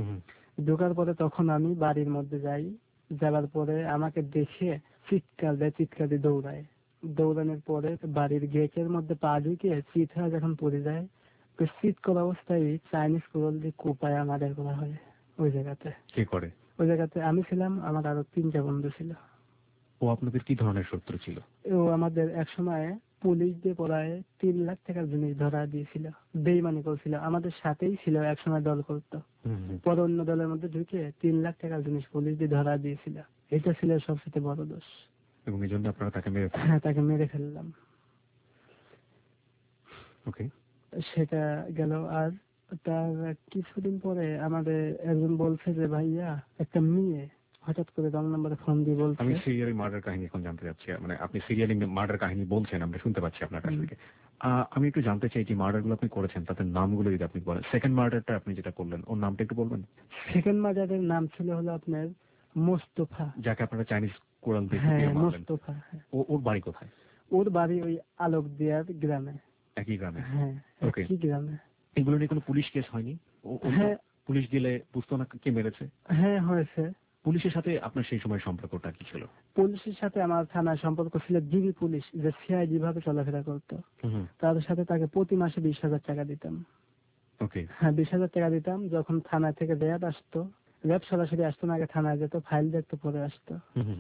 ঢোকার পরে তখন আমি বাড়ির মধ্যে যাই, যাওয়ার পরে আমাকে দেখে চিৎকার দেয়, চিৎকার দিয়ে দৌড়ায়। দৌড়ানোর পরে বাড়ির গেটের মধ্যে পা ঢুকে চিৎ হয়ে যখন পড়ে যায়, তো চিৎ করা অবস্থায় চাইনিজ কোরল দিয়ে কোপায় আমাদের করা হয় ওই জায়গাতে। কে করে? ওই জায়গাতে আমি ছিলাম, আমার আরো তিনটা বন্ধু ছিল। ও আপনাদের কি ধরনের শত্রু ছিল? ও আমাদের এক সময় পুলিশ দিয়ে প্রায় তিন লাখ টাকার জিনিস ধরা দিয়েছিল, বেইমানি করছিল, আমাদের সাথেই ছিল, এক সময় দল করতো। পরে অন্য দলের মধ্যে ঢুকে তিন লাখ টাকার জিনিস পুলিশ দিয়ে ধরা দিয়েছিল। এটা ছিল সবচেয়ে বড় দোষ। এবং এই জন্য আপনারা তাকে মেরে ফেললেন? হ্যাঁ, তাকে মেরে ফেললাম। ওকে, সেটা গেল। আর তার কিছুদিন পরে আমাদের একজন বলছে যে ভাইয়া একটা মেয়ে হঠাৎ করে রং নাম্বারে ফোন দিয়ে বলছে। আমি সিরিয়াল মার্ডার কাহিনী এখন জানতে চাচ্ছি, মানে আপনি সিরিয়াল মার্ডার কাহিনী বলছেন, আমরা শুনতে পাচ্ছি আপনার কাছ থেকে। আমি একটু জানতে চাই যে মার্ডার গুলো আপনি করেছেন তাদের নামগুলো যদি আপনি বলেন। সেকেন্ড মার্ডারটা আপনি যেটা করলেন ওর নামটা একটু বলবেন? সেকেন্ড মার্ডারের নাম ছিল হলো আপনার মোস্তফা, যাকে আপনারা চাইনিজ কোরাল দিয়ে হ্যাঁ কুপিয়ে মারলেন। মোস্তফা। ওর বাড়ি কোথায়? ওর বাড়ি ওই আলোক দিয়ার গ্রামে। একই গ্রামে? হ্যাঁ, একই গ্রামে। এগুলো নিয়ে কোনো পুলিশ কেস হয়নি? হ্যাঁ, পুলিশ গেলে বুঝতো না কে মেরেছে? হ্যাঁ হয়েছে। পুলিশের সাথে আপনার সেই সময় সম্পর্কটা কি ছিল? পুলিশের সাথে আমার থানায় সম্পর্ক ছিল ডিবি পুলিশ, যে সিআইডি ভাবে চলাফেরা করতো, তাদের সাথে তাকে প্রতি মাসে বিশ হাজার টাকা দিতাম। ওকে, হ্যাঁ, বিশ হাজার টাকা দিতাম। যখন থানা থেকে র্যাব আসতো, র্যাব সরাসরি আসতো না, আগে থানায় যেত, ফাইল দেখতো, পরে আসতো।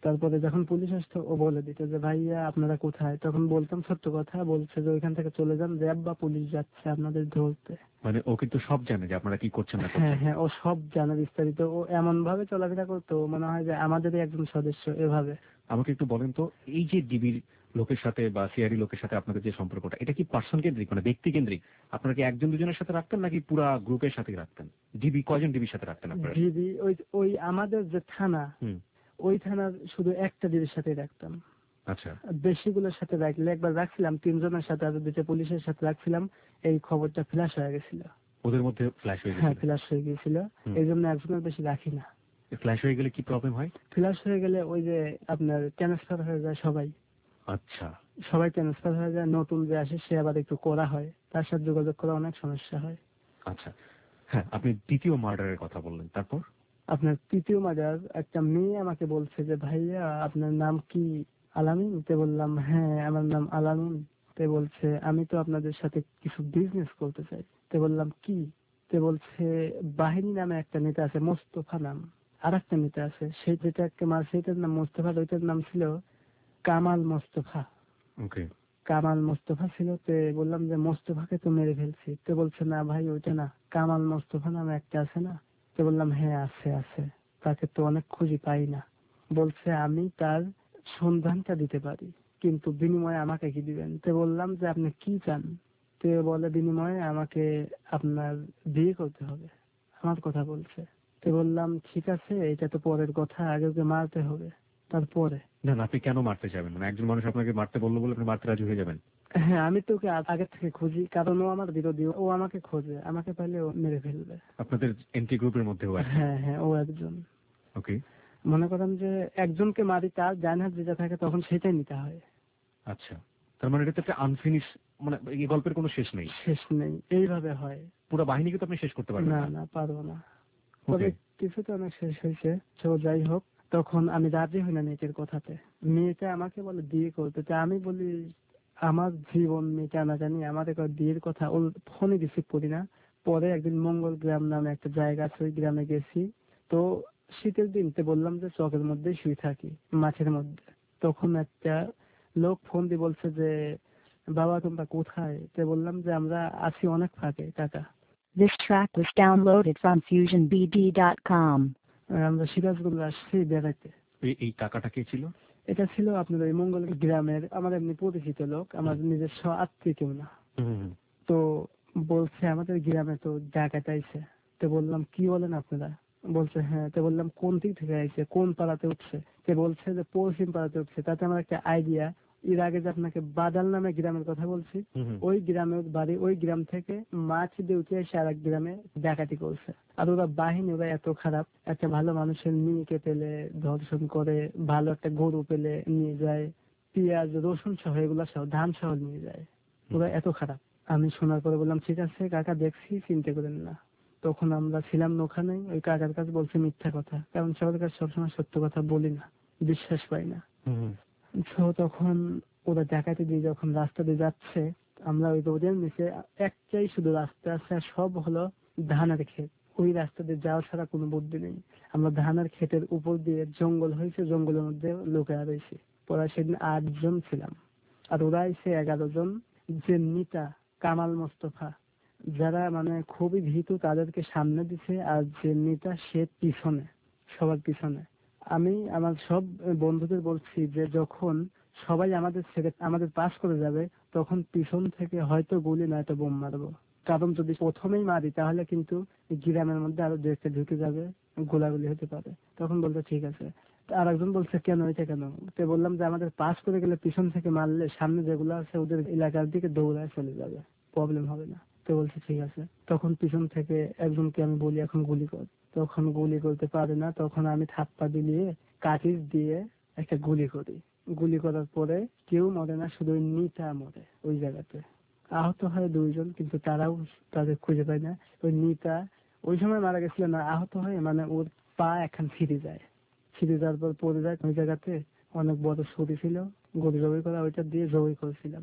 তারপরে যখন পুলিশ আসতো ও বলে দিত যে ভাইয়া আপনারা কোথায়, তখন বলতাম সত্য কথা, বলছে যে ওইখান থেকে চলে যান, র্যাব বা পুলিশ যাচ্ছে আপনাদের ধরতে। মানে ও কিন্তু সব জানে যে আপনারা কি করছেন না হ্যাঁ করছেন। হ্যাঁ, ও সব জানে বিস্তারিত। ও এমন ভাবে চলাফেরা করতো মনে হয় যে আমাদেরই একজন সদস্য এভাবে। আমাকে একটু বলেন তো, এই যে ডিবির লোকের সাথে বা সিআরই লোকের সাথে আপনাদের যে সম্পর্কটা, এটা কি পার্সন কেন্দ্রিক, মানে ব্যক্তি কেন্দ্রিক? আপনারা কি একজন দুজনের সাথে রাখতেন নাকি পুরা গ্রুপের সাথে রাখতেন? ডিবি কয়জন ডিবির সাথে রাখতেন আপনারা? ডিবি ওই ওই আমাদের যে থানা, হুম, ওই থানার শুধু একটা ডিবির সাথে রাখতাম। আচ্ছা। বেশিগুলোর সাথে রাখলে, একবার রাখছিলাম তিনজনের সাথে আর দুটো পুলিশের সাথে রাখছিলাম, এই খবরটা ফ্ল্যাশ হয়ে গেছিল। ওদের মধ্যে ফ্ল্যাশ হয়ে হ্যাঁ গেছিল? ফ্ল্যাশ হয়ে গিয়েছিল, হুম। এই জন্য একজনের বেশি রাখি না। ফ্ল্যাশ হয়ে গেলে কি প্রবলেম হয়? ফ্ল্যাশ হয়ে গেলে ওই যে আপনার ট্রান্সফার হয়ে যায় সবাই, আচ্ছা। সবাই ট্রান্সফার হয়ে যায়, নতুন যে আসে সে আবার একটু করা হয়, তার সাথে যোগাযোগ করা অনেক সমস্যা হয়। আচ্ছা, হ্যাঁ, আপনি দ্বিতীয় মার্ডারের কথা বললেন, তারপর? আপনার তৃতীয় মার্ডার, একটা মেয়ে আমাকে বলছে যে ভাইয়া আপনার নাম কি আলামিন? তে বললাম হ্যাঁ আমার নাম আলামিন। তে বলছে আমি তো আপনাদের সাথে কিছু বিজনেস করতে চাই। তে বললাম কি? তে বলছে বাহিনী নামে একটা নেতা আছে, মোস্তফা নাম, আর একটা নেতা আছে, সেই যেটাকে মার সেইটার নাম মোস্তফা, ওইটার নাম ছিল কামাল মোস্তফা। ওকে। কামাল মোস্তফা ছিল। তে বললাম যে মোস্তফাকে তো মেরে ফেলছি। তে বলছে না ভাই ওইটা না, কামাল মোস্তফা নামে একটা আছে না? তো বললাম হ্যাঁ আছে আছে, তাকে তো অনেক খুঁজি পাই না। বলছে আমি তার সন্ধানটা দিতে পারি, কিন্তু বিনিময়ে আমাকে কি দিবেন? তো বললাম যে আপনি কি চান? তো বলে বিনিময়ে আমাকে আপনার বিয়ে করতে হবে, আমার কথা বলছে। তো বললাম ঠিক আছে, এটা তো পরের কথা, আগে ওকে মারতে হবে তারপরে। না না, আপনি কেন মারতে যাবেন? মানে একজন মানুষ আপনাকে মারতে বললো বলে আপনি মারতে রাজি হয়ে যাবেন? হ্যাঁ আমি তো ওকে আ- আগে থেকে খুঁজি, কারণ ও আমার বিরোধী, ও আমাকে খোঁজে, আমাকে পাইলে ও মেরে ফেলবে। আপনাদের এন্টি গ্রুপের মধ্যেও আছে? হ্যাঁ হ্যাঁ, ও একজন। ওকে। মনে করেন যে একজনকে মারি, তার ডান হাত যেটা থাকে তখন সেটাই নিতে হয়। আচ্ছা, তার মানে এটা তো একটা আনফিনিশ, মানে এই গল্পের কোনো শেষ নেই। শেষ নেই, এইভাবে হয়। পুরো বাহিনীকে তো আপনি শেষ করতে পারবেন না না। না পারবো না। ওকে। তবে কিছু তো অনেক শেষ হয়েছে, তো যাই হোক। তখন আমি রাজি হই না মেয়েটার কথাতে। মেয়েটা আমাকে বলে বিয়ে করতে, তা আমি বলি আমার জীবন মেয়েটা না জানি, আমার একবার বিয়ের কথা ওর ফোনে রিসিভ করি না। পরে একদিন মঙ্গল গ্রাম নামে একটা জায়গা আছে, ওই গ্রামে গেছি। তো শীতের দিন, তো বললাম যে চকের মধ্যে শুয়ে থাকি, মাঠের মধ্যে। তখন একটা লোক ফোন দিয়ে বলছে যে বাবা তোমরা কোথায়? তো বললাম যে আমরা আছি অনেক ফাঁকে কাকা। This track was downloaded from fusion b d dot com. আমরা সিরাজগঞ্জ আসছি বেড়াইতে। এই- এই টাকাটা কে ছিল? এটা ছিল আপনার ওই মঙ্গল গ্রামের আমার এমনি পরিচিত লোক, আমার নিজস্ব আত্মীয় কেউ না। হুম। তো বলছে আমাদের গ্রামে তো ডাকাত আইছে। তো বললাম কি বলেন আপনারা? বলছে হ্যাঁ। তো বললাম কোন দিক থেকে আইছে, কোন পাড়াতে উঠছে? তো বলছে যে পশ্চিম পাড়াতে উঠছে। তাতে আমার একটা আইডিয়া, এর আগে যে আপনাকে বাদাল নামে গ্রামের কথা বলছি, হুম। ওই গ্রামে ওর বাড়ি, ওই গ্রাম থেকে মাছ দিয়ে উঠে এসে আর এক গ্রামে ডাকাতি করছে। আর ওরা বাহিনী, ওরা এত খারাপ, একটা ভালো মানুষের মেয়েকে পেলে ধর্ষণ করে, ভালো একটা গরু পেলে নিয়ে যায়, পেঁয়াজ রসুন সহ এগুলা সহ ধান সহ নিয়ে যায়, ওরা এত খারাপ। আমি শোনার পরে বললাম ঠিক আছে কাকা, দেখছি, চিন্তা করেন না। তখন আমরা ছিলাম না ওখানে, ওই কাকার কাছে বলছে মিথ্যা কথা, কারণ সবার কাছে সবসময় সত্য কথা বলি না, বিশ্বাস পাই না। হুম। তো তখন ওরা ডাকাতি দিয়ে যখন রাস্তা দিয়ে যাচ্ছে, আমরা ওই রোডের নিচে একটাই শুধু রাস্তা আছে, আর সব হলো ধানের ক্ষেত। ওই রাস্তা দিয়ে যাওয়া ছাড়া কোনো বুদ্ধি নেই। আমরা ধানের ক্ষেতের উপর দিয়ে জঙ্গল হয়েছে, জঙ্গলের মধ্যে লুকায়া রয়েছি। পরে সেদিন আটজন ছিলাম, আর ওরা এসে এগারো জন। যে নেতা কামাল মোস্তফা, যারা মানে খুবই ভীতু, তাদেরকে সামনে দিছে, আর যে নেতা সে পিছনে, সবার পিছনে। আমি আমার সব বন্ধুদের বলছি যে যখন সবাই আমাদের ছেড়ে আমাদের পাস করে যাবে, তখন পিছন থেকে হয়তো গুলি নয়তো বোম মারবো, কারণ যদি প্রথমেই মারি তাহলে কিন্তু গ্রামের মধ্যে আরো দু একটা ঢুকে যাবে, গোলাগুলি হতে পারে। তখন বলতে ঠিক আছে। আর একজন বলছে কেন, এটা কেন? তো বললাম যে আমাদের পাস করে গেলে পিছন থেকে মারলে সামনে যেগুলো আছে ওদের এলাকার দিকে দৌড়ায় চলে যাবে, প্রবলেম হবে না। তো বলছে ঠিক আছে। তখন পিছন থেকে একজনকে আমি বলি এখন গুলি কর, তখন গুলি করতে পারে না, তখন আমি থাপ্পা দিয়ে কাঠির দিয়ে একটা গুলি করি। গুলি করার পরে কেউ মরে না, শুধু ওই নিটা মরে ওই জায়গাতে। আহত হয় দুইজন, কিন্তু তারাও তাদের খুঁজে পায় না। ওই নিটা ওই সময় মারা গেছিল না, আহত হয়ে মানে ওর পা এখন ফিরে যায়, ফিরে যাওয়ার পর পড়ে যায় ওই জায়গাতে। অনেক বড় ছুরি ছিল, গরু জবাই করা, ওইটা দিয়ে জবাই করেছিলাম।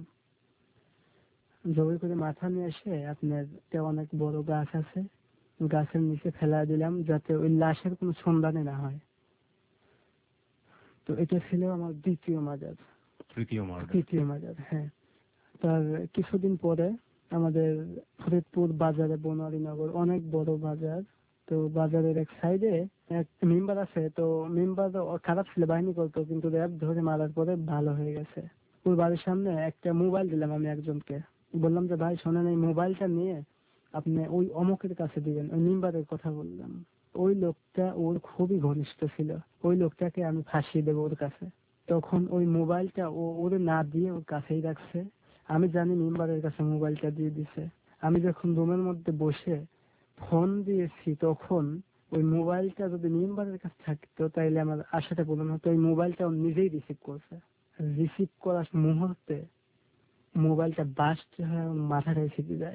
জবাই করে মাথা নিয়ে এসে আপনার অনেক বড় গাছ আছে, গাছের নিচে ফেলা দিলাম, যাতে ওই লাশের কোনো সন্ধানে না হয়। তো এটা ছিল আমার দ্বিতীয় মাজার। তৃতীয় মার্ডার। তৃতীয় মাজার, হ্যাঁ। তার কিছুদিন পরে আমাদের ফরিদপুর বাজারে, বনোয়ারীনগর অনেক বড় বাজার, তো বাজারের এক সাইডে এক মেম্বার আছে। তো মেম্বার খারাপ ছিল, বাহিনী করতো, কিন্তু র্যাব ধরে মারার পরে ভালো হয়ে গেছে। ওর বাড়ির সামনে একটা মোবাইল দিলাম আমি একজনকে, বললাম যে ভাই শোনেন, এই মোবাইলটা নিয়ে আপনি ওই অমুকের কাছে দিবেন। ওই মেম্বারের কথা বললাম। ওই লোকটা ওর খুবই ঘনিষ্ঠ ছিল, ওই লোকটাকে আমি ফাঁসিয়ে দেবো ওর কাছে। তখন ওই মোবাইলটা ও ওরে না দিয়ে ওর কাছেই রাখছে। আমি জানি মেম্বারের কাছে মোবাইলটা দিয়ে দিছে। আমি যখন রুমের মধ্যে বসে ফোন দিয়েছি, তখন ওই মোবাইলটা যদি মেম্বারের কাছে থাকতো তাইলে আমার আশাটা পূরণ হতো। ওই মোবাইলটা ও নিজেই রিসিভ করছে। রিসিভ করার মুহূর্তে মোবাইলটা বাস্ট হয়ে মাথাটাই ছিটে যায়,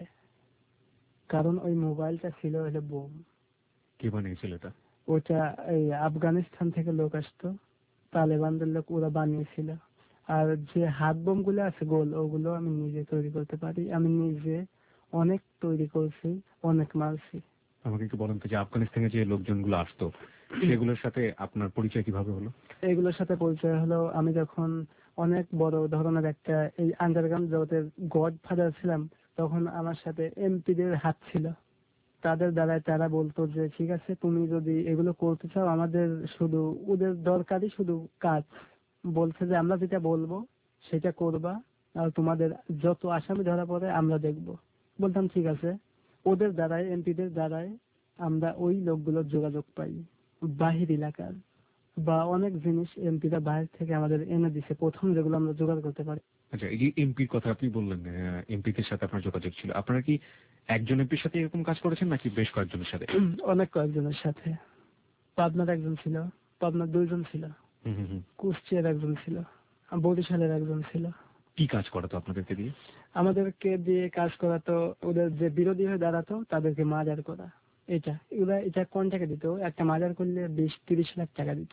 কারণ ওই মোবাইলটা ছিল হলো বোম। কে বানিয়েছিল এটা? ওটা এই আফগানিস্তান থেকে লোক আসতো, তালেবানদের লোক, ওরা বানিয়েছিল। আর যে হাত বোম গুলো আছে গোল, ওগুলো আমি নিজে তৈরি করতে পারি। আমি নিজে অনেক তৈরি করছি, অনেক মারছি। আমাকে একটু বলেন তো, যে আফগানিস্তানে যে লোকজনগুলো আসতো সেগুলোর সাথে আপনার পরিচয় কিভাবে হলো? এগুলোর সাথে পরিচয় হলো, আমি যখন অনেক বড় ধরনের একটা এই আন্ডারগ্রাউন্ড জগতের গড ফাদার ছিলাম, তখন আমার সাথে এমপিদের হাত ছিল। তাদের দ্বারাই তারা বলতো যে ঠিক আছে, তুমি যদি এগুলো করতে চাও, আমাদের শুধু ওদের দরকারই শুধু কাজ। বলছে যে আমরা যেটা বলবো সেটা করবা, আর তোমাদের যত আসামি ধরা পড়ে আমরা দেখব। বলতাম ঠিক আছে। ওদের দ্বারাই, এমপিদের দ্বারাই আমরা ওই লোকগুলোর যোগাযোগ পাই বাহির এলাকার, বা অনেক জিনিস এমপিরা বাইরে থেকে আমাদের এনে দিছে, প্রথম যেগুলো আমরা জোগাড় করতে পারি। আচ্ছা, এই যে এমপির কথা আপনি বললেন, এমপিদের সাথে আপনার যোগাযোগ ছিল, আপনারা কি একজন এমপির সাথে এরকম কাজ করেছেন নাকি বেশ কয়েকজনের সাথে? অনেক কয়েকজনের সাথে। পাবনার একজন ছিল, পাবনার দুইজন ছিল, কুষ্টিয়ার একজন ছিল, বরিশালের একজন ছিল। কি কাজ করাতো আপনাদেরকে দিয়ে? আমাদেরকে দিয়ে কাজ করাতো, ওদের যে বিরোধী হয়ে দাঁড়াতো তাদেরকে মাজার করা। এটা ওরা এটা কোন টাকা দিত, একটা মাজার করলে বিশ তিরিশ লাখ টাকা দিত।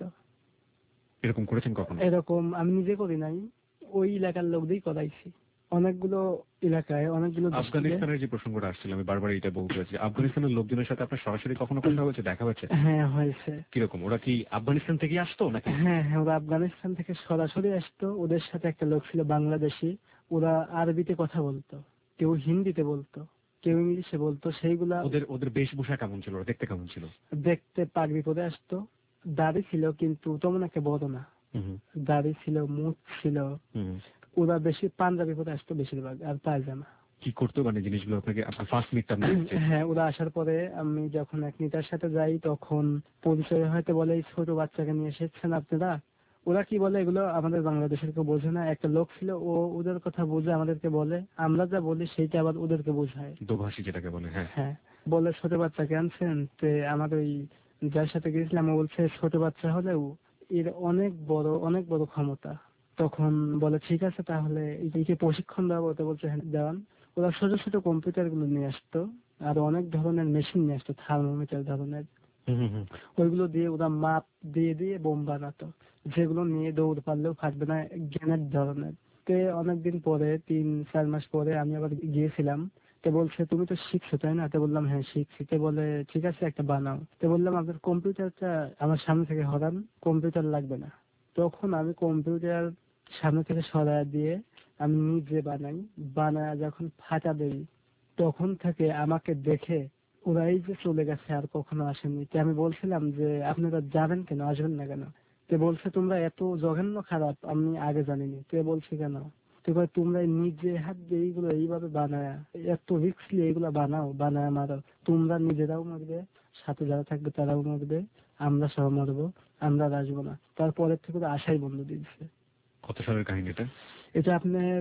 এরকম করেছেন কখনো? এরকম আমি নিজে করি নাই, ওই এলাকার লোক দিয়েই করাইছি। অনেকগুলো এলাকায় অনেকগুলো। আফগানিস্তানের যে প্রসঙ্গটা আসছিল, আমি বারবার এটা বলতে চাইছি, আফগানিস্তানের লোকজনের সাথে আপনার সরাসরি কখনো কথা হয়েছে, দেখা হয়েছে? হ্যাঁ হয়েছে। কিরকম? ওরা কি আফগানিস্তান থেকে আসতো নাকি? হ্যাঁ হ্যাঁ, ওরা আফগানিস্তান থেকে সরাসরি আসতো। ওদের সাথে একটা লোক ছিল বাংলাদেশি, ওরা আরবিতে কথা বলতো, কেউ হিন্দিতে বলতো, কেউ ইংলিশে বলতো। সেইগুলা ওদের ওদের বেশভূষা কেমন ছিল? ওরা দেখতে কেমন ছিল? দেখতে পাগড়ি পরে আসতো, দাড়ি ছিল কিন্তু তেমন একটা বড় না, দাড়ি ছিল, মুখ ছিল। ওরা বেশি পাঞ্জাবি পরে আসতো বেশিরভাগ, আর পায়জামা। কি করতো মানে জিনিসগুলো আপনাকে আপনার ফার্স্ট মিটটা? হ্যাঁ, ওরা আসার পরে আমি যখন এক নেতার সাথে যাই, তখন পরিচয় হয়তো বলে এই ছোট বাচ্চাকে নিয়ে এসেছেন আপনারা। ওরা কি বলে এগুলো আমাদের বাংলাদেশের কেউ বোঝে না। একটা লোক ছিল, ও ওদের কথা বুঝে আমাদেরকে বলে, আমরা যা বলি সেইটা আবার ওদেরকে বোঝায়, দোভাষী যেটাকে বলে। হ্যাঁ হ্যাঁ, বলে ছোট বাচ্চাকে আনছেন। তো আমার ওই যার সাথে গেছিলাম ও বলছে ছোট বাচ্চা হলেও এর অনেক বড় অনেক বড় ক্ষমতা। তখন বলে ঠিক আছে, তাহলে একে প্রশিক্ষণ দেওয়া বলতে বলছে হ্যাঁ দেওয়ান। ওরা ছোট ছোট কম্পিউটার গুলো নিয়ে আসতো, আর অনেক ধরনের মেশিন নিয়ে আসতো, থার্মোমিটার ধরনের। ওইগুলো দিয়ে ওরা মাপ দিয়ে দিয়ে বোম বানাতো, যেগুলো নিয়ে দৌড় পারলেও ফাটবে না, গ্রেনেড ধরনের। তো অনেকদিন পরে, তিন চার মাস পরে আমি আবার গিয়েছিলাম। তো বলছে তুমি তো শিখছো তাই না? তো বললাম হ্যাঁ শিখছি। তো বলে ঠিক আছে একটা বানাও। তো বললাম আপনার কম্পিউটারটা আমার সামনে থেকে হরান, কম্পিউটার লাগবে না। তখন আমি কম্পিউটার সামনে থেকে সরায় দিয়ে আমি নিজে বানাই। বানায় যখন ফাটা দেই, তখন থেকে আমাকে দেখে ওরা এই যে চলে গেছে, আর কখনো আসেনি। তো আমি বলছিলাম যে আপনারা যাবেন কেন, আসবেন না কেন? তো বলছে তোমরা এত জঘন্য খারাপ আমি আগে জানিনি। তো বলছে কেন? তো তোমরা নিজে হাত দিয়ে এইগুলো এইভাবে বানায়, এত রিস্কলি এইগুলো বানাও, বানায় মারো, তোমরা নিজেরাও মরবে, সাথে যারা থাকবে তারাও মরবে, আমরা সহ মরবো, আমরা আসবো না। তারপরের থেকে তো আশাই বন্ধ দিয়েছে। কত সালের কাহিনী এটা? এটা আপনার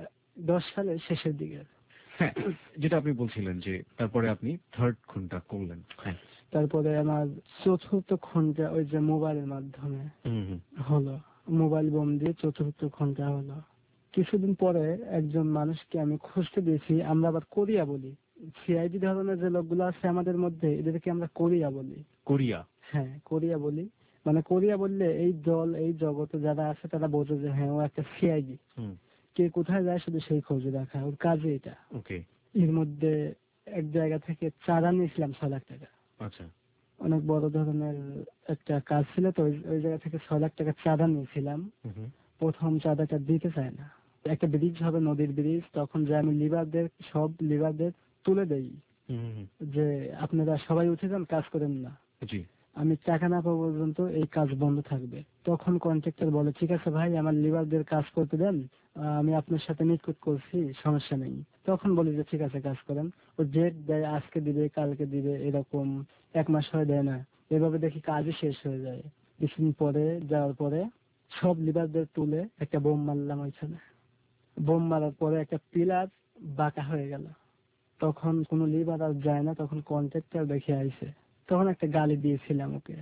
দশ সালের শেষের দিকে। হ্যাঁ, যেটা আপনি বলছিলেন যে তারপরে আপনি থার্ড খুনটা করলেন। হ্যাঁ, তারপরে আমার চতুর্থ খুনটা ওই যে মোবাইলের মাধ্যমে হলো, মোবাইল বোম দিয়ে চতুর্থ খুনটা হলো। কিছুদিন পরে একজন মানুষকে আমি খুঁজতে দিয়েছি, আমরা আবার কোরিয়া বলি। সিআইডি ধরনের যে লোকগুলো আছে আমাদের মধ্যে, এদেরকে আমরা কোরিয়া বলি। কোরিয়া? হ্যাঁ, কোরিয়া বলি। মানে কোরিয়া বললে এই দল, এই জগতে যারা আছে তারা বোঝে যে হ্যাঁ ও একটা সিআইডি। কে কোথায় যায় শুধু সেই খোঁজ রাখা, ওর কাজে এটা। ওকে। এর মধ্যে এক জায়গা থেকে চাঁদা নিয়েছিলাম ছয় লাখ টাকা। আচ্ছা। অনেক বড় ধরনের একটা কাজ ছিল, তো ওই ওই জায়গা থেকে ছয় লাখ টাকা চাঁদা নিয়েছিলাম। প্রথম চাঁদাটা দিতে চায় না। একটা ব্রিজ হবে, নদীর ব্রিজ, তখন যে আমি লিভারদের সব লিভারদের তুলে দেই যে আপনারা সবাই উঠে যান, কাজ করেন না, আমি টাকা না পাওয়া পর্যন্ত এই কাজ বন্ধ থাকবে। তখন কন্ট্রাক্টর বলে ঠিক আছে ভাই, আমার লিভারদের কাজ করতে দেন, আমি আপনার সাথে নিকুট করছি, সমস্যা নেই। তখন বলি যে ঠিক আছে কাজ করেন। ও ডেট দেয়, আজকে দিবে কালকে দিবে, এরকম এক মাস হয়ে দেয় না। এভাবে দেখি কাজই শেষ হয়ে যায়। কিছুদিন পরে যাওয়ার পরে সব লিভারদের তুলে একটা বোম মারলাম ওইখানে। বোম মারার পরে একটা পিলার বাঁকা হয়ে গেল। তখন কোনো লিভার আর যায় না, তখন কন্ট্রাক্টর দেখে আইছে। তখন একটা গালি দিয়েছিলাম ওকে।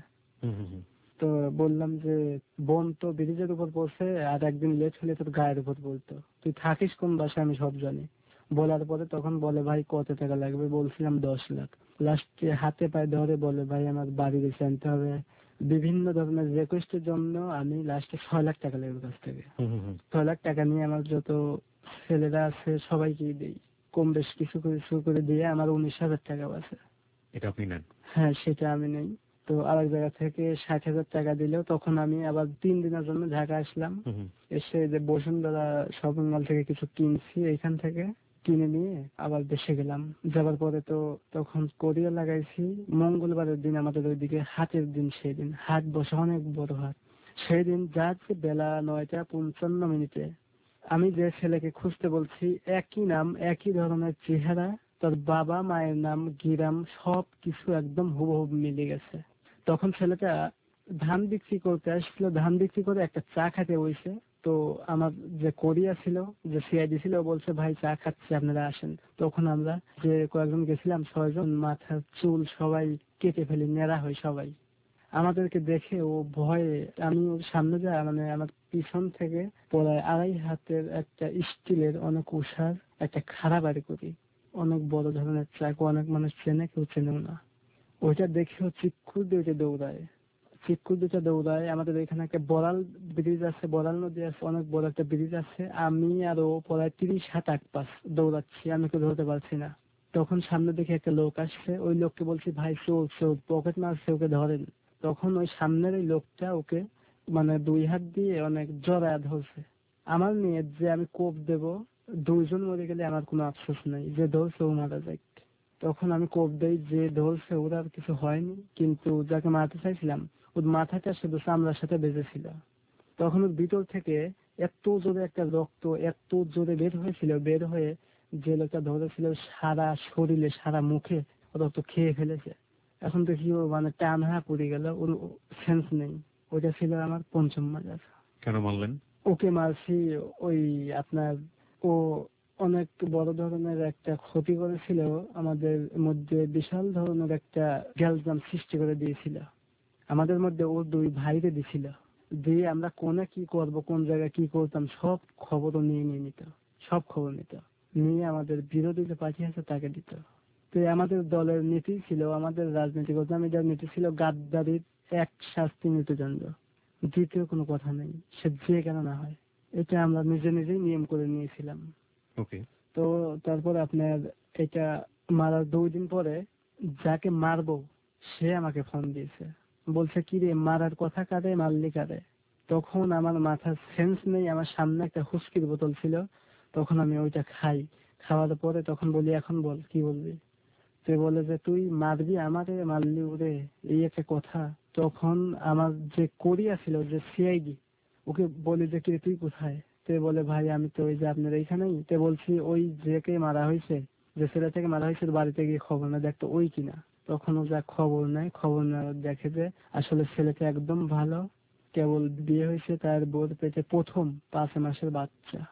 তো বললাম যে বোম তো ব্রিজের উপর পড়ছে, আর একদিন লেট হলে তোর গায়ের উপর পড়তো, তুই থাকিস কোন বাসায় আমি সব জানি। বলার পরে তখন বলে ভাই কত টাকা লাগবে, বলছিলাম দশ লাখ। লাস্টে হাতে পায়ে ধরে বলে ভাই আমার বাড়ি বেশি আনতে হবে, বিভিন্ন ধরনের রিকোয়েস্টের জন্য আমি লাস্টে ছয় লাখ টাকা লাগবে কাছ থেকে। ছয় লাখ টাকা নিয়ে আমার যত ছেলেরা আছে সবাইকেই দিই, কম বেশ কিছু কিছু করে দিয়ে আমার উনিশ হাজার টাকা আছে। এটা আপনি নেন? হ্যাঁ, সেটা আমি নেই। তো আরেক জায়গা থেকে ষাট হাজার টাকা দিল। তখন আমি আবার তিন দিনের জন্য ঢাকা আসলাম। এসে যে বসুন্ধরা শপিং মল থেকে কিছু কিনছি, এখান থেকে কিনে নিয়ে আবার দেশে গেলাম। যাবার পরে তো তখন কোরিয়া লাগাইছি। মঙ্গলবারের দিন আমাদের ওইদিকে হাটের দিন, সেই দিন হাট বসে, অনেক বড় হাট। সেই দিন যাচ্ছে বেলা নয়টা পঞ্চান্ন মিনিটে আমি যে ছেলেকে খুঁজতে বলছি, একই নাম, একই ধরনের চেহারা, তার বাবা মায়ের নাম, গিরাম, সব কিছু একদম হুবহুব মিলে গেছে। তখন ছেলেটা ধান বিক্রি করতে আসছিল, ধান বিক্রি করে একটা চা খেতে বসে। তো আমার যে কোরিয়া ছিল, যে সিআইডি ছিল, বলছে ভাই চা খাচ্ছি আপনারা আসেন। তখন আমরা যে কয়েকজন গেছিলাম, ছয়জন, মাথার চুল সবাই কেটে ফেলি, নেড়া হয় সবাই। আমাদেরকে দেখে ও ভয়ে, আমি ওর সামনে যা, মানে আমার পিছন থেকে প্রায় আড়াই হাতের একটা স্টিলের অনেক উষার একটা খাড়া বাড়ি করি, অনেক বড় ধরনের চাকু, অনেক মানুষ চেনে, কেউ চেনেও না। ওইটা দেখেও চিৎকুর দিয়ে দৌড়ায়, চিৎকুর দুটা দৌড়ায়। আমাদের এখানে একটা বড়াল ব্রিজ আছে, বড়াল নদী আছে, অনেক বড় একটা ব্রিজ আছে। আমি আর ও প্রায় তিরিশ হাত এক পাশ দৌড়াচ্ছি, আমি কেউ ধরতে পারছি না। তখন সামনে দেখে একটা লোক আসছে, ওই লোককে বলছি ভাই চোর চোর, পকেট মারছে, ওকে ধরেন। তখন ওই সামনের ওই লোকটা ওকে মানে দুই হাত দিয়ে অনেক জড়ায় ধরছে। আমার নিয়ে যে আমি কোপ দেব, দুইজন মরে গেলে আমার কোনো আফসোস নাই, যে ধরছে ও মারা যাক। তখন আমি কোপ দেই, যে ধরছে ওর আর কিছু হয়নি, কিন্তু যাকে মারতে চাইছিলাম ওর মাথাটা শুধু চামড়ার সাথে বেঁচেছিল। তখন ওর ভিতর থেকে এত জোরে একটা রক্ত এত জোরে বের হয়েছিল, বের হয়ে যে লোকটা ধরেছিল সারা শরীরে সারা মুখে রক্ত খেয়ে ফেলেছে। এখন দেখি ও মানে টান হা পড়ে গেল, ওর সেন্স নেই। ওইটা ছিল আমার পঞ্চম মাজার। কেন মারলেন? ওকে মারছি ওই আপনার, ও অনেক বড় ধরনের একটা ক্ষতি করেছিল, আমাদের মধ্যে বিশাল ধরনের একটা গ্যালজাম সৃষ্টি করে দিয়েছিল। আমাদের মধ্যে ও দুই ভাইরে দিছিল, দিয়ে আমরা কোনে কি করব, কোন জায়গায় কি করতাম, সব খবরও নিয়ে নিয়ে নিত, সব খবর নিত, নিয়ে আমাদের বিরোধী যে পার্টি আছে তাকে দিত। তো আমাদের দলের নীতি ছিল, আমাদের রাজনৈতিক নেতার নীতি ছিল গাদ্দারির এক শাস্তি মৃত্যুদণ্ড, দ্বিতীয় কোনো কথা নেই, সে যে কেন না হয়। এটা আমরা নিজে নিজেই নিয়ম করে নিয়েছিলাম। ওকে। তো তারপর আপনার এটা মারার দুই দিন পরে যাকে মারবো সে আমাকে ফোন দিয়েছে, বলছে কি রে মারার কথা কারে, মারলি কারে। তখন আমার মাথার সেন্স নেই, আমার সামনে একটা হুস্কির বোতল ছিল, তখন আমি ওইটা খাই। খাওয়ার পরে তখন বলি এখন বল কি বলবি। সে বলে যে তুই মারবি আমারে, মারলি ওরে, এই একটা কথা। তখন আমার যে কোরিয়া ছিল, যে সিআইডি, ওকে বলি যে কি তুই কোথায়। তে বলে ভাই আমি তো ওই যে আপনার এইখানেই। তে বলছি ওই যেকে মারা হয়েছে, যে ছেলেটাকে মারা হয়েছে, বাড়িতে গিয়ে খবর না দেখতো ওই কিনা। তখন ও যা খবর নেয়, খবর না দেখে যে আসলে ছেলেটা একদম ভালো, কেবল বিয়ে হয়েছে, তার বোর পেটে প্রথম পাঁচ মাসের বাচ্চা।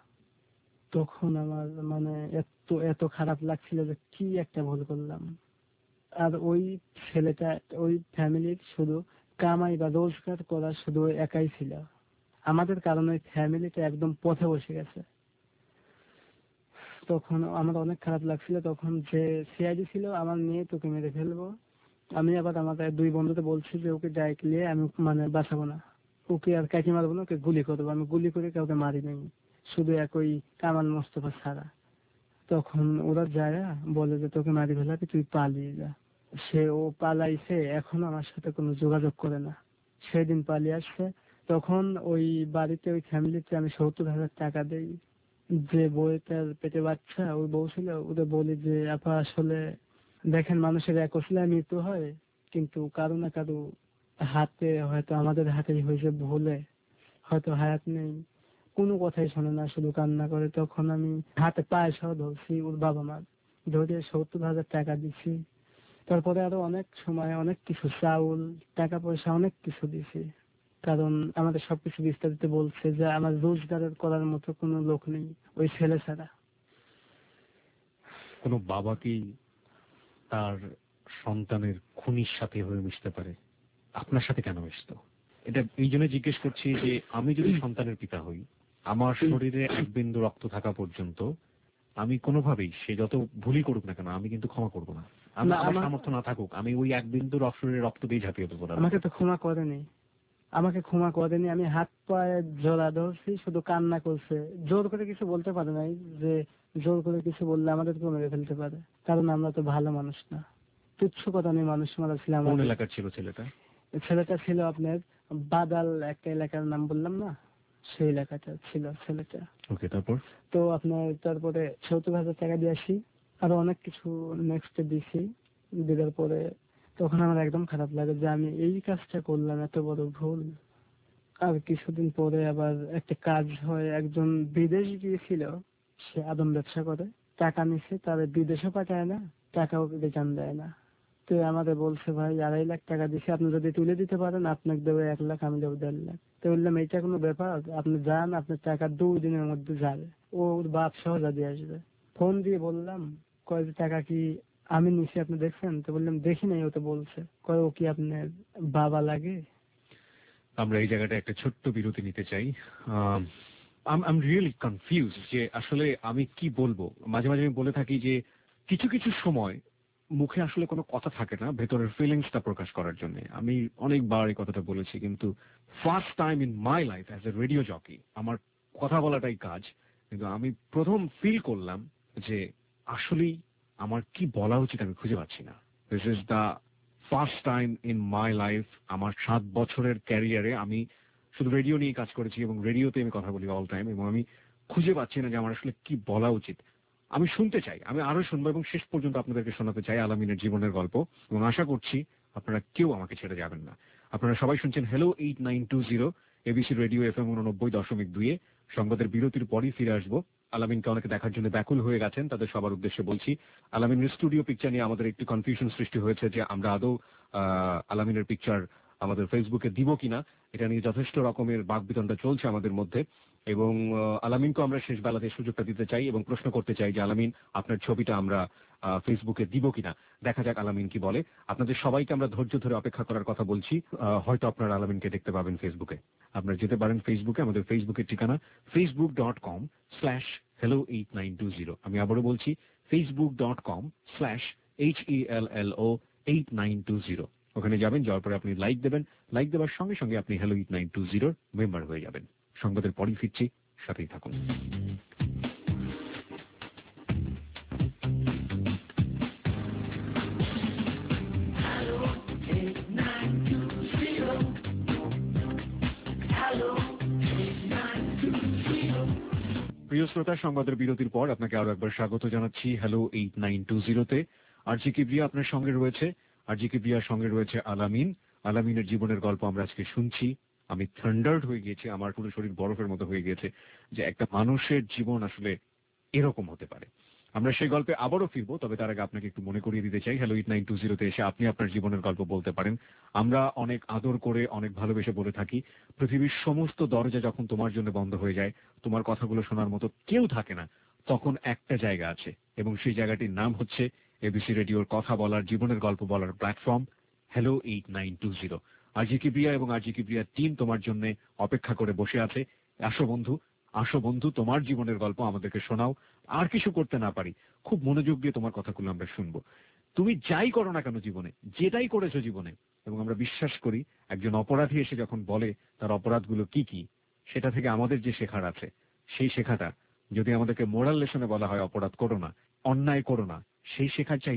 তখন আমার মানে এত এত খারাপ লাগছিল যে কি একটা ভুল করলাম। আর ওই ছেলেটা ওই ফ্যামিলির শুধু কামাই বা রোজগার করা শুধু একাই ছিল, আমাদের কারণে ফ্যামিলিটা একদম পথে বসে গেছে। তখন আমার অনেক খারাপ লাগছিল। তখন যে সিআইডি ছিল আমার নিয়ে তোকে মেরে ফেলবো, আমি আবার আমাদের দুই বন্ধুতে বলছি যে ওকে ডাইরেক্ট নিয়ে আমি মানে বাঁচাবো না, ওকে আর কাটি মারবো না, ওকে গুলি করবো। আমি গুলি করে কাউকে মারি নাই, শুধু একই কামাল মোস্তফা ছাড়া। তখন ওরা যায় বলে যে তোকে মারি ফেলাবি, তুই পালিয়ে যা। সে ও পালাইছে, এখন আমার সাথে কোনো যোগাযোগ করে না। সেদিন পালিয়ে আসছে, তখন ওই বাড়িতে ওই ফ্যামিলিতে আমি সত্তর হাজার টাকা দেই। যে বউটার পেটে বাচ্চা, ওই বউ ছিল, ওদের বলি যে আপা আসলে দেখেন মানুষের এক ওসিলায় মৃত্যু হয়, কিন্তু কারো না কারো হাতে, হয়তো আমাদের হাতেই হয়েছে ভুলে, হয়তো হায়াত নেই, কোনো কথাই শোনে না, শুধু কান্না করে। তখন আমি হাতে পায়ে সহ ধরছি ওর বাবা মার, ধরে সত্তর হাজার টাকা দিছি। তারপরে আরো অনেক সময় অনেক কিছু, চাউল, টাকা পয়সা অনেক কিছু দিছি, কারণ আমাদের সবকিছু বিস্তারিত বলছে যে আমার রোজগারের করার মতো কোনো লোক নেই ওই ছেলে ছাড়া। কোনো বাবা কি তার সন্তানের খুনির সাথে হয়ে মিশতে পারে? আপনার সাথে কেন মিশতো? এটা এই জন্য জিজ্ঞেস করছি যে আমি যদি সন্তানের পিতা হই, আমার শরীরে এক বিন্দু রক্ত থাকা পর্যন্ত আমি কোনোভাবেই, সে যত ভুলই করুক না কেন, আমি কিন্তু ক্ষমা করবো না। আমি, না, আমার আমার- সামর্থ্য না থাকুক, আমি ওই এক বিন্দু শরীরে রক্ত দিয়ে ঝাঁপিয়ে দেবো। আমাকে তো ক্ষমা করেনি, আমাকে ক্ষমা করেনি। আমি হাত পায়ে জোড়া ধরছি, শুধু কান্না করছে। জোর করে কিছু বলতে পারে নাই, যে জোর করে কিছু বললে আমাদেরকেও মেরে ফেলতে পারে, কারণ আমরা তো ভালো মানুষ না, তুচ্ছ কথা নিয়ে মানুষ মারা ছিলাম। কোন এলাকার ছিল ছেলেটা? ছেলেটা ছিল আপনার বাদাল, একটা এলাকার নাম বললাম না, সেই এলাকাটা ছিল ছেলেটা। ওকে, তারপর? তো আপনার তারপরে সত্তর হাজার টাকা দিয়ে আসি, আরো অনেক কিছু নেক্সট দিছি। দেওয়ার পরে তখন আমার একদম খারাপ লাগে যে আমি এই কাজটা করলাম, এত বড় ভুল। আর কিছুদিন পরে আবার একটা কাজ হয়, একজন বিদেশ গিয়েছিল, সে আদম ব্যবসা করে, টাকা নিছে, তার বিদেশও পাঠায় না, টাকাও রিটার্ন দেয় না। তো আমাদের বলছে ভাই আড়াই লাখ টাকা দিছে, আপনি যদি তুলে দিতে পারেন আপনাকে দেবো এক লাখ, আমি দেবো দেড় লাখ। তো বললাম এইটা কোনো ব্যাপার, আপনি যান, আপনার টাকা দুই দিনের মধ্যে যাবে, ও ওর বাপ সহ দিয়ে আসবে। ফোন দিয়ে বললাম, কয় যে টাকা কি আমি নিছি, আপনি দেখছেন? তো বললাম দেখি নাই, ও তো বলছে। কয় ও কি আপনার বাবা লাগে? আমরা এই জায়গাটা একটা ছোট্ট বিরতি নিতে চাই। আই এম রিয়েলি কনফিউজ যে আসলে আমি কি বলবো। মাঝে মাঝে আমি বলে থাকি যে কিছু কিছু সময় মুখে আসলে কোনো কথা থাকে না ভেতরের ফিলিংসটা প্রকাশ করার জন্য। আমি অনেকবার এই কথাটা বলেছি, কিন্তু first time in my life as a radio jockey, আমার কথা বলাটাই কাজ, কিন্তু আমি প্রথম ফিল করলাম যে আসলেই আমার কি বলা উচিত আমি খুঁজে পাচ্ছি না। This is the first time in my life. আমার সাত বছরের ক্যারিয়ারে আমি শুধু রেডিও নিয়ে কাজ করেছি এবং রেডিওতে আমি কথা বলি অল টাইম, এবং আমি খুঁজে পাচ্ছি না যে আমার আসলে কি বলা উচিত। আমি শুনতে চাই, আমি আরো শুনবো এবং শেষ পর্যন্ত আপনাদেরকে শোনাতে চাই আলামিনের জীবনের গল্প, এবং আশা করছি আপনারা কেউ আমাকে ছেড়ে যাবেন না। আপনারা সবাই শুনছেন hello eight nine two zero ABC radio F M উননব্বই দশমিক দুইয়ে। সংবাদের বিরতির পরই ফিরে আসবো। আলামিনকে অনেকে দেখার জন্য ব্যাকুল হয়ে গেছেন, তাদের সবার উদ্দেশ্যে বলছি আলামিনের স্টুডিও পিকচার নিয়ে আমাদের একটি কনফিউশন সৃষ্টি হয়েছে যে আমরা আদৌ আলামিনের পিকচার আমাদের ফেসবুকে দিব কিনা। এটা নিয়ে যথেষ্ট রকমের বাকবিতণ্ডা চলছে আমাদের মধ্যে, এবং আলামিনকে আমরা শেষ বেলাতে সুযোগটা দিতে চাই এবং প্রশ্ন করতে চাই যে আলামিন, আপনার ছবিটা আমরা ফেসবুকে দিব কিনা। দেখা যাক আলামিন কি বলে। আপনাদের সবাইকে আমরা ধৈর্য ধরে অপেক্ষা করার কথা বলছি। হয়তো আপনারা আলামিনকে দেখতে পাবেন ফেসবুকে। আপনারা যেতে পারেন ফেসবুকে, আমাদের ফেসবুকের ঠিকানা Facebook dot com slash hello eight nine two zero. আমি আবারও বলছি Facebook dot com slash H E L L O eight nine two zero. ওখানে যাবেন, যাওয়ার পরে আপনি লাইক দেবেন, লাইক দেওয়ার সঙ্গে সঙ্গে আপনি হ্যালো এইট নাইন টু জিরোর মেম্বার হয়ে যাবেন। সংবাদের পরই ফিরছি, সাথেই থাকুন। প্রিয় শ্রোতা, সংবাদের বিরতির পর আপনাকে আরো একবার স্বাগত জানাচ্ছি হ্যালো এইট নাইন টু জিরোতে। আর জি কিবরিয়া আপনার সঙ্গে রয়েছে, আর জি কিবরিয়ার সঙ্গে রয়েছে আলামিন। আলামিনের জীবনের গল্প আমরা আজকে শুনছি। আমি থান্ডার্ড হয়ে গিয়েছি, আমার পুরো শরীর বরফের মতো হয়ে গিয়েছে যে একটা মানুষের জীবন আসলে এরকম হতে পারে। আমরা সেই গল্পে আবারও ফিরবো, তবে তার আগে আপনাকে একটু মনে করিয়ে দিতে চাই হ্যালো এইট নাইন টু জিরোতে এসে আপনি আপনার জীবনের গল্প বলতে পারেন। আমরা অনেক আদর করে, অনেক ভালোবেসে বলে থাকি, পৃথিবীর সমস্ত দরজা যখন তোমার জন্য বন্ধ হয়ে যায়, তোমার কথাগুলো শোনার মতো কেউ থাকে না, তখন একটা জায়গা আছে, এবং সেই জায়গাটির নাম হচ্ছে এবিসি রেডিওর কথা বলার, জীবনের গল্প বলার platform hello eight nine two zero. RJ Kibria এবং আরজি কিবরিয়ার টিম তোমার জন্য অপেক্ষা করে বসে আছে। আসো বন্ধু, আসো বন্ধু, তোমার জীবনের গল্প আমাদেরকে শোনাও। আর কিছু করতে না পারি, খুব মনোযোগ দিয়ে তোমার কথাগুলো আমরা শুনবো। তুমি যাই করো না কেন জীবনে, যেটাই করেছো জীবনে, এবং আমরা বিশ্বাস করি একজন অপরাধী এসে যখন বলে তার অপরাধগুলো কি কি, সেটা থেকে আমাদের যে শেখার আছে, সেই শেখাটা যদি আমাদেরকে মোরাল লেসনে বলা হয় অপরাধ করো না, অন্যায় করো না, সেই শেখার চাইতে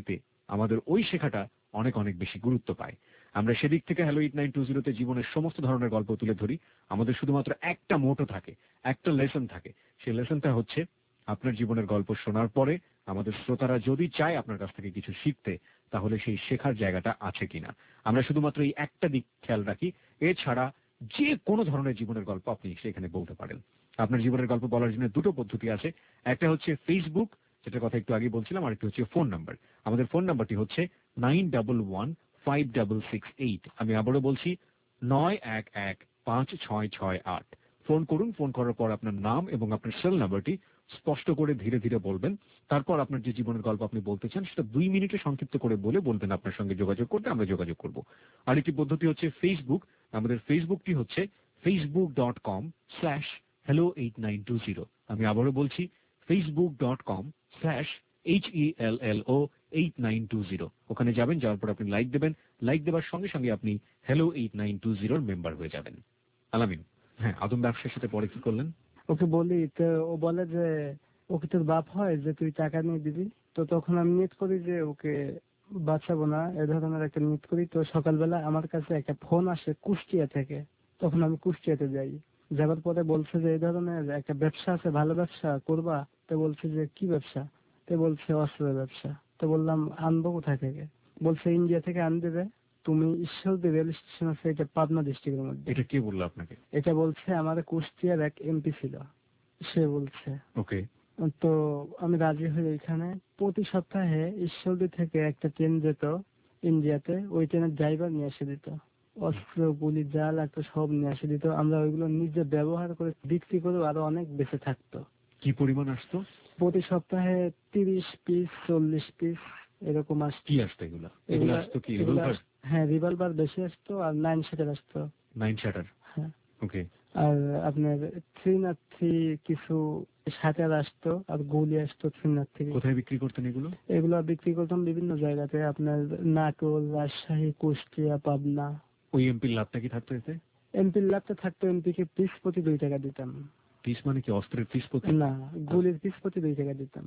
আমাদের ওই শেখাটা অনেক অনেক বেশি গুরুত্ব পায়। আমরা সেদিক থেকে হ্যালো এইট নাইন টু জিরোতে জীবনের সমস্ত ধরনের গল্প তুলে ধরি। আমাদের শুধুমাত্র একটা মোটো থাকে, একটা লেসন থাকে। সেই লেসনটা হচ্ছে আপনার জীবনের গল্প শোনার পরে আমাদের শ্রোতারা যদি চায় আপনার কাছ থেকে কিছু শিখতে, তাহলে সেই শেখার জায়গাটা আছে কিনা। আমরা শুধুমাত্র এই একটা দিক খেয়াল রাখি। এছাড়া যে কোনো ধরনের জীবনের গল্প আপনি সেখানে বলতে পারেন। আপনার জীবনের গল্প বলার জন্য দুটো পদ্ধতি আছে। একটা হচ্ছে ফেসবুক, যেটার কথা একটু আগে বলছিলাম, আর একটা হচ্ছে ফোন নাম্বার। আমাদের ফোন নাম্বারটি হচ্ছে nine double one five double six eight. আমি আবারও বলছি নয় এক এক পাঁচ ছয় ছয় আট। ফোন করুন। ফোন করার পর আপনার নাম এবং আপনার সেল নাম্বারটি স্পষ্ট করে ধীরে ধীরে বলবেন। তারপর আপনার যে জীবনের গল্প আপনি বলতে চান সেটা দুই মিনিটে সংক্ষিপ্ত করে বলে বলবেন আপনার সঙ্গে যোগাযোগ করতে, আমরা যোগাযোগ করব। আরেকটি পদ্ধতি হচ্ছে ফেসবুক। আমাদের ফেসবুকটি হচ্ছে Facebook dot com slash hello eight nine two zero. আমি আবারও বলছি Facebook dot com slash H E L L O eight nine two zero. ওখানে যাবেন, যাওয়ার পর আপনি লাইক দেবেন। লাইক দেওয়ার সঙ্গে সঙ্গে আপনি হ্যালো এইট নাইন টু জিরোর মেম্বার হয়ে যাবেন। আলামিন, হ্যাঁ, আদম ব্যবসার সাথে পরে কি করলেন? ওকে বলি তো, ও বলে যে ওকে তোর বাপ হয় যে তুই টাকা নিয়ে দিবি। তো তখন আমি নিয়ত করি যে ওকে বাঁচাবো না, এ ধরনের একটা নিয়ত করি। তো সকালবেলা আমার কাছে একটা ফোন আসে কুষ্টিয়া থেকে। তখন আমি কুষ্টিয়াতে যাই। যাবার পরে বলছে যে এই ধরনের একটা ব্যবসা আছে, ভালো ব্যবসা করবা। তো বলছে যে কি ব্যবসা? তো বলছে অস্ত্রের ব্যবসা। তো বললাম আনবো কোথা থেকে? বলছে ইন্ডিয়া থেকে আন দেবে। তুমি ঈশ্বরদী রেল স্টেশন আছে, এটা পাবনা ডিস্ট্রিক্টের মধ্যে। এটা কে বললো আপনাকে? এটা বলছে আমাদের কুষ্টিয়ার এক এমপি ছিল, সে বলছে। ওকে। তো আমি রাজি হই। এখানে প্রতি সপ্তাহে ঈশ্বরদী থেকে একটা ট্রেন যেত ইন্ডিয়াতে, ওই ট্রেনের ড্রাইভার নিয়ে এসে দিত। অস্ত্র, গুলি, যা লাগতো সব নিয়ে এসে দিত। আমরা ওইগুলো নিজে ব্যবহার করে বিক্রি করে আরো অনেক বেঁচে থাকতো। কি পরিমাণ আসতো? প্রতি সপ্তাহে তিরিশ পিস, চল্লিশ পিস এরকম আসতো। কি আসতো এগুলা? এগুলো আসতো কি রিভলভার? হ্যাঁ, রিভলভার বেশি আসতো আর নাইন শাটার আসতো। Nine shooter? হ্যাঁ। ওকে। আর আপনার থ্রি নাট থ্রি কিছু শাটার আসতো আর গুলি আসতো থ্রি নাট থ্রি। কোথায় বিক্রি করতেন এগুলো? এগুলো বিক্রি করতাম বিভিন্ন জায়গাতে, আপনার নাটোর, রাজশাহী, কুষ্টিয়া, পাবনা। ওই এমপির লাভটা কি থাকতো এতে? এমপির লাভটা থাকতো, এমপিকে পিস প্রতি দুই টাকা দিতাম। পিস মানে কি অস্ত্রের পিস প্রতি? না, গুলির পিস প্রতি দুই টাকা দিতাম।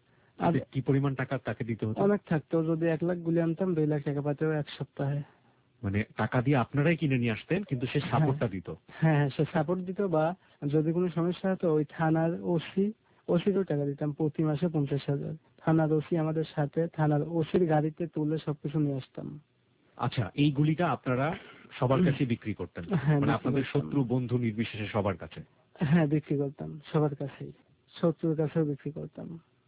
আর কি পরিমাণ টাকা তাকে দিতে হতো? অনেক থাকতো। যদি এক লাখ গুলি আনতাম দুই লাখ টাকা পাতো এক সপ্তাহে। মানে টাকা দিয়ে আপনারাই কিনে নিয়ে আসতেন, কিন্তু সে সাপোর্টটা দিত? হ্যাঁ হ্যাঁ, সে সাপোর্ট দিত। বা যদি কোনো সমস্যা হতো ওই থানার ওসি, ওসিরও টাকা দিতাম প্রতি মাসে পঞ্চাশ হাজার। থানার ওসি আমাদের সাথে, থানার ওসির গাড়িতে তুলে সবকিছু নিয়ে আসতাম। আচ্ছা, এই গুলিটা আপনারা সবার কাছে বিক্রি করতেন? হ্যাঁ, মানে আপনাদের শত্রু বন্ধু নির্বিশেষে সবার কাছে? হ্যাঁ, বিক্রি করতাম সবার কাছেই, শত্রুর কাছেও বিক্রি করতাম।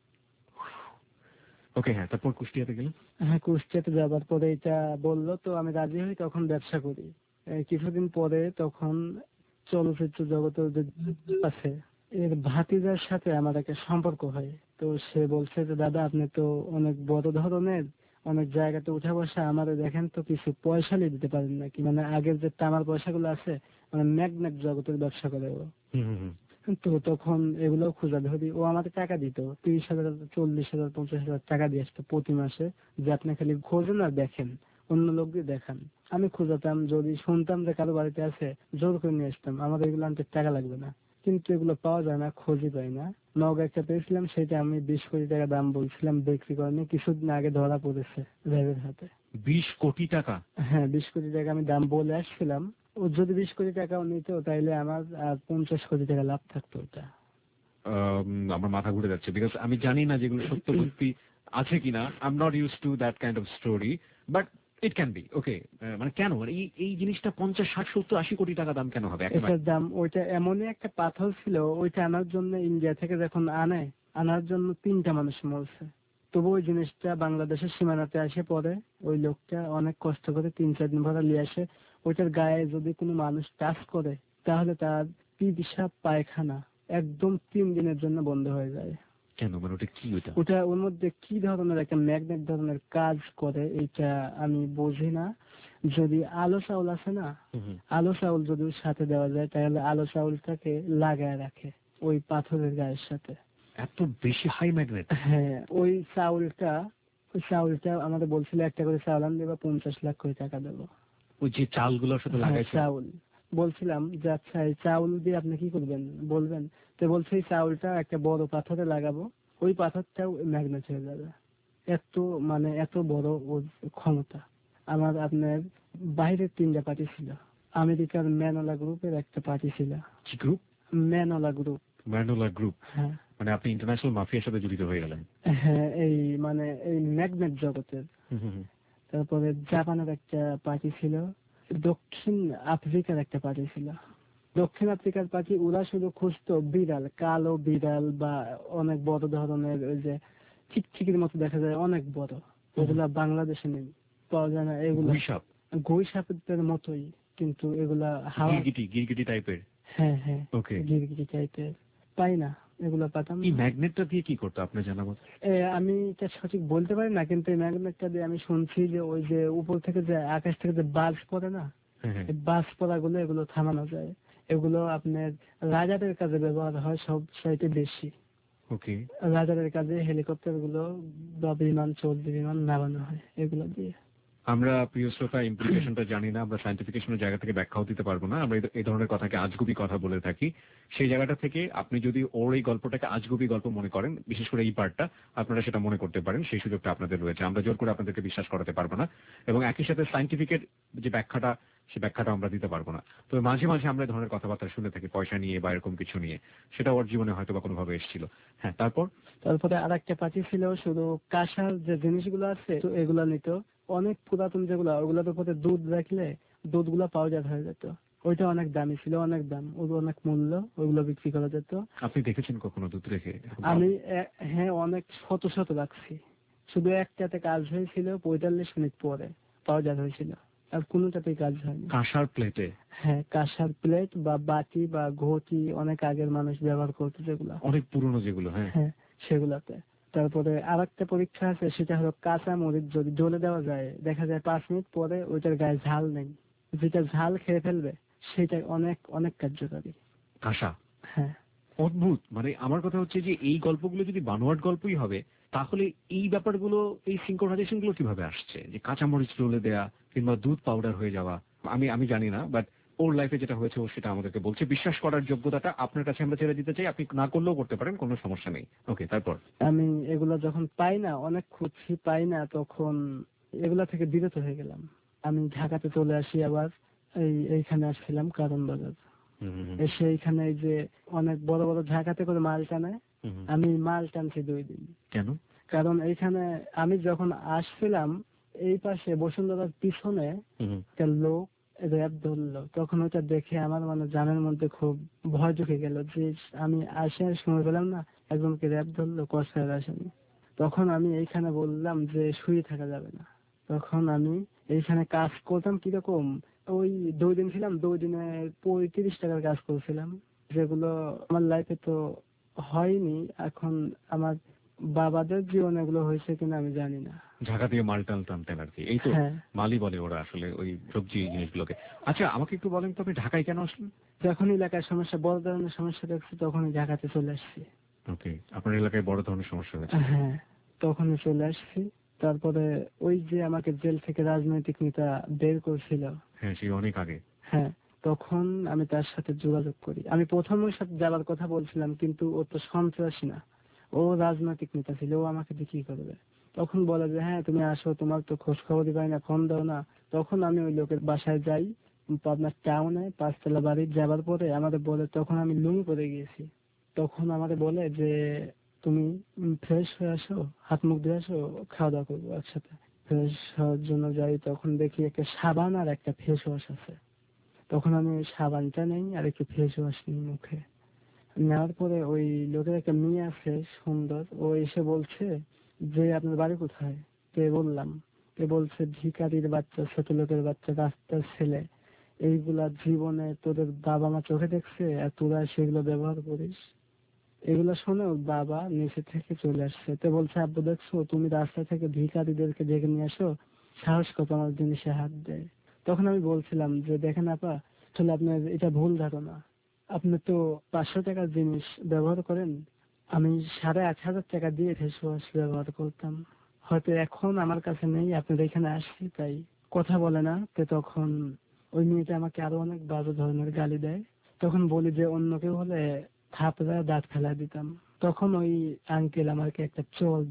ওকে, হ্যাঁ, তারপর কুষ্টিয়াতে গেলেন? হ্যাঁ, কুষ্টিয়াতে যাবার পরে এটা বললো, তো আমি রাজি হই। তখন ব্যবসা করি। কিছুদিন পরে তখন চলচ্চিত্র জগতের যে আছে এর ভাতিজার সাথে আমার একটা সম্পর্ক হয়। তো সে বলছে যে দাদা আপনি তো অনেক বড় ধরনের, অনেক জায়গাতে উঠা বসা, আমারে দেখেন তো কিছু পয়সা নিয়ে দিতে পারেন নাকি? মানে আগের যে তামার পয়সাগুলো আছে, মানে ম্যাগনেট জগতের ব্যবসা করে ও। তো তখন এগুলো খোঁজা ধরি। ও আমাকে টাকা দিত তিরিশ হাজার, চল্লিশ হাজার, পঞ্চাশ হাজার টাকা দিয়ে আসতো প্রতি মাসে, যে আপনি খালি খোঁজেন আর দেখেন, অন্য লোক দিয়ে দেখান। আমি খোঁজাতাম, যদি শুনতাম যে কারো বাড়িতে আছে জোর করে নিয়ে আসতাম। আমার এগুলো আনতে টাকা লাগবে না, কিন্তু এগুলো পাওয়া যায় না, খোঁজই পাই না। নগা একটা পেয়েছিলাম, সেটা আমি বিশ কোটি টাকা দাম বলছিলাম, বিক্রি করেনি। কিছুদিন আগে ধরা পড়েছে র্যাবের হাতে। বিশ কোটি টাকা? হ্যাঁ, বিশ কোটি টাকা আমি দাম বলে আসছিলাম। ও যদি বিশ কোটি টাকাও নিত তাইলে আমার আর পঞ্চাশ কোটি টাকা লাভ থাকতো। ওটা আমার মাথা ঘুরে যাচ্ছে, বিকজ আমি জানি না যেগুলো সত্য সত্যি আছে কিনা। I am not use to that kind of story, but it can be. Okay, মানে কেন এই এই জিনিসটা পঞ্চাশ, ষাট, সত্তর, আশি কোটি টাকা দাম কেন হবে? এটার দাম, ওইটা এমনই একটা পাথর ছিল, ওইটা আনার জন্য ইন্ডিয়া থেকে যখন আনে, আনার জন্য তিনটা মানুষ মরছে। তবু ওই জিনিসটা বাংলাদেশের সীমানাতে আসে পড়ে। ওই লোকটা অনেক কষ্ট করে তিন চার দিন ভরা নিয়ে আসে। ওইটার গায়ে যদি কোনো মানুষ টাচ করে তাহলে তার পিসাব পায়খানা একদম তিন দিনের জন্য বন্ধ হয়ে যায়। কেন? মানে ওটা কি? ওটা ওটা ওর মধ্যে কি ধরনের একটা ম্যাগনেট ধরনের কাজ করে এটা আমি বুঝি না। যদি আলো চাউল আছে না, আলো চাউল যদি ওর সাথে দেওয়া যায় তাহলে আলো চাউলটাকে লাগায় রাখে ওই পাথরের গায়ের সাথে। এত বেশি হাই ম্যাগনেট? হ্যাঁ, ওই চাউলটা, ওই চাউলটা আমাদের বলছিল একটা করে চাউল আনলে বা পঞ্চাশ লাখ করে টাকা দেবো। ওই যে চালগুলোর সাথে লাগাইছে? চাউল। বলছিলাম যে আচ্ছা এই চাউল দিয়ে আপনি কি করবেন বলবেন? তো বলছে এই চাউলটা একটা বড় পাথরে লাগাবো, ওই পাথরটাও ম্যাগনেট হয়ে যাবে। এত মানে এত বড় ওর ক্ষমতা। আমার আপনার বাইরের তিনটা পার্টি ছিল, আমেরিকার ম্যানোলা গ্রুপের একটা পার্টি ছিল। কি গ্রুপ? ম্যানোলা গ্রুপ। ম্যানোলা গ্রুপ। হ্যাঁ, মানে আপনি ইন্টারন্যাশনাল মাফিয়ার সাথে জড়িত হয়ে গেলেন। হ্যাঁ, এই মানে এই ম্যাগনেট জগতের। তারপরে জাপানের একটা পার্টি ছিল, দক্ষিণ আফ্রিকার একটা পার্টি ছিল। দক্ষিণ আফ্রিকার পার্টি ওরা শুধু খুঁজতো বিড়াল, কালো বিড়াল বা অনেক বড় ধরনের ওই যে চিকচিকির মতো দেখা যায় অনেক বড়, ওগুলা বাংলাদেশে নেই, পাওয়া যায় না। এগুলো গুই সাপের মতোই, কিন্তু এগুলা হাওয়া গিরগিটি গিরগিটি টাইপের। হ্যাঁ হ্যাঁ, ওকে, গিরগিটি টাইপের পাই না, এগুলো পাতাম। এই ম্যাগনেটটা দিয়ে কি করতো আপনার জানা মতো? আমি এটা সঠিক বলতে পারি না, কিন্তু এই ম্যাগনেটটা দিয়ে আমি শুনছি যে ওই যে উপর থেকে যে আকাশ থেকে যে বাজ পড়ে না, বাজ পড়া গুলো এগুলো থামানো যায়। এগুলো আপনার রাজাদের কাজে ব্যবহার হয় সব চাইতে বেশি। ওকে, রাজাদের কাজে হেলিকপ্টার গুলো বা বিমান, চলতি বিমান নামানো হয় এগুলো দিয়ে। আমরা প্রিয় শ্রোতা ইমপ্লিকেশনটা জানি না, আমরা সায়েন্টিফিকেশনের জায়গা থেকে ব্যাখ্যাও দিতে পারবো না, আমরা এই ধরনের কথাকে আজগুবি কথা বলে থাকি। সেই জায়গাটা থেকে আপনি যদি ওর এই গল্পটাকে আজগুবি গল্প মনে করেন, বিশেষ করে এই পার্টটা, আপনারা সেটা মনে করতে পারেন, সেই সুযোগটা আপনাদের রয়েছে। আমরা জোর করে আপনাদেরকে বিশ্বাস করাতে পারবো না, এবং একই সাথে সায়েন্টিফিকের যে ব্যাখ্যাটা, সে ব্যাখ্যাটা আমরা দিতে পারবো না। তবে মাঝে মাঝে আমরা এই ধরনের কথাবার্তা শুনে থাকি, পয়সা নিয়ে বা এরকম কিছু নিয়ে, সেটা ওর জীবনে হয়তো বা কোনোভাবে এসেছিল। হ্যাঁ, তারপর তারপরে আর একটা পার্টি ছিল শুধু কাঁসার যে জিনিসগুলো আছে তো এগুলা নিত, অনেক পুরাতন যেগুলো, ওগুলোর উপরে দুধ রাখলে দুধগুলো পাউডার হয়ে যেত। ওইটা অনেক দামি ছিল, অনেক দাম, ওগুলো অনেক মূল্য, ওইগুলো বিক্রি করা যেত। আপনি দেখেছেন কখনো দুধ রেখে? আমি হ্যাঁ, অনেক শত শত রাখছি। শুধু একটাতে কাজ হয়েছিল পঁয়তাল্লিশ মিনিট পরে পাউডার হয়েছিল, আর কোনোটাতেই কাজ হয়নি। কাঁসার প্লেটে? হ্যাঁ, কাঁসার প্লেট বা বাটি বা ঘটি, অনেক আগের মানুষ ব্যবহার করতো যেগুলো, অনেক পুরনো যেগুলো। হ্যাঁ হ্যাঁ, সেগুলাতে। তারপরে আর একটা পরীক্ষা আছে, সেটা হলো কাঁচা মরিচ যদি জ্বলে দেওয়া যায়, দেখা যায় পাঁচ মিনিট পরে ওইটার গায়ে ঝাল নেই, যেটা ঝাল খেয়ে ফেলবে সেটাই অনেক অনেক কার্যকারী। কাঁসা? হ্যাঁ, অদ্ভুত। মানে আমার কথা হচ্ছে যে এই গল্পগুলো যদি বানোয়াট গল্পই হবে, তাহলে এই ব্যাপারগুলো, এই সিনক্রোনাইজেশন গুলো কিভাবে আসছে, যে কাঁচামরিচ জ্বলে দেয়া কিংবা দুধ পাউডার হয়ে যাওয়া? আমি আমি জানি না, বাট ওর লাইফে যেটা হয়েছে ও সেটা আমাদেরকে বলছে। বিশ্বাস করার যোগ্যতাটা আপনার কাছে আমরা ছেড়ে দিতে চাই, আপনি না করলেও করতে পারেন, কোনো সমস্যা নেই। ওকে, তারপর? আমি এগুলো যখন পাই না, অনেক খুঁজছি পাই না, তখন এগুলা থেকে বিরত হয়ে গেলাম। আমি ঢাকাতে চলে আসি আবার, এই এইখানে আসছিলাম কারণ বাজার, এসে এইখানে এই যে অনেক বড় বড় ঢাকাতে করে মাল টানে, আমি মাল টানছি দুই দিন। কেন? কারণ এইখানে আমি যখন আসছিলাম, এই পাশে বসুন্ধরার পিছনে একটা লোক র্যাব ধরলো, তখন ওটা দেখে আমার মানে জানের মধ্যে খুব ভয় ঢুকে গেল যে আমি আসে সময় পেলাম না, একজনকে র্যাব ধরলো কষ্টের আসামি। তখন আমি এইখানে বললাম যে শুয়ে থাকা যাবে না। তখন আমি এইখানে কাজ করতাম কিরকম, ওই দুই দিন ছিলাম, দুই দিনে পঁয়ত্রিশ টাকার কাজ করছিলাম, যেগুলো আমার লাইফে তো হয়নি। এখন আমার বাবাদের জীবনে এগুলো হয়েছে কিনা আমি জানি না। ঢাকা দিয়ে মাল টাল টানতেন আর কি, এই তো? মালই বলে ওরা আসলে ওই সবজি জিনিসগুলোকে। আচ্ছা, আমাকে একটু বলেন তো, আপনি ঢাকায় কেন আসলেন? যখন এলাকার সমস্যা, বড় ধরনের সমস্যা দেখছি, তখনই ঢাকাতে চলে আসছি। ওকে, আপনার এলাকায় বড় ধরনের সমস্যা হয়েছে? হ্যাঁ, তখনই চলে আসছি। তারপরে ওই যে আমাকে জেল থেকে রাজনৈতিক নেতা বের করছিল, হ্যাঁ, সেই অনেক আগে। হ্যাঁ, তখন আমি তার সাথে যোগাযোগ করি। আমি প্রথম ওর সাথে যাওয়ার কথা বলছিলাম, কিন্তু ও তো সন্ত্রাসী না, ও রাজনৈতিক নেতা ছিল, ও আমাকে দিয়ে কি করবে। তখন বলে যে হ্যাঁ তুমি আসো, তোমার তো খোঁজ খবরই পাই না, ফোন দাও না। তখন আমি ওই লোকের বাসায় যাই, আপনার টাউনে পাঁচতলা বাড়ি যাবার পরে আমাদের বলে, তখন আমি লুঙ্গি পরে গিয়েছি, তখন আমাদের বলে যে তুমি ফ্রেশ হয়ে আসো, হাত মুখ ধুয়ে আসো, খাওয়া দাওয়া করবো একসাথে। ফ্রেশ হওয়ার জন্য যাই, তখন দেখি একটা সাবান আর একটা ফেস ওয়াশ আছে। তখন আমি ওই সাবানটা নেই আর একটু ফেস ওয়াশ নিই মুখে। নেওয়ার পরে ওই লোকের একটা মেয়ে আছে সুন্দর, ও এসে বলছে যে আপনার বাড়ি কোথায়? তে বললাম, তে বলছে ভিখারির বাচ্চা, ছোট লোকের বাচ্চা, রাস্তার ছেলে, এইগুলা জীবনে তোদের বাবা মা চোখে দেখছে আর তোরা সেগুলো ব্যবহার করিস। এগুলো শুনে ওর বাবা নিচে থেকে চলে আসছে, তে বলছে আব্বু দেখছো, তুমি রাস্তা থেকে ভিখারিদেরকে ডেকে নিয়ে আসো, সাহস কত আমার জিনিসে হাত দেয়। তখন আমি বলছিলাম যে দেখেন আপা, আসলে আপনার এটা ভুল ধারণা, আপনি তো পাঁচশো টাকার জিনিস ব্যবহার করেন, আমি সাড়ে আট হাজার টাকা দিয়ে ফেস ওয়াশ ব্যবহার করতাম, হয়তো এখন আমার কাছে নেই, আপনার এখানে আসছি তাই। কথা বলে না। তো তখন ওই মেয়েটা আমাকে আরো অনেক বাজে ধরনের গালি দেয়। তখন বলি যে অন্য কেউ হলে থাপড়া দাঁত ফেলা দিতাম। তখন ওই আঙ্কেল আমাকে একটা চল দেয়,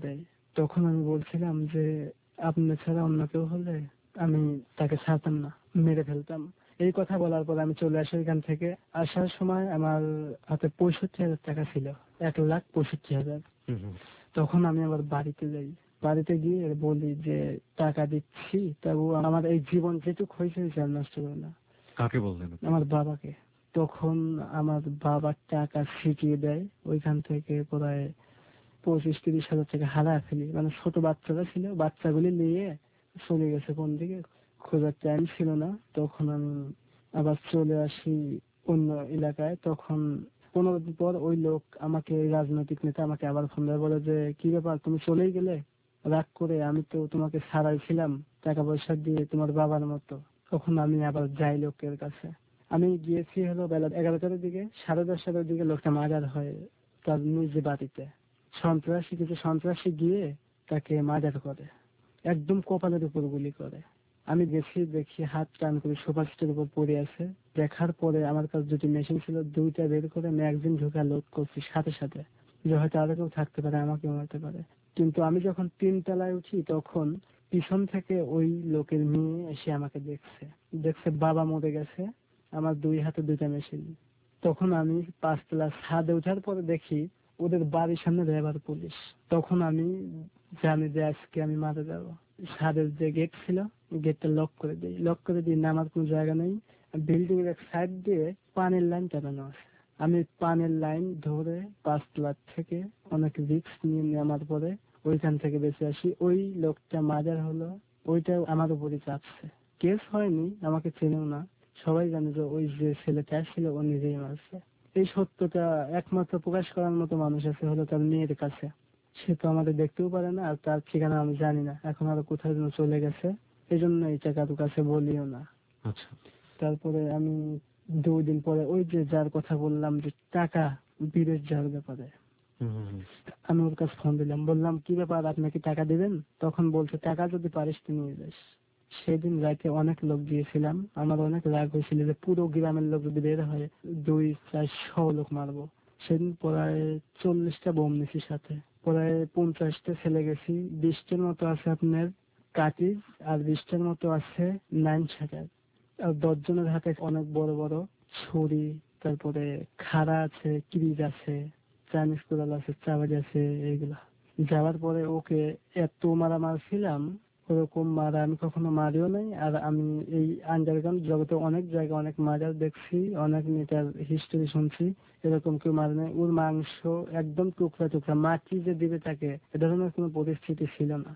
তখন আমি বলছিলাম যে আপনি ছাড়া অন্য কেউ হলে আমি তাকে ছাড়তাম না, মেরে ফেলতাম। এই কথা বলার পর আমি চলে আসি এখান থেকে। আসার সময় আমার হাতে পঁয়ষট্টি হাজার টাকা ছিল, এক লাখ পঁয়ষট্টি হাজার। তখন আমি আবার বাড়িতে যাই, বাড়িতে গিয়ে বলি যে টাকা দিচ্ছি, তবু আমার এই জীবন যেটুক হয়েছে আর নষ্ট করো না। কাকে বললেন? আমার বাবাকে। তখন আমার বাবার টাকা ছিটিয়ে দেয়, ওইখান থেকে প্রায় পঁচিশ তিরিশ হাজার টাকা হারায় ফেলি। মানে ছোট বাচ্চারা ছিল, বাচ্চাগুলি নিয়ে চলে গেছে কোন দিকে, খোঁজার টাইম ছিল না। তখন আমি আবার চলে আসি অন্য এলাকায়। তখন পনেরো দিন পর ওই লোক আমাকে, রাজনৈতিক নেতা আমাকে আবার ফোন দেয়, বলে যে কি ব্যাপার তুমি চলেই গেলে রাগ করে, আমি তো তোমাকে ছাড়াইছিলাম টাকা পয়সা দিয়ে তোমার বাবার মতো। তখন আমি আবার যাই লোকের কাছে। আমি গিয়েছি হলো বেলা এগারোটার দিকে, সাড়ে দশটার দিকে লোকটা মার্ডার হয় তার নিজ বাড়িতে। সন্ত্রাসী কিছু সন্ত্রাসী গিয়ে তাকে মার্ডার করে, একদম কপালের উপর গুলি করে। আমি গেছি, দেখি হাত টান করে সোফা সেটের উপর পড়ে আছে। দেখার পরে আমার কাছে দুটি মেশিন ছিল, দুইটা বের করে ম্যাগজিন ঢোকা লোড করছি সাথে সাথে, যে হয়তো আরো কেউ থাকতে পারে, আমাকেও মারতে পারে। কিন্তু আমি যখন তিন তলায় উঠি তখন পিছন থেকে ওই লোকের মেয়ে এসে আমাকে দেখছে, দেখছে বাবা মরে গেছে, আমার দুই হাতে দুইটা মেশিন। তখন আমি পাঁচতলা ছাদে ওঠার পরে দেখি ওদের বাড়ির সামনে রেবার পুলিশ। তখন আমি জানি যে আজকে আমি মারা যাব। ছাদের যে গেট ছিল, গেটটা লক করে দিই, লক করে দিই, নামার কোনো জায়গা নেই। বিল্ডিং এর এক সাইড দিয়ে পানির লাইন টানানো আছে। আমি পানির লাইন ধরে পাঁচতলার থেকে অনেক রিস্ক নিয়ে নামার পরে ওইখান থেকে বেঁচে আসি। ওই লোকটা মার্ডার হলো, ওইটাও আমার উপরই চাপছে। কেস হয়নি, আমাকে চেনেও না, সবাই জানে যে ওই যে ছেলেটা ছিল ও নিজেই মারছে। এই সত্যটা একমাত্র প্রকাশ করার মতো মানুষ আছে হলো তার মেয়ের কাছে। সে তো আমাদের দেখতেও পারে না, আর তার ঠিকানা আমি জানি না, এখন আরো কোথায় যেন চলে গেছে। এই জন্য এটা কারো কাছে বলিও না। আচ্ছা। তারপরে আমি দুই দিন পরে ওই যে যার কথা বললাম যে টাকা বিদেশ যাওয়ার ব্যাপারে, আমি ওর কাছে ফোন দিলাম, বললাম কি ব্যাপার, আপনি কি টাকা দিবেন? তখন বলছে টাকা যদি পারিস তুই নিয়ে যাস। সেদিন রাতে অনেক লোক দিয়েছিলাম, আমার অনেক রাগ হয়েছিল যে পুরো গ্রামের লোক যদি বের হয় দুই চারশো লোক মারবো। সেদিন প্রায় চল্লিশটা বোম নিছি সাথে, প্রায় পঞ্চাশটা ছেলে গেছি। বিশটার মতো আছে আপনার কাটিজ, আর বিশটার মতো আছে নাইন শাটার, আর দশজনের হাতে অনেক বড় বড় ছুরি, তারপরে খাড়া আছে, কিরিজ আছে, চাইনিজ কোদাল আছে, চাবাজ আছে, এইগুলা। যাওয়ার পরে ওকে এত মারা মারছিলাম, ওরকম মারা আমি কখনো মারিও নাই। আর আমি এই আন্ডারগ্রাউন্ড জগতে অনেক জায়গায় অনেক মার্ডার দেখছি, অনেক নেতার হিস্টোরি শুনছি, এরকম কেউ মারে নাই। ওর মাংস একদম টুকরা টুকরা, মাটি যে দিবে তাকে এ ধরনের কোনো পরিস্থিতি ছিল না,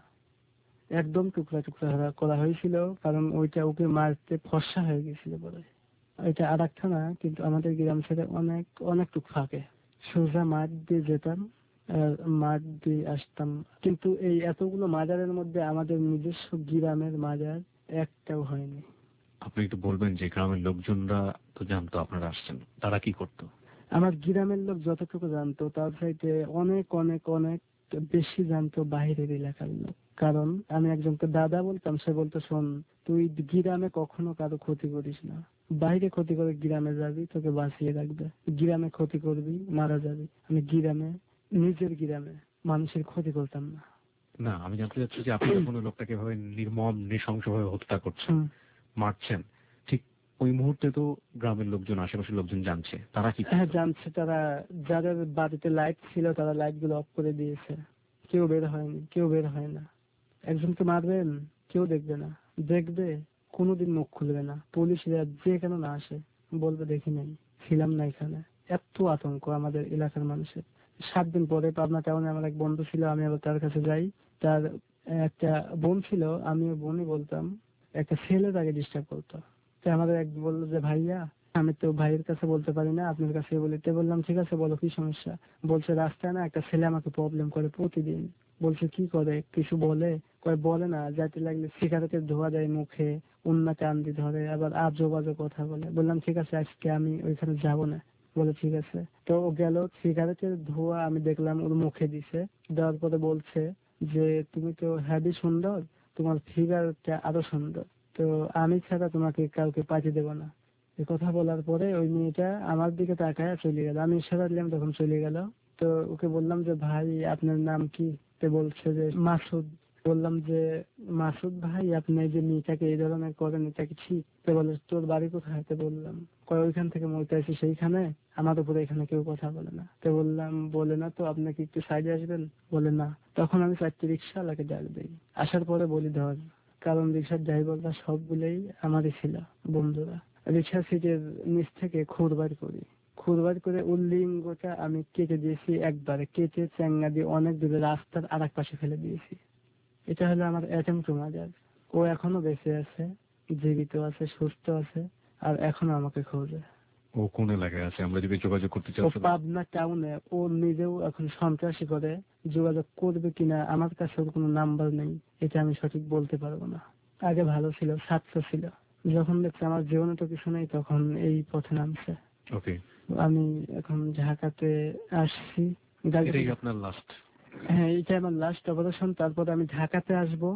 একদম টুকরা টুকরা করা হয়েছিল, কারণ ওইটা ওকে মারতে ফর্সা হয়ে গেছিল বলে। এটা আর একটা না, কিন্তু আমাদের গ্রাম ছেড়ে অনেক অনেকটুকু ফাঁকে, সোজা মাঠ দিয়ে যেতাম আর মাঠ দিয়ে আসতাম। কিন্তু এই এতগুলো মাজারের মধ্যে আমাদের নিজস্ব গ্রামের মাজার একটাও হয়নি। আপনি একটু বলবেন যে গ্রামের লোকজনরা তো জানতো আপনারা আসছেন, তারা কি করতো? আমার গ্রামের লোক যতটুকু জানতো তার চাইতে অনেক অনেক অনেক বেশি জানতো বাইরের এলাকার লোক। কারণ আমি একজনকে দাদা বলতাম, সে বলতো শোন, তুই গ্রামে কখনো কারো ক্ষতি করিস না, বাইরে ক্ষতি করে গ্রামে যাবি, তোকে বাঁচিয়ে রাখবে। গ্রামে ক্ষতি করবি, মারা যাবি। আমি গ্রামে, নিজের গ্রামে মানুষের ক্ষতি করতাম না। না, আমি জানতে চাচ্ছি যে আপনি যখন ওই লোকটাকে ভাবে নির্মম নৃশংসভাবে হত্যা করছেন, মারছেন, ঠিক ওই মুহূর্তে তো গ্রামের লোকজন, আশেপাশের লোকজন জানছে, তারা কি? হ্যাঁ জানছে, তারা যাদের বাড়িতে লাইট ছিল তারা লাইট গুলো অফ করে দিয়েছে। কেউ বের হয়নি, কেউ বের হয় না। একজনকে মারবেন, কেউ দেখবে না, দেখবে কোনোদিন মুখ খুলবে না। পুলিশরা যে কেন না আসে, বলবে দেখি নাই, ছিলাম না এখানে। এত আতঙ্ক আমাদের এলাকার মানুষের। সাত দিন পরে পাবনা টাউনে আমার এক বন্ধু ছিল, আমি আবার তার কাছে যাই। তার একটা বোন ছিল, আমিও বোনই বলতাম, একটা ছেলে তাকে ডিস্টার্ব করতো। তো আমাদের এক বললো যে ভাইয়া, আমি তো ভাইয়ের কাছে বলতে পারি না, আপনার কাছে বলিতে। বললাম ঠিক আছে বলো কি সমস্যা। বলছে রাস্তায় না একটা ছেলে আমাকে প্রবলেম করে প্রতিদিন। বলছে কি করে, কিছু বলে? কয় বলে না, যাইতে লাগলে সিগারেটের ধোয়া দেয় মুখে, উন্নাতে আন্দি ধরে, আবার আজো বাজো কথা বলে। বললাম ঠিক আছে আজকে আমি ওইখানে যাব না। বলে ঠিক আছে। তো ও গেল, সিগারেটের ধোয়া আমি দেখলাম ওর মুখে দিছে। দেওয়ার পরে বলছে যে তুমি তো হ্যাভি সুন্দর, তোমার ফিগারটা আরো সুন্দর, তো আমি ছাড়া তোমাকে কাউকে পাইতে দেবো না। এই কথা বলার পরে ওই মেয়েটা আমার দিকে তাকায় চলে গেল। আমি ইশারা দিলাম, তখন চলে গেল। তো ওকে বললাম যে ভাই আপনার নাম কি? তো বলছে যে মাসুদ। বললাম যে মাসুদ ভাই, আপনি যে মেয়েটাকে এই ধরনের করেন এটা কি ঠিক? তো বলে তোর বাড়ি কোথায়? তো বললাম কয় ওইখান থেকে মরতে আসি সেইখানে, আমার উপরে এখানে কেউ কথা বলে না। তো বললাম বলে না তো, আপনি কি একটু সাইডে আসবেন? বলে না। তখন আমি চারটি রিক্সাওয়ালাকে ডাক দিই। আসার পরে বলি ধর, কারণ রিক্সার ড্রাইভাররা সবগুলোই আমারই ছিল বন্ধুরা। রিক্সা সিটের নিচ থেকে খুর বার করি, খুর বার করে ওর লিঙ্গটা আমি কেটে দিয়েছি একবারে, কেটে চ্যাঙ্গা দিয়ে অনেক দূরে রাস্তার আর এক পাশে ফেলে দিয়েছি। এটা হলো আমার অ্যাটেম্প টু মার্ডার। ও এখনো বেঁচে আছে, জীবিত আছে, সুস্থ আছে, আর এখনো আমাকে খোঁজে। ও কোন এলাকায় আছে? আমরা যদি যোগাযোগ করতে চাই? ও পাবনা টাউনে। ও নিজেও এখন সন্ত্রাসী করে, যোগাযোগ করবে কিনা আমার কাছে ওর কোনো নাম্বার নেই, এটা আমি সঠিক বলতে পারবো না। আগে ভালো ছিল, ছাত্র ছিল, যখন দেখছে আমার জীবনে তো কিছু নেই তখন এই পথে নামছে। ওকে, আমি এখন ঢাকাতে আসছি। এটাই আপনার লাস্ট? হ্যাঁ, এটা আমার লাস্ট অপারেশন। তারপরে আমি ঢাকাতে আসবো।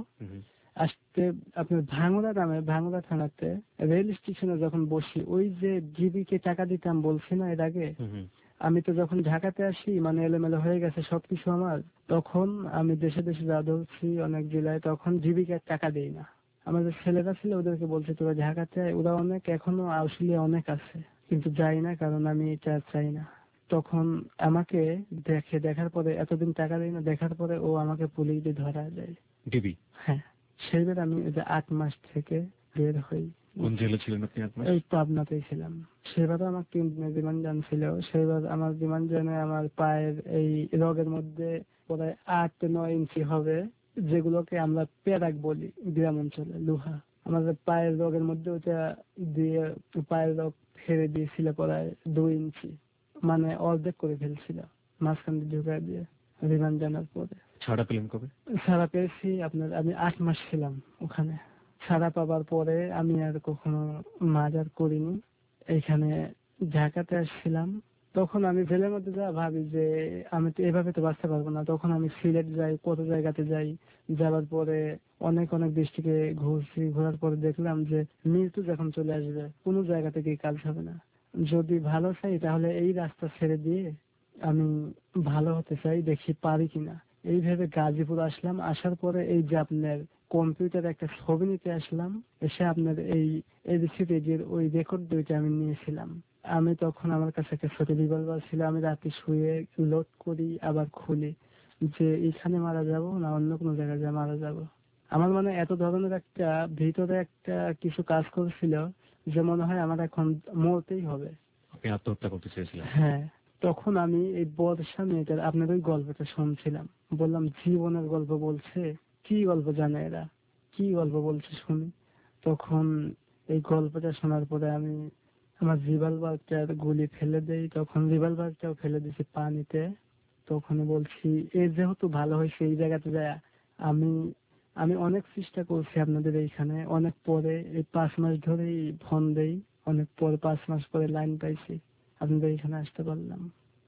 আসতে আপনার ভাঙড়া নামে, ভাঙড়া থানাতে রেল স্টেশনে যখন বসি, ওই যে জিবিকে টাকা দিতাম বলছি না এর আগে, আমি তো যখন ঢাকাতে আসি মানে এলোমেলো হয়ে গেছে সবকিছু আমার, তখন আমি দেশে দেশে যা ধরছি অনেক জেলায়, তখন জীবিকে টাকা দেই না। আমাদের ছেলেরা ছিল, ওদেরকে বলছে তোরা ঢাকাতে, ওরা অনেক এখনো আউসলিয়া অনেক আছে, কিন্তু যাই না, কারণ আমি এটা চাই না। তখন আমাকে দেখে, দেখার পরে এতদিন টাকা দেয় না, দেখার পরে ও আমাকে পুলিশ দিয়ে ধরা যায়। ডিবি? হ্যাঁ, সেইবার আমি আট মাস থেকে বের হই। কোন জেলে ছিলেন আপনি? আট মাস? এই পাবনাতেই ছিলাম। সেবারও আমার তিন দিনের রিমান্ড জানছিল। সেবার আমার রিমান্ড জানে আমার পায়ের এই রগের মধ্যে প্রায় আট নয় ইঞ্চি হবে, যেগুলোকে আমরা পেরাক বলি গ্রাম অঞ্চলে, লোহা। আমাদের পায়ের রগের মধ্যে ওটা দিয়ে পায়ের রগ ফেলে দিয়েছিল প্রায় দুই ইঞ্চি, মানে অর্ধেক করে ফেলছিল মাঝখান দিয়ে ঢুকায় দিয়ে। রিমান্ড জানার পরে ছাড়া পেলেন কবে? ছাড়া পেয়েছি আপনার, আমি আট মাস ছিলাম ওখানে। ছাড়া পাবার পরে আমি আর কখনো মার্ডার করিনি। এইখানে ঢাকাতে আসছিলাম, তখন আমি জেলের মধ্যে যা ভাবি যে আমি তো এভাবে তো বাঁচতে পারবো না। তখন আমি সিলেট যাই, কত জায়গাতে যাই, যাওয়ার পরে অনেক অনেক ডিস্ট্রিক্টে ঘুরছি। ঘোরার পরে দেখলাম যে মৃত্যু যখন চলে আসবে কোনো জায়গা থেকে কাজ হবে না। যদি ভালো চাই তাহলে এই রাস্তা ছেড়ে দিয়ে আমি ভালো হতে চাই, দেখি পারি কিনা। এইভাবে গাজীপুর আসলাম। আসার পরে এই যে আপনার কম্পিউটারে একটা ছবি নিতে আসলাম, এসে আপনার এই এবিসি রেডিওর ওই রেকর্ড দুইটা আমি নিয়েছিলাম। আমি তখন আমার কাছে একটা ছোট রিভলভার ছিল, আমি রাতে শুয়ে লোড করি আবার খুলি, যে এখানে মারা যাব না অন্য কোনো জায়গায় যা মারা যাব। আমার মানে এত ধরনের একটা ভিতরে একটা কিছু কাজ করছিল যে মনে হয় আমার এখন মরতেই হবে। আপনি আত্মহত্যা করতে চেয়েছিলেন? হ্যাঁ, তখন আমি এই বর্ষা মেয়েটার আপনার ওই গল্পটা শুনছিলাম। বললাম জীবনের গল্প বলছে, কি গল্প জানে এরা, কি গল্প বলছে শুনি। তখন এই গল্পটা শোনার পরে আমি আমার রিভলভারটার গুলি ফেলে দেই। তখন রিভলভারটাও ফেলে দিয়েছি পানিতে। তখন বলছি এ যেহেতু ভালো হয়েছে, এই জায়গাতে যায় আমি আমি অনেক চেষ্টা করছি আপনাদের এইখানে। অনেক পরে এই পাঁচ মাস ধরেই ফোন দেই, অনেক পরে পাঁচ মাস পরে লাইন পাইছি, আপনাদের এখানে আসতে পারলাম।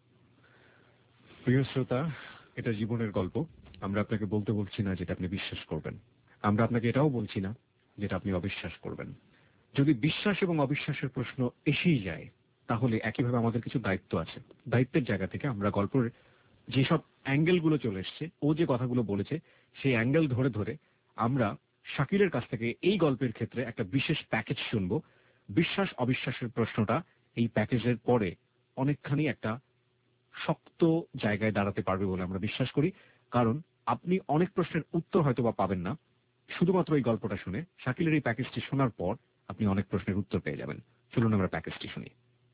প্রিয় শ্রোতা, এটা জীবনের গল্প। আমরা আপনাকে বলতে বলছি না যেটা আপনি বিশ্বাস করবেন, আমরা আপনাকে এটাও বলছি না যেটা আপনি অবিশ্বাস করবেন। যদি বিশ্বাস এবং অবিশ্বাসের প্রশ্ন এসেই যায়, তাহলে একইভাবে আমাদের কিছু দায়িত্ব আছে। দায়িত্বের জায়গা থেকে আমরা গল্পের যেসব অ্যাঙ্গেল গুলো চলে এসছে, ও যে কথাগুলো বলেছে সেই অ্যাঙ্গেল ধরে ধরে আমরা শাকিলের কাছ থেকে এই গল্পের ক্ষেত্রে একটা বিশেষ প্যাকেজ শুনবো। বিশ্বাস অবিশ্বাসের প্রশ্নটা এই প্যাকেজের পরে অনেকখানি একটা শক্ত জায়গায় দাঁড়াতে পারবে বলে আমরা বিশ্বাস করি। কারণ আপনি অনেক প্রশ্নের উত্তর হয়তো বা পাবেন না, শুধুমাত্র এই গল্পটা শুনে, শাকিলের এই প্যাকেজটি শোনার পর আপনি অনেক প্রশ্নের উত্তর পেয়ে যাবেন। চলুন আমরা প্যাকেজটি শুনি।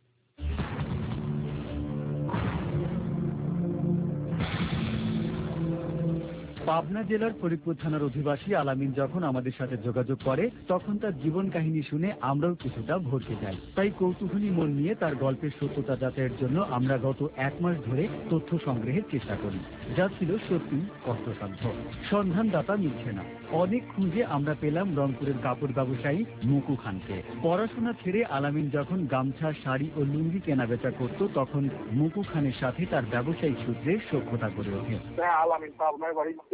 পাবনা জেলার ফরিদপুর থানার অধিবাসী আলামিন যখন আমাদের সাথে যোগাযোগ করে, তখন তার জীবন কাহিনী শুনে আমরাও কিছুটা ভরকে যাই। তাই কৌতূহলী মন নিয়ে তার গল্পের সত্যতা যাচাইয়ের জন্য আমরা গত এক মাস ধরে তথ্য সংগ্রহের চেষ্টা করি, যা ছিল সত্যি কষ্টসাধ্য। সন্ধানদাতা মিলছে না। অনেক খুঁজে আমরা পেলাম রংপুরের কাপড় ব্যবসায়ী মুকু খানকে। পড়াশোনা ছেড়ে আলামিন যখন গামছা, শাড়ি ও লুঙ্গি কেনাবেচা করত, তখন মুকু খানের সাথে তার ব্যবসায়িক সূত্রে সখ্যতা গড়ে ওঠে। আলামিন পাবনার বাড়িতে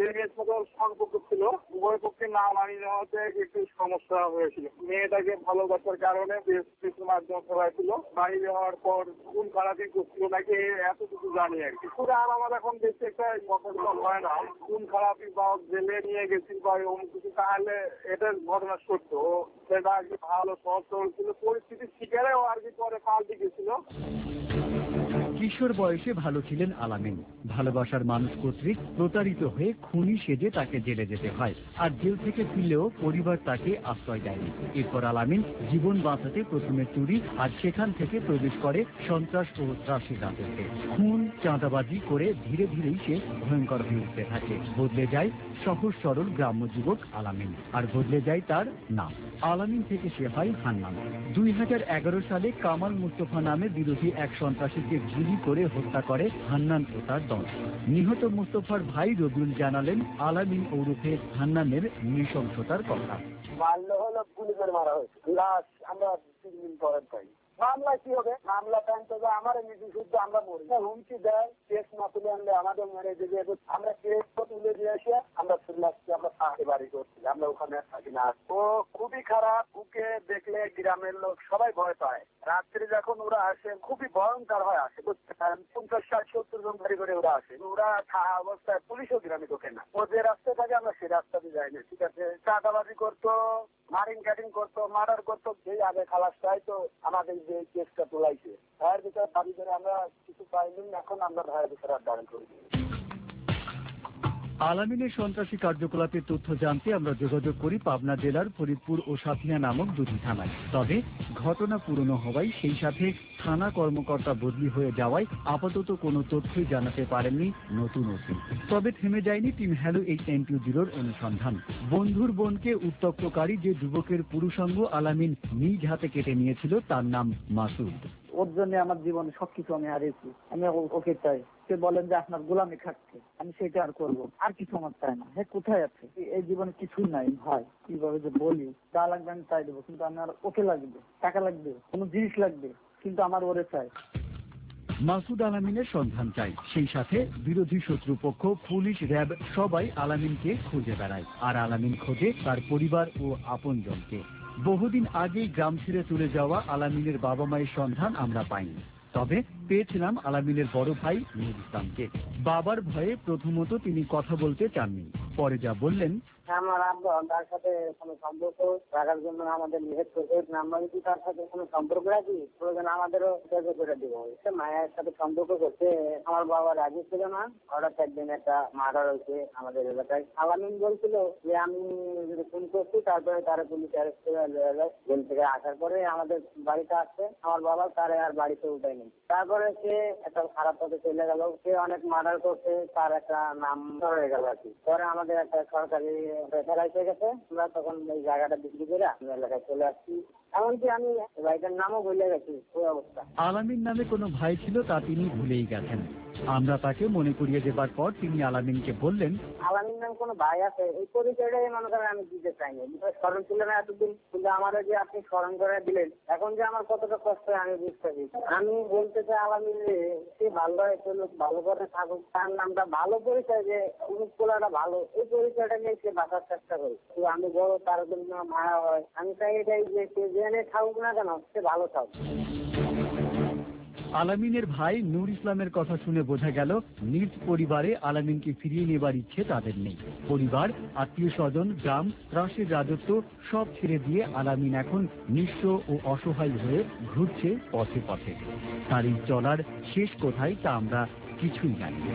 যে মেয়ের সাথে সম্পর্ক ছিল উভয় পক্ষে না মানিয়ে নেওয়াতে একটু সমস্যা হয়েছিল। মেয়েটাকে ভালোবাসার কারণে বেশ কিছু মাধ্যম হয়েছিল, বাইরে হওয়ার পর খুন খারাপই করছিল নাকি এতটুকু জানি আর কি। পুরো আর আমার এখন বেশি একটা সতর্ক হয় না, খুন খারাপি বা জেলে নিয়ে গেছিল বা অমুক কিছু, তাহলে এটার ঘটনা সত্য। সেটা আর কি ভালো সহজ সরল ছিল, পরিস্থিতির শিকারেও আর কি পরে পাল্টে গেছিল। কিশোর বয়সে ভালো ছিলেন আলামিন। ভালোবাসার মানুষ কর্তৃক প্রতারিত হয়ে খুনি সেজে তাকে জেলে যেতে হয়, আর জেল থেকে ফিরলেও পরিবার তাকে আশ্রয় দেয়নি। এরপর আলামিন জীবন বাঁচাতে প্রথমে চুরি আর সেখান থেকে প্রবেশ করে সন্ত্রাস ও ত্রাসের রাজত্বে। খুন চাঁদাবাজি করে ধীরে ধীরেই সে ভয়ঙ্কর হয়ে উঠতে থাকে। বদলে যায় সহজ সরল গ্রাম্য যুবক আলামিন, আর বদলে যায় তার নাম। আলামিন থেকে সে হয় হান্নান। দুই হাজার এগারো সালে কামাল মুস্তফা নামে বিরোধী এক সন্ত্রাসীকে গুলি করে হত্যা করে হান্নান ও তার দল। নিহত মুস্তফার ভাই রবিউল জানালেন আলামিন ওরফে হান্নানের নৃশংসতার কথা। মারলে হলো গুলি করে মারা হয়েছে, লাশ আমরা তিন দিন পরে পাই। মামলা কি হবে? মামলা টাইম তো আমার নিজে শুদ্ধ আমরা মরি, হুমকি দেয় কেস না তুলে আনলে আমাদের মেরে দেবে। আমরা কেস তুলে দিয়ে এসে আমরা চলে আসছি, আমরা পাশে বাড়ি করছি, আমরা ওখানে থাকি না। ও খুবই খারাপ, ওকে দেখলে গ্রামের লোক সবাই ভয় পায়। রাত্রে যখন ওরা আসে খুবই ভয়ঙ্কর হয়, আসে পঞ্চাশ ষাট সত্তর জন গাড়ি করে ওরা আসে। ওরা থাকা অবস্থায় পুলিশও গ্রামে ঢোকে না। ও যে রাস্তা থাকে আমরা সে রাস্তাতে যাই না, ঠিক আছে। চাঁদাবাজি করতো, মারিং কাটিং করতো, মার্ডার করতো, সেই আগে খালাস চাই। তো আমাদের যে কেসটা তোলাইছে ভাইয়ের ভিতরে দাবি করে আমরা কিছু পাইনি, এখন আমরা ভাইয়ের ভিতরে দাবি করি। আলামিনের সন্ত্রাসী কার্যকলাপের তথ্য জানতে আমরা যোগাযোগ করি পাবনা জেলার ফরিদপুর ও সাথিয়া নামক দুটি থানায়। তবে ঘটনা পুরনো হওয়ায় সেই সাথে থানা কর্মকর্তা বদলি হয়ে যাওয়ায় আপাতত কোনো তথ্যই জানাতে পারেননি নতুন ওসি। তবে থেমে যায়নি team hello eight nine two জিরোর অনুসন্ধান। বন্ধুর বোনকে উত্ত্যক্তকারী যে যুবকের পুরুষাঙ্গ আলামিন নিজ হাতে কেটে নিয়েছিল তার নাম মাসুদ। ওর জন্য আমার জীবনে সবকিছু আমি হারিয়েছি। আমি ওকে চাই। সে বলেন যে আপনার গোলামি খাটছে, আমি সেটা আর করবো, আর কিছু আমার চাই না। হ্যাঁ, কোথায় আছে? এই জীবনে কিছুই নাই ভাই। কিভাবে যে বলি, যা লাগবে আমি চাই দেবো, কিন্তু আমার ওকে লাগবে, টাকা লাগবে, কোনো জিনিস লাগবে, কিন্তু আমার ওরে চাই। মাসুদ আলামিনের সন্ধান চাই, সেই সাথে বিরোধী শত্রুপক্ষ, পুলিশ, র্যাব সবাই আলামিনকে খুঁজে বেড়ায়, আর আলামিন খোঁজে তার পরিবার ও আপনজনকে। বহুদিন আগেই গ্রাম ছেড়ে চলে যাওয়া আলামিনের বাবা মায়ের সন্ধান আমরা পাইনি, তবে পেয়েছিলাম আলামিনের বড় ভাই নুর ইসলামকে। বাবার ভয়ে প্রথমত তিনি কথা বলতে চাননি, পরে যা বললেন, আমার আব্বা তার সাথে কোনো সম্পর্ক রাখার জন্য আমাদের নিষেধ করছে। আমরা যদি তার সাথে কোনো সম্পর্ক রাখি প্রয়োজন আমাদেরও চেষ্টা করে দিব। সে মায়ের সাথে সম্পর্ক করছে, আমার বাবা রাজি ছিল না। হঠাৎ একদিন একটা মার্ডার হয়েছে আমাদের এলাকায়। আলামিন বলছিল যে আমি যদি ফোন করছি, তারপরে তারা পুলিশ অ্যারেস্ট করে জেল থেকে আসার পরে আমাদের বাড়িতে আসছে। আমার বাবা তারে আর বাড়িতে উঠায়নি। তারপরে সে একটা খারাপ পথে চলে গেল। সে অনেক মার্ডার করছে, তার একটা নাম হয়ে গেল আর কি। পরে আমাদের একটা সরকারি ফেরাইতে গেছে, আমরা তখন এই জায়গাটা বিক্রি করে আমি এলাকায় চলে আসছি। এমনকি আমি ভাইটার নামও ভুলে গেছি। ওই অবস্থা। আলামিন নামে কোনো ভাই ছিল তা তিনি ভুলেই গেছেন। আমরা তাকে মনে করিয়ে দেবার পর তিনি আলামিনকে বললেন, আলামিন নাম কোনো ভাই আছে, এই পরিচয়টাই মনে করেন আমি দিতে চাইনি। স্মরণ ছিল না এতদিন, কিন্তু আমার যে আপনি স্মরণ করে দিলেন, এখন যে আমার কতটা কষ্ট আমি বুঝতেছি। আমি বলতে চাই আলামিন সে ভালো হয়, ভালো করে থাকুক, তার নামটা ভালো পরিচয়, যে অনুকূলাটা ভালো, এই পরিচয়টা নিয়ে সে বাঁচার চেষ্টা করি। তো আমি বড়, তার জন্য মায়া হয়। আমি চাই এটাই যে সে জেনে থাকুক না কেন, সে ভালো থাকুক। আলামিনের ভাই নূর ইসলামের কথা শুনে বোঝা গেল নিজ পরিবারে আলামিনকে ফিরিয়ে নেবার ইচ্ছে তাদের নেই। পরিবার, আত্মীয় স্বজন, গ্রাম, ত্রাসের রাজত্ব সব ছেড়ে দিয়ে আলামিন এখন নিঃস্ব ও অসহায় হয়ে ঘুরছে পথে পথে। তার এই চলার শেষ কোথায় তা আমরা কিছুই জানি না।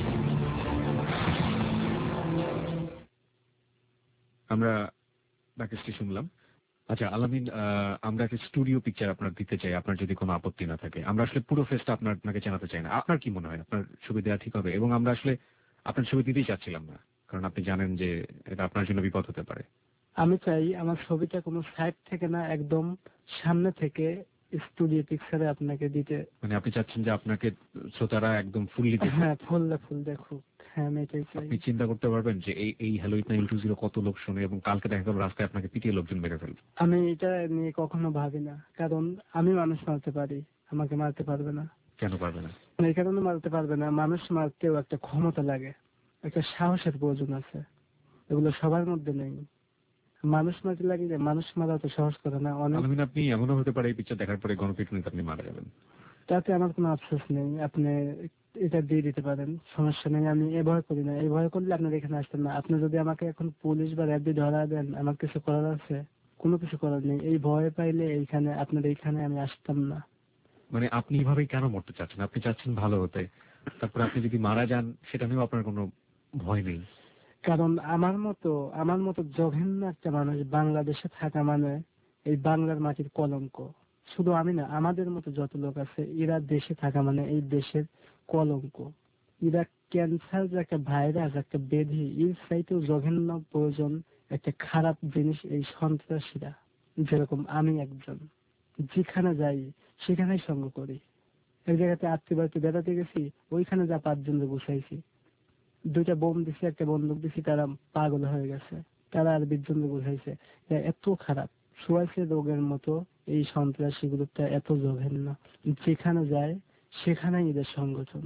আমরা ব্যাকস্টেজ শুনলাম। আচ্ছা আলামিন, আমরা একটা স্টুডিও পিকচার আপনার দিতে চাই, আপনার যদি কোনো আপত্তি না থাকে। আমরা আসলে পুরো ফেসটা আপনার আপনাকে জানাতে চাই না। আপনার কি মনে হয় আপনার ছবি দেওয়া ঠিক হবে? এবং আমরা আসলে আপনার ছবি দিতেই চাচ্ছিলাম না, কারণ আপনি জানেন যে এটা আপনার জন্য বিপদ হতে পারে। আমি চাই আমার ছবিটা কোনো সাইড থেকে না, একদম সামনে থেকে স্টুডিও পিকচারে আপনাকে দিতে। মানে আপনি চাচ্ছেন যে আপনাকে শ্রোতারা একদম ফুললি দেখুক? হ্যাঁ, ফুললে ফুল দেখুক। হ্যাঁ, আমি এটাই চাই। আপনি চিন্তা করতে পারবেন যে এই এই hello eight nine two zero কত লোক শোনে, এবং কালকে দেখা গেল রাস্তায় আপনাকে পিটিয়ে লোকজন মেরে ফেলবে। আমি এটা নিয়ে কখনো ভাবি না, কারণ আমি মানুষ মারতে পারি, আমাকে মারতে পারবে না। কেন পারবে না? এই কারণে মারতে পারবে না, মানুষ মারতেও একটা ক্ষমতা লাগে। একটা সাহসের প্রয়োজন আছে, এগুলো সবার মধ্যে নেই। মানুষ মারতে লাগলে মানুষ মারা তো সাহস করে না অনেক। আলামিন, আপনি এমনও হতে পারে এই পিকচার দেখার পরে গণপিটুনিতে আপনি মারা যাবেন। তাতে আমার কোনো আফসোস নেই, আপনি এটা দিয়ে দিতে পারেন, সমস্যা নেই। আমি এ ভয় করি না, এই ভয় করলে আপনার এখানে আসতেন না। আপনি যদি আমাকে এখন পুলিশ বা র্যাব দিয়ে ধরা দেন, আমার কিছু করার আছে? কোনো কিছু করার নেই। এই ভয় পাইলে এইখানে আপনার এইখানে আমি আসতাম না। মানে আপনি এভাবেই কেন মরতে চাচ্ছেন? আপনি চাচ্ছেন ভালো হতে, তারপরে আপনি যদি মারা যান সেটা নিয়েও আপনার কোনো ভয় নেই? কারণ আমার মতো আমার মতো জঘন্য একটা মানুষ বাংলাদেশে থাকা মানে এই বাংলার মাটির কলঙ্ক। শুধু আমি না, আমাদের মতো যত লোক আছে এরা দেশে থাকা মানে এই দেশের কলঙ্ক। এরা ক্যান্সার যে একটা ভাইরাস, একটা ব্যাধি, এর চাইতেও জঘন্য প্রয়োজন একটা খারাপ জিনিস এই সন্ত্রাসীরা। যেরকম আমি একজন, যেখানে যাই সেখানেই সঙ্গ করি। এক জায়গাতে আত্মীয় বাড়িতে বেড়াতে গেছি, ওইখানে যা পাঁচজনকে বসাইছি, দুইটা বোম দিছি, একটা বন্দুক দিছি, তারা পাগল হয়ে গেছে। তারা আর বিশজনকে বুঝাইছে। এত খারাপ সুয়াইসের রোগের মতো এই সন্ত্রাসী গ্রুপটা, এত জঘন্য। যেখানে যায় সেখানেই এদের সংগঠন।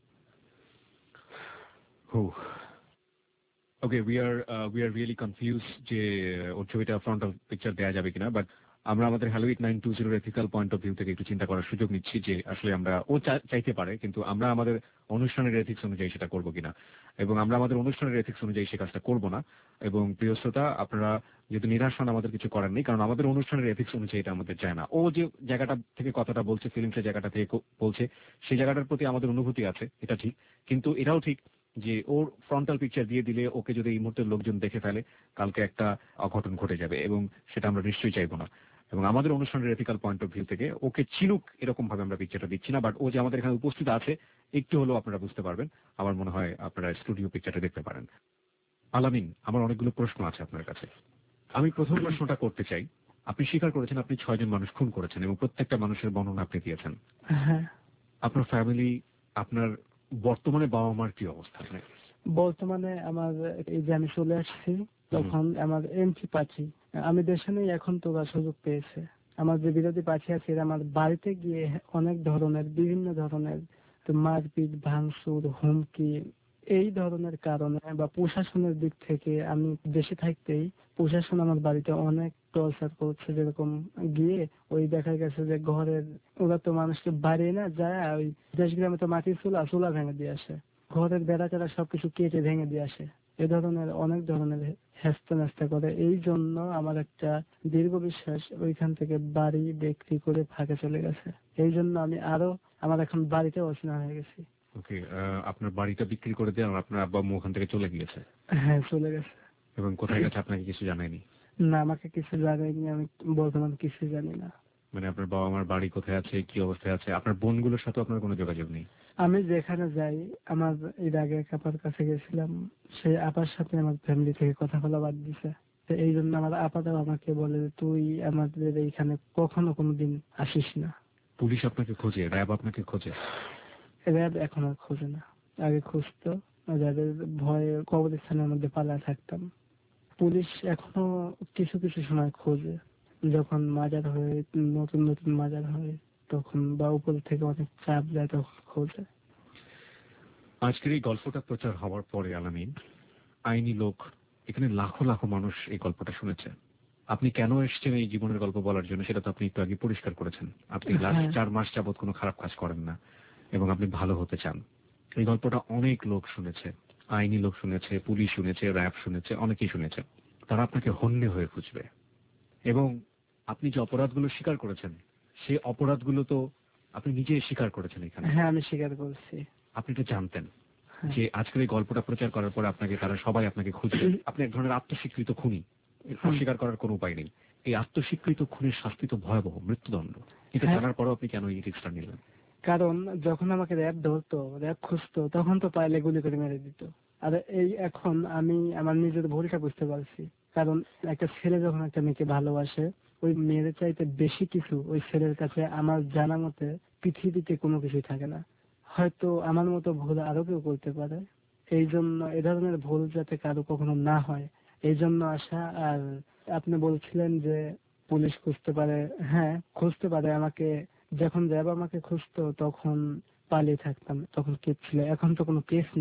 Okay, we are we are really confuse যে ওর ছবিটা ফ্রন্ট অফ পিকচার দেওয়া যাবে কিনা, বাট আমরা আমাদের হ্যালো এইট নাইন টু জিরোর এথিক্যাল পয়েন্ট অফ ভিউ থেকে একটু চিন্তা করার সুযোগ নিচ্ছি যে আসলে আমরা, ও চাইতে পারে কিন্তু আমরা আমাদের অনুষ্ঠানের এথিক্স অনুযায়ী সেটা করবো কিনা, এবং আমরা আমাদের অনুষ্ঠানের এথিক্স অনুযায়ী সে কাজটা করবো না। এবং প্রিয় শ্রোতা, আপনারা যেহেতু নিরাশ হন, আমাদের কিছু করার নেই, কারণ আমাদের অনুষ্ঠানের এথিক্স অনুযায়ী এটা আমাদের চায় না। ও যে জায়গাটা থেকে কথাটা বলছে, ফিল্মসের জায়গাটা থেকে বলছে, সেই জায়গাটার প্রতি আমাদের অনুভূতি আছে, এটা ঠিক। কিন্তু এটাও ঠিক যে ওর ফ্রন্টাল পিকচার দিয়ে দিলে ওকে যদি এই মুহূর্তের লোকজন দেখে ফেলে, কালকে একটা অঘটন ঘটে যাবে, এবং সেটা আমরা নিশ্চয়ই চাইবো না। এবং আমাদের অনুষ্ঠানের এথিক্যাল পয়েন্ট অফ ভিউ থেকে ওকে চিনুক এরকম ভাবে আমরা পিকচারটা দিচ্ছি না, বাট ও যে আমাদের এখানে উপস্থিত আছে একটু হলেও আপনারা বুঝতে পারবেন। আমার মনে হয় আপনারা স্টুডিও পিকচারটা দেখতে পারেন। আলামিন, আমার অনেকগুলো প্রশ্ন আছে আপনার কাছে। আমি প্রথম প্রশ্নটা করতে চাই, আপনি স্বীকার করেছেন আপনি ছয়জন মানুষ খুন করেছেন এবং প্রত্যেকটা মানুষের বর্ণনা আপনি দিয়েছেন। হ্যাঁ। আপনার ফ্যামিলি, আপনার বর্তমানে বাবা মার কি অবস্থা? বর্তমানে আমার এই যে আমি চলে আসছি, তখন আমার এমপি পাচ্ছি, আমি দেশে নেই, এখন তো সুযোগ পেয়েছে। আমার যে বিরোধী পার্টি আছে এরা আমার বাড়িতে গিয়ে অনেক ধরনের বিভিন্ন ধরনের মারপিট, ভাঙচুর, হুমকি, এই ধরনের কারণে বা প্রশাসনের দিক থেকে আমি দেশে থাকতেই প্রশাসন আমার বাড়িতে অনেক টর্চার করছে। যেরকম গিয়ে ওই দেখা গেছে যে ঘরের, ওরা তো মানুষকে বাড়িয়ে না যায়, ওই দেশ গ্রামে তো মাটির চুলা চুলা ভেঙে দিয়ে আসে, ঘরের বেড়া টেড়া সবকিছু কেটে ভেঙে দিয়ে আসে। এ ধরনের অনেক ধরনের হেস্তা নেস্তা করে। এই জন্য আমার একটা দীর্ঘ বিশ্বাস ওইখান থেকে বাড়ি বিক্রি করে ফাঁকে চলে গেছে। এই জন্য আমি আরো, আমার এখন বাড়িতে অচেনা হয়ে গেছি। ওকে, আপনার বাড়িটা বিক্রি করে দিয়ে আপনার আব্বা আম্মু ওখান থেকে চলে গিয়েছে? হ্যাঁ, চলে গেছে। এবং কোথায় গেছে আপনাকে কিছু জানায়নি? না, আমাকে কিছু জানায়নি, আমি বর্তমান কিছু জানি না। মানে আপনার বাবা মার বাড়ি কোথায় আছে, কি অবস্থায় আছে? আপনার বোনগুলোর সাথে আপনার কোনো যোগাযোগ নেই? আমি যেখানে যাই, আমার এর আগে এক আপার কাছে গেছিলাম, সেই আপার সাথে আমার ফ্যামিলি থেকে কথা বলা বাদ দিছে। এই জন্য আমার আপাটাও আমাকে বলে তুই আমাদের এইখানে কখনো কোনোদিন আসিস না। পুলিশ আপনাকে খোঁজে, র্যাব আপনাকে খোঁজে? র্যাব এখন আর খোঁজে না, আগে খুঁজতো, র্যাবের ভয়ে কবরস্থানের মধ্যে পালায় থাকতাম। পুলিশ এখনো কিছু কিছু সময় খোঁজে, যখন মাজার হয়, নতুন নতুন মাজার হয় তখন, বা উপর থেকে অনেক চাপ যায় তখন খোঁজে। আজকের এই গল্পটা প্রচার হওয়ার পরে আলামিন, আইনি লোক, এখানে লাখো লাখো মানুষ এই গল্পটা শুনেছে। আপনি কেন এসেছেন এই জীবনের গল্প বলার জন্য সেটা তো আপনি একটু আগে পরিষ্কার করেছেন। আপনি লাস্ট চার মাস যাবৎ কোনো খারাপ কাজ করেন না এবং আপনি ভালো হতে চান। এই গল্পটা অনেক লোক শুনেছে, আইনি লোক শুনেছে, পুলিশ শুনেছে, র্যাব শুনেছে, অনেকেই শুনেছে। তারা আপনাকে হন্যে হয়ে খুঁজবে। এবং আপনি যে অপরাধগুলো স্বীকার করেছেন, সেই অপরাধগুলো তো আপনি নিজে স্বীকার করেছেন এখানে। হ্যাঁ, আমি স্বীকার করছি। আপনি তো জানতেন যে আজকের এই গল্পটা প্রচার করার পরে আপনাকে তারা সবাই আপনাকে খুঁজবে। আপনি এক ধরনের আত্মস্বীকৃত খুনি, অস্বীকার করার কোনো উপায় নেই। এই আত্মস্বীকৃত খুনের শাস্তি তো ভয়াবহ, মৃত্যুদণ্ড। কিন্তু জানার পরেও আপনি কেন এই রিস্কটা নিলেন? কারণ যখন আমাকে র্যাব ধরতো, র্যাব খুঁজতো, তখন তো পাইলে গুলি করে মেরে দিত। আর এই এখন আমি আমার নিজের ভুলটা বুঝতে পারছি। কারণ একটা ছেলে যখন একটা মেয়েকে ভালোবাসে, ওই মেয়ের চাইতে বেশি কিছু ওই ছেলের কাছে আমার জানা মতে পৃথিবীতে কোনো কিছুই থাকে না। হয়তো আমার মতো ভুল আরো কেউ করতে পারে। এই জন্য এ ধরনের ভুল যাতে কারো কখনো না হয়, এই জন্য আসা। আর আপনি বলছিলেন যে পুলিশ খুঁজতে পারে, হ্যাঁ খুঁজতে পারে। আমাকে যখন র্যাব আমাকে খুঁজতো তখন পালিয়ে থাকতাম, তখন কেস ছিল, এখন তো কোনো কেস নেই।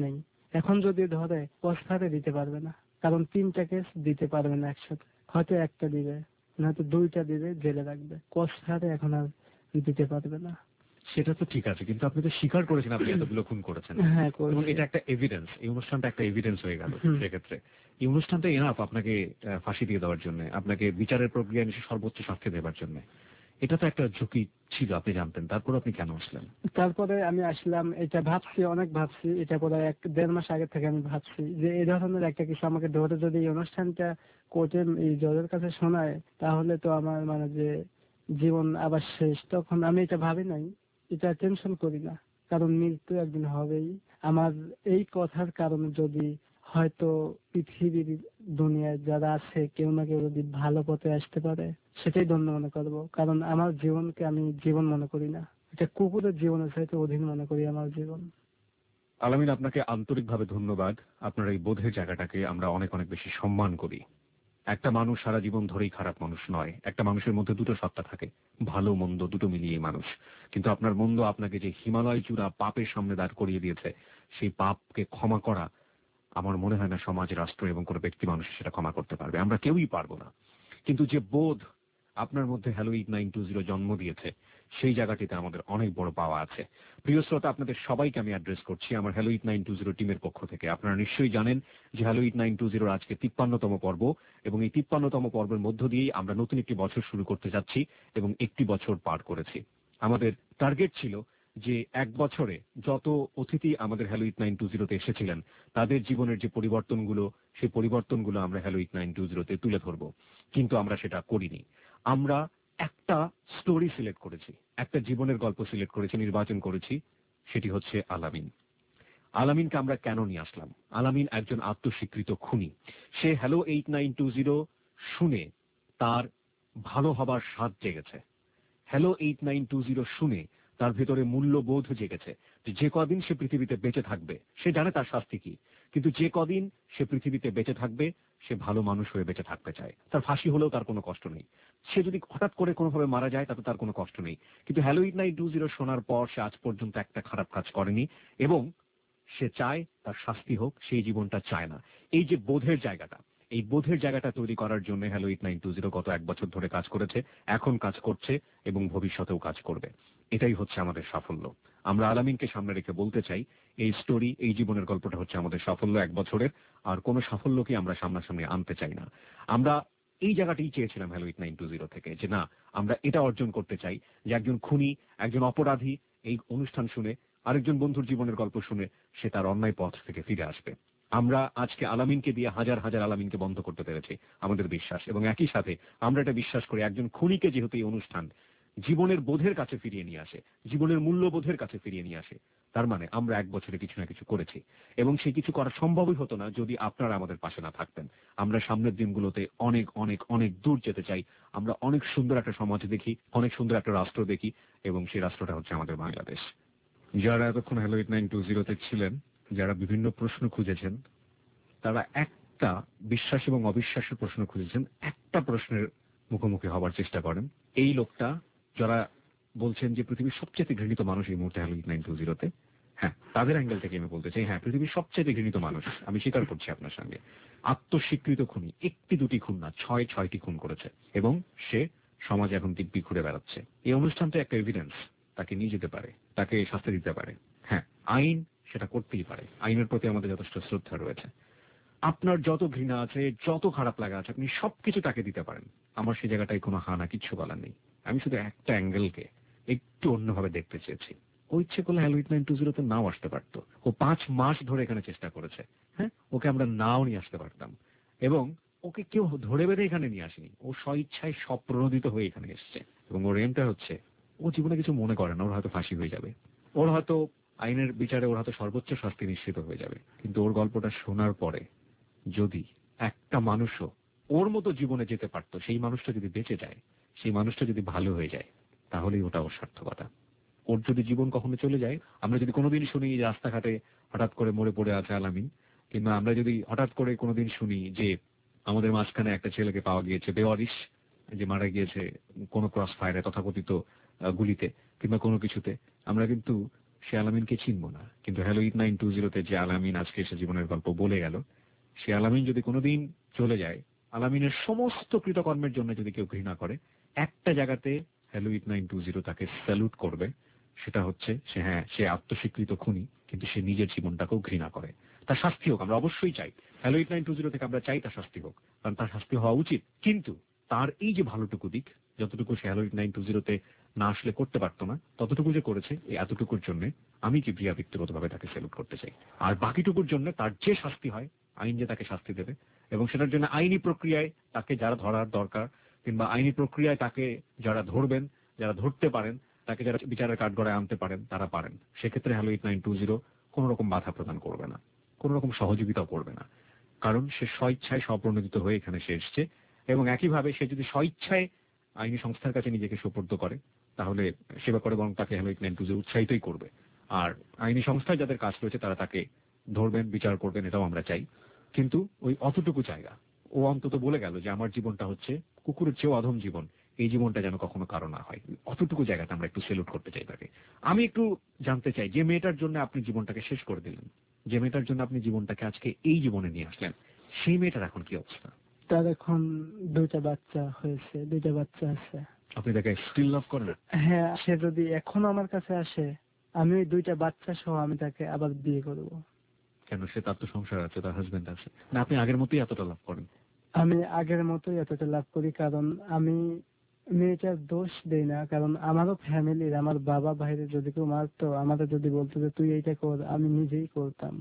এখন যদি ধরে কসফারে দিতে পারবে না, কারণ তিনটা কেস দিতে পারবে না একসাথে, হয়তো একটা দিবে নয়তো দুইটা দিবে, জেলে রাখবে। কসফারে এখন আর দিতে পারবে না। সেটা তো ঠিক আছে, কিন্তু আপনি তো স্বীকার করেছেন আপনি এতগুলো খুন করেছেন, হ্যাঁ, এবং এটা একটা এভিডেন্স, এই অনুষ্ঠানটা একটা এভিডেন্স হয়ে গেল। সেক্ষেত্রে এই অনুষ্ঠানটা এনাফ আপনাকে ফাঁসি দিয়ে দেওয়ার জন্য, আপনাকে বিচারের প্রক্রিয়া নিয়ে সর্বোচ্চ শাস্তি দেওয়ার জন্য। এটা তো একটা ঝুঁকি ছিল, আপনি জানতেন, তারপর আপনি কেন আসলেন? তারপরে আমি আসলাম, এটা ভাবছি, অনেক ভাবছি, এটা পরে এক দেড় মাস আগে থেকে আমি ভাবছি যে এই ধরনের একটা কিছু আমাকে ধরে যদি এই অনুষ্ঠানটা কোর্টে এই জজের কাছে শোনায়, তাহলে তো আমার মানে যে জীবন আবার শেষ। তখন আমি এটা ভাবি নাই, এটা টেনশন করি না, কারণ মৃত্যু একদিন হবেই। আমার এই কথার কারণে যদি হয়তো পৃথিবীর দুনিয়ায় যারা আছে কেউ না কেউ যদি ভালো পথে আসতে পারে, সেটাই ধন্য মনে করবো। কারণ আমার জীবনকে আমি জীবন মনে করি না, এটা কুকুরের জীবনের চাইতে অধীন মনে করি আমার জীবন। আলামিন, আপনাকে আন্তরিকভাবে ধন্যবাদ। আপনার এই বোধের জায়গাটাকে আমরা অনেক অনেক বেশি সম্মান করি। একটা মানুষ সারা জীবন ধরেই খারাপ মানুষ নয়, একটা মানুষের মধ্যে দুটো সত্তা থাকে, ভালো মন্দ দুটো মিলিয়ে মানুষ। কিন্তু আপনার মন্দ আপনাকে যে হিমালয় চূড়া পাপের সামনে দাঁড় করিয়ে দিয়েছে, সেই পাপকে ক্ষমা করা আমার মনে হয় না সমাজ, রাষ্ট্র এবং কোনো ব্যক্তি মানুষ সেটা ক্ষমা করতে পারবে, আমরা কেউই পারবো না। কিন্তু যে বোধ আপনার মধ্যে hello eight nine two zero জন্ম দিয়েছে, সেই জায়গাটিতে আমাদের অনেক বড় পাওয়া আছে। প্রিয় শ্রোতা, আপনাদের সবাইকে আমি অ্যাড্রেস করছি আমার hello eight nine two zero টিমের পক্ষ থেকে। আপনারা নিশ্চয়ই জানেন যে হ্যালো এইট নাইন টু জিরোর আজকে তিপ্পান্নতম পর্ব, এবং এই তিপ্পান্নতম পর্বের মধ্য দিয়েই আমরা নতুন একটি বছর শুরু করতে যাচ্ছি, এবং একটি বছর পার করেছি। আমাদের টার্গেট ছিল যে এক বছরে যত অতিথি আমাদের হ্যালো এইট নাইন টু জিরোতে এসেছিলেন, তাদের জীবনের যে পরিবর্তনগুলো, সেই পরিবর্তনগুলো আমরা হ্যালো এইট নাইন টু জিরোতে তুলে ধরবো। কিন্তু আমরা সেটা করিনি। আমরা একটা স্টোরি সিলেক্ট করেছি, একটা জীবনের গল্প সিলেক্ট করেছি, নির্বাচন করেছি, সেটি হচ্ছে আলামিন। আলামিনকে আমরা কেন নিয়ে আসলাম? আলামিন একজন আত্মস্বীকৃত খুনি। সে hello eight nine two zero শুনে তার ভালো হবার স্বাদ জেগেছে। Hello eight nine two zero শুনে তার ভেতরে মূল্যবোধ জেগেছে যে যে কদিন সে পৃথিবীতে বেঁচে থাকবে, সে জানে তার শাস্তি কি, কিন্তু যে কদিন সে পৃথিবীতে বেঁচে থাকবে সে ভালো মানুষ হয়ে বেঁচে থাকতে চায়। তার ফাঁসি হলেও তার কোনো কষ্ট নেই, সে যদি হঠাৎ করে কোনোভাবে মারা যায় তাতে তার কোনো কষ্ট নেই। কিন্তু hello eight nine two zero শোনার পর সে আজ পর্যন্ত একটা খারাপ কাজ করেনি, এবং সে চায় তার শাস্তি হোক, সেই জীবনটা চায় না। এই যে বোধের জায়গাটা, এই বোধের জায়গাটা তৈরি করার জন্য hello eight nine two zero গত এক বছর ধরে কাজ করেছে, এখন কাজ করছে, এবং ভবিষ্যতেও কাজ করবে। এটাই হচ্ছে আমাদের সাফল্য। আমরা আলামিনকে সামনে রেখে বলতে চাই, এই স্টোরি, এই জীবনের গল্পটা হচ্ছে আমাদের সাফল্য এক বছরের, আর কোনো সাফল্যকে আমরা সামনাসামনি আনতে চাই না। আমরা এই জায়গাটাই চেয়েছিলাম hello eight nine two zero থেকে, যে না, আমরা এটা অর্জন করতে চাই যে একজন খুনি, একজন অপরাধী এই অনুষ্ঠান শুনে, আরেকজন বন্ধুর জীবনের গল্প শুনে সে তার অন্যায় পথ থেকে ফিরে আসবে। আমরা আজকে আলামিনকে দিয়ে হাজার হাজার আলামিনকে বন্ধ করতে পেরেছি, আমাদের বিশ্বাস। এবং একই সাথে আমরা এটা বিশ্বাস করি, একজন খুনিকে যেহেতু এই অনুষ্ঠান জীবনের বোধের কাছে ফিরিয়ে নিয়ে আসে, জীবনের মূল্যবোধের কাছে ফিরিয়ে নিয়ে আসে, তার মানে আমরা এক বছরে কিছু না কিছু করেছি, এবং সেই কিছু করা সম্ভবই হতো না যদি আপনারা আমাদের পাশে না থাকতেন। আমরা সামনের দিনগুলোতে অনেক অনেক অনেক দূর যেতে চাই। আমরা অনেক সুন্দর একটা সমাজ দেখি, অনেক সুন্দর একটা রাষ্ট্র দেখি, এবং সেই রাষ্ট্রটা হচ্ছে আমাদের বাংলাদেশ। যারা এতক্ষণ হ্যালো এইট নাইন টু জিরোতে ছিলেন, যারা বিভিন্ন প্রশ্ন খুঁজেছেন, তারা একটা বিশ্বাস এবং অবিশ্বাসের প্রশ্ন খুঁজেছেন, একটা প্রশ্নের মুখোমুখি হবার চেষ্টা করেন। এই লোকটা যারা বলছেন যে পৃথিবীর সবচেয়ে ঘৃণিত মানুষ এই মুহূর্তে হ্যালো এইট নাইন টু জিরোতে, হ্যাঁ, তাদের অ্যাঙ্গেল থেকে আমি বলতে চাই, হ্যাঁ, পৃথিবীর সবচেয়ে ঘৃণিত মানুষ, আমি স্বীকার করছি আপনার সঙ্গে। আত্মস্বীকৃত খুনি, একটি দুটি খুন না, ছয় ছয়টি খুন করেছে, এবং সে সমাজে এখন দিব্যি ঘুরে বেড়াচ্ছে। এই অনুষ্ঠানটা একটা এভিডেন্স, তাকে নিয়ে যেতে পারে, তাকে শাস্তি দিতে পারে। হ্যাঁ, আইন সেটা করতেই পারে, আইনের প্রতি আমাদের যথেষ্ট শ্রদ্ধা রয়েছে। আপনার যত ঘৃণা আছে, যত খারাপ লাগা আছে, আপনি সবকিছু তাকে দিতে পারেন, আমার সেই জায়গাটায় কোনো হানা কিচ্ছু বলার নেই। আমি শুধু একটা অ্যাঙ্গেলকে একটু অন্যভাবে দেখতে চেয়েছি। ও ইচ্ছে করলে হ্যালো এইট নাইন টু জিরোতে নাও আসতে পারত, ও পাঁচ মাস ধরে এখানে চেষ্টা করেছে, হ্যাঁ, ওকে আমরা নাও নিয়ে আসতে পারতাম, এবং ওকে কেউ ধরে বেঁধে এখানে নিয়ে আসেনি, ও স্বইচ্ছায় স্বপ্রণোদিত হয়ে এখানে এসছে। এবং ওর এমটা হচ্ছে, ও জীবনে কিছু মনে করে না, ওর হয়তো ফাঁসি হয়ে যাবে, ওর হয়তো আইনের বিচারে ওর হয়তো সর্বোচ্চ শাস্তি নিশ্চিত হয়ে যাবে। কিন্তু ওর গল্পটা শোনার পরে যদি একটা মানুষও ওর মতো জীবনে যেতে পারতো, সেই মানুষটা যদি বেঁচে যায়, সেই মানুষটা যদি ভালো হয়ে যায়, তাহলেই ওটা ওর সার্থকতা। ওর যদি জীবন কখনো চলে যায়, আমরা যদি কোনোদিন শুনি যে রাস্তাঘাটে হঠাৎ করে মরে পড়ে আছে আলামিন, কিংবা আমরা যদি হঠাৎ করে কোনোদিন শুনি যে আমাদের মাঝখানে একটা ছেলেকে পাওয়া গিয়েছে বেওয়ারিশ, যে মারা গিয়েছে কোনো ক্রস ফায়ারে, তথাকথিত গুলিতে, কিংবা কোনো কিছুতে, আমরা কিন্তু সে আলামিনকে চিনব না, কিন্তু হ্যালো এইট নাইন টু জিরোতে যে আলামিন আজকে এসে জীবনের গল্প বলে গেল, সে আলামিন যদি কোনোদিন চলে যায়, আলামিনের সমস্ত কৃতকর্মের জন্য যদি কেউ ঘৃণা করে, একটা জায়গাতে hello eight nine two zero তাকে স্যালুট করবে, সেটা হচ্ছে সে হ্যাঁ সে আত্মস্বীকৃত খুনি, কিন্তু সে নিজের জীবনটাকেও ঘৃণা করে। তার শাস্তি হোক, আমরা অবশ্যই চাই। Hello eight nine two zero থেকে আমরা চাই তার শাস্তি হোক, কারণ তার শাস্তি হওয়া উচিত। কিন্তু তার এই যে ভালোটুকু দিক, যতটুকু সে হ্যালো এইট নাইন টু জিরোতে না আসলে করতে পারতো না, ততটুকু যে করেছে, এই এতটুকুর জন্য আমি কি প্রিয়া ব্যক্তিগতভাবে তাকে স্যালুট করতে চাই। আর বাকিটুকুর জন্য তার যে শাস্তি হয়, আইন যে তাকে শাস্তি দেবে, এবং সেটার জন্য আইনি প্রক্রিয়ায় তাকে যারা ধরার দরকার, কিংবা আইনি প্রক্রিয়ায় তাকে যারা ধরবেন, যারা ধরতে পারেন, তাকে যারা বিচারের কাঠগড়ায় আনতে পারেন, তারা পারেন। সেক্ষেত্রে hello eight nine two zero কোন রকম বাধা প্রদান করবে না, কোন রকম সহযোগিতাও করবে না, কারণ সে স্বইচ্ছায় স্বপ্রণোদিত হয়ে এখানে সে এসছে। এবং একইভাবে সে যদি স্বইচ্ছায় আইনি সংস্থার কাছে নিজেকে সোপর্দ করে, তাহলে সে ব্যাপারে বরং তাকে hello eight nine two zero উৎসাহিতই করবে। আর আইনি সংস্থায় যাদের কাজ রয়েছে তারা তাকে ধরবেন, বিচার করবেন, এটাও আমরা চাই। কিন্তু ওই অতটুকু জায়গা ও অন্তত বলে গেল যে আমার জীবনটা হচ্ছে কুকুরের চেয়েও অধম জীবন, এই জীবনটা যেন কখনো কারো না হয়, অতটুকু জায়গাটা আমরা একটু সেলুট করতে চাই তাকে। আমি একটু জানতে চাই, যে মেয়েটার জন্য আপনি জীবনটাকে শেষ করে দিলেন, যে মেয়েটার জন্য আপনি জীবনটাকে আজকে এই জীবনে নিয়ে আসলেন, সেই মেয়েটার এখন কি অবস্থা? তার এখন দুইটা বাচ্চা হয়েছে, দুইটা বাচ্চা আছে। আপনি তাকে স্টিল লাভ করেন? হ্যাঁ, সে যদি এখন আমার কাছে আসে, আমি ওই দুইটা বাচ্চা সহ আমি তাকে আবার বিয়ে করব। কেন? সে তার তো সংসার আছে, তার হাজবেন্ড আছে। না আপনি আগের মতোই এতটা লাভ করেন? আমি আগের মতোই এতটা লাভ করি, কারণ আমি মেয়েটার দোষ দেই না। কারণ আমারও ফ্যামিলির, আমার বাবা ভাইরে যদি কেউ মারতো, আমাদের যদি বলতো যে তুই এইটা কর, আমি নিজেই করতাম।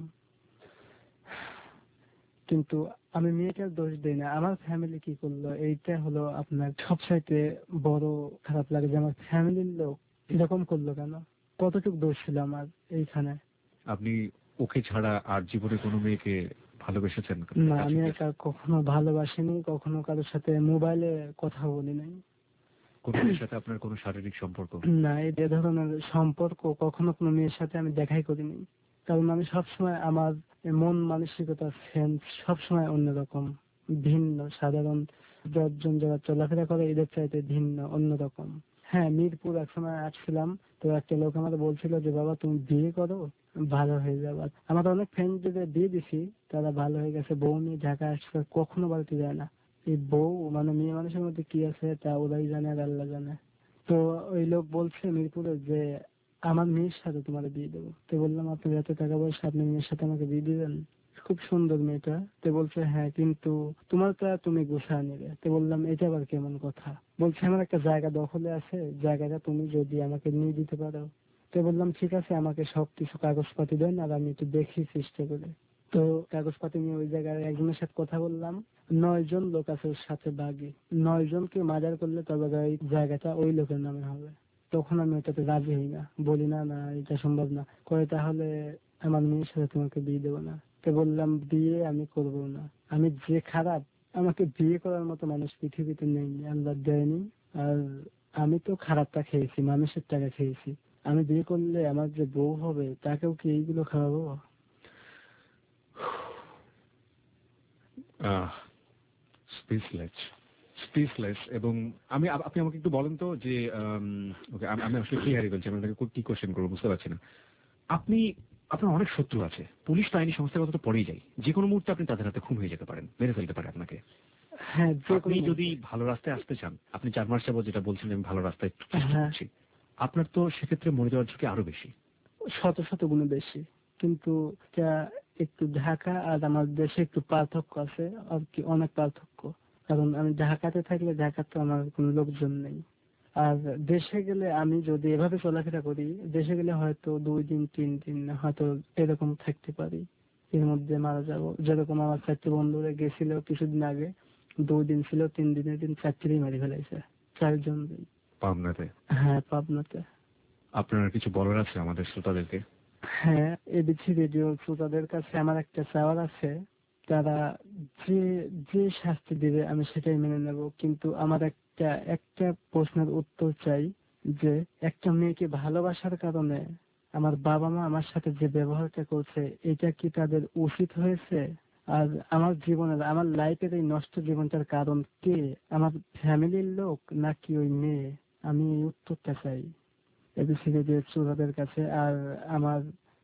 কিন্তু আমি মেয়েটার দোষ দেই না। আমার ফ্যামিলি কি করলো, এইটা হলো আপনার সবচাইতে বড় খারাপ লাগে, যে আমার ফ্যামিলির লোক এরকম করলো কেন, কতটুকু দোষ ছিল আমার এইখানে। আপনি ওকে ছাড়া আর জীবনে কোনো মেয়েকে ভালোবেসেছেন? না, আমি একা কখনো ভালোবাসিনি, কখনো কারোর সাথে মোবাইলে কথা বলি নাই। কোন মেয়ের সাথে আপনার কোনো শারীরিক সম্পর্ক? না, এই ধরনের সম্পর্ক কখনো কোনো মেয়ের সাথে আমি দেখাই করিনি। কারণ আমি সবসময় আমার মন মানসিকতা সেন্স সবসময় অন্যরকম, ভিন্ন। সাধারণ দশজন যারা চলাফেরা করে এদের চাইতে ভিন্ন, অন্যরকম। হ্যাঁ, মিরপুর একসময় আসছিলাম, তো একটা লোক আমার বলছিল যে বাবা তুমি বিয়ে করো, ভালো হয়ে যাবে। আমার অনেক ফ্রেন্ড যাদের বিয়ে দিছি তারা ভালো হয়ে গেছে, বউ নিয়ে ঢাকা আসছে, কখনো বাড়িতে যায় না। এই বউ মানে মেয়ে মানুষের মধ্যে কি আছে তা ওরাই জানে আর আল্লাহ জানে। তো ওই লোক বলছে মিরপুরে যে আমার মেয়ের সাথে তোমার বিয়ে দেবো। তো বললাম আপনি এত টাকা পয়সা, আপনি মেয়ের সাথে আমাকে বিয়ে দিবেন? খুব সুন্দর মেয়েটা। তো বলছে হ্যাঁ, কিন্তু তোমার তো তুমি গোছায় নিবে। তো বললাম এটা আবার কেমন কথা? বলছে আমার একটা জায়গা দখলে আছে, জায়গাটা তুমি যদি আমাকে নিয়ে দিতে পারো। তো বললাম ঠিক আছে, আমাকে সবকিছু কাগজপাতি দেন আর আমি একটু দেখি চেষ্টা করে। তো কাগজপাতি নিয়ে ওই জায়গায় একজনের সাথে কথা বললাম, নয় জন লোক আছে ওর সাথে বাগি, নয় জনকে মার্ডার করলে তবে এই জায়গাটা ওই লোকের নামে হবে। তখন আমি ওটাতে রাজি হই না, বলি না না এটা সম্ভব না। কয়ে তাহলে আমার মেয়ের সাথে তোমাকে বিয়ে দেবো না। তো বললাম বিয়ে আমি করবো না, আমি যে খারাপ, আমাকে বিয়ে করার মতো মানুষ পৃথিবীতে নেই, আল্লাহ দেয়নি। আর আমি তো খারাপটা খেয়েছি, মানুষের টাকা খেয়েছি। আমি বিয়ে করলে আমার যে বউ হবে তাকেও কি এইগুলো খাওয়াবো? স্পিচলেস স্পিচলেস এবং আমি আপনি আমাকে একটু বলেন তো যে ওকে আমি আসলে কি হারিয়ে ফেলছি, আমি আপনাকে কি কোশ্চেন করবো বুঝতে পারছি না। আপনি আপনার অনেক শত্রু আছে, পুলিশ তো আইনি সংস্থার কথা তো পরেই যায়, যে কোনো মুহূর্তে আপনি তাদের হাতে খুন হয়ে যেতে পারেন, মেরে ফেলতে পারে আপনাকে। হ্যাঁ, আপনি যদি ভালো রাস্তায় আসতে চান, আপনি চার মাস যাবত যেটা বলছেন আমি ভালো রাস্তায় আসছি, আপনার তো সেক্ষেত্রে মরে যাওয়ার ঝুঁকি আরো বেশি, শত শত গুণ বেশি। কিন্তু একটু ঢাকা আর আমার দেশে একটু পার্থক্য আছে, আর কি অনেক পার্থক্য। কারণ আমি ঢাকাতে থাকলে ঢাকাতে আমার কোনো লোকজন নেই, আর দেশে গেলে আমি যদি এভাবে চলাফেরা করি, দেশে গেলে হয়তো দুই দিন তিন দিন হয়তো এরকম থাকতে পারি, এর মধ্যে মারা যাব। যেরকম আমার চারটি বন্ধুরা গেছিল কিছুদিন আগে, দুই দিন ছিল, তিন দিনের দিন চারটিরই মারি ফেলাইছে, চারজন। পাবনাতে? হ্যাঁ, পাবনাতে। আপনার কিছু বলার আছে আমাদের শ্রোতাদেরকে? হ্যাঁ, এবিসি রেডিও শ্রোতাদের কাছে আমার একটা চাওয়ার আছে, তারা যে যে শাস্তি দিবে আমি সেটাই মেনে নেব। কিন্তু আমার একটা একটা প্রশ্নের উত্তর চাই, যে একটা মেয়েকে ভালোবাসার কারণে আমার বাবা মা আমার সাথে যে ব্যবহারটা করছে, এটা কি তাদের উচিত হয়েছে? আর আমার জীবনের, আমার লাইফের এই নষ্ট জীবনটার কারণ কে? আমার ফ্যামিলির লোক নাকি ওই মেয়ে? আমি এই উত্তরটা চাই। এবিসি রেডিওর শ্রোতাদের কাছে। আর আমার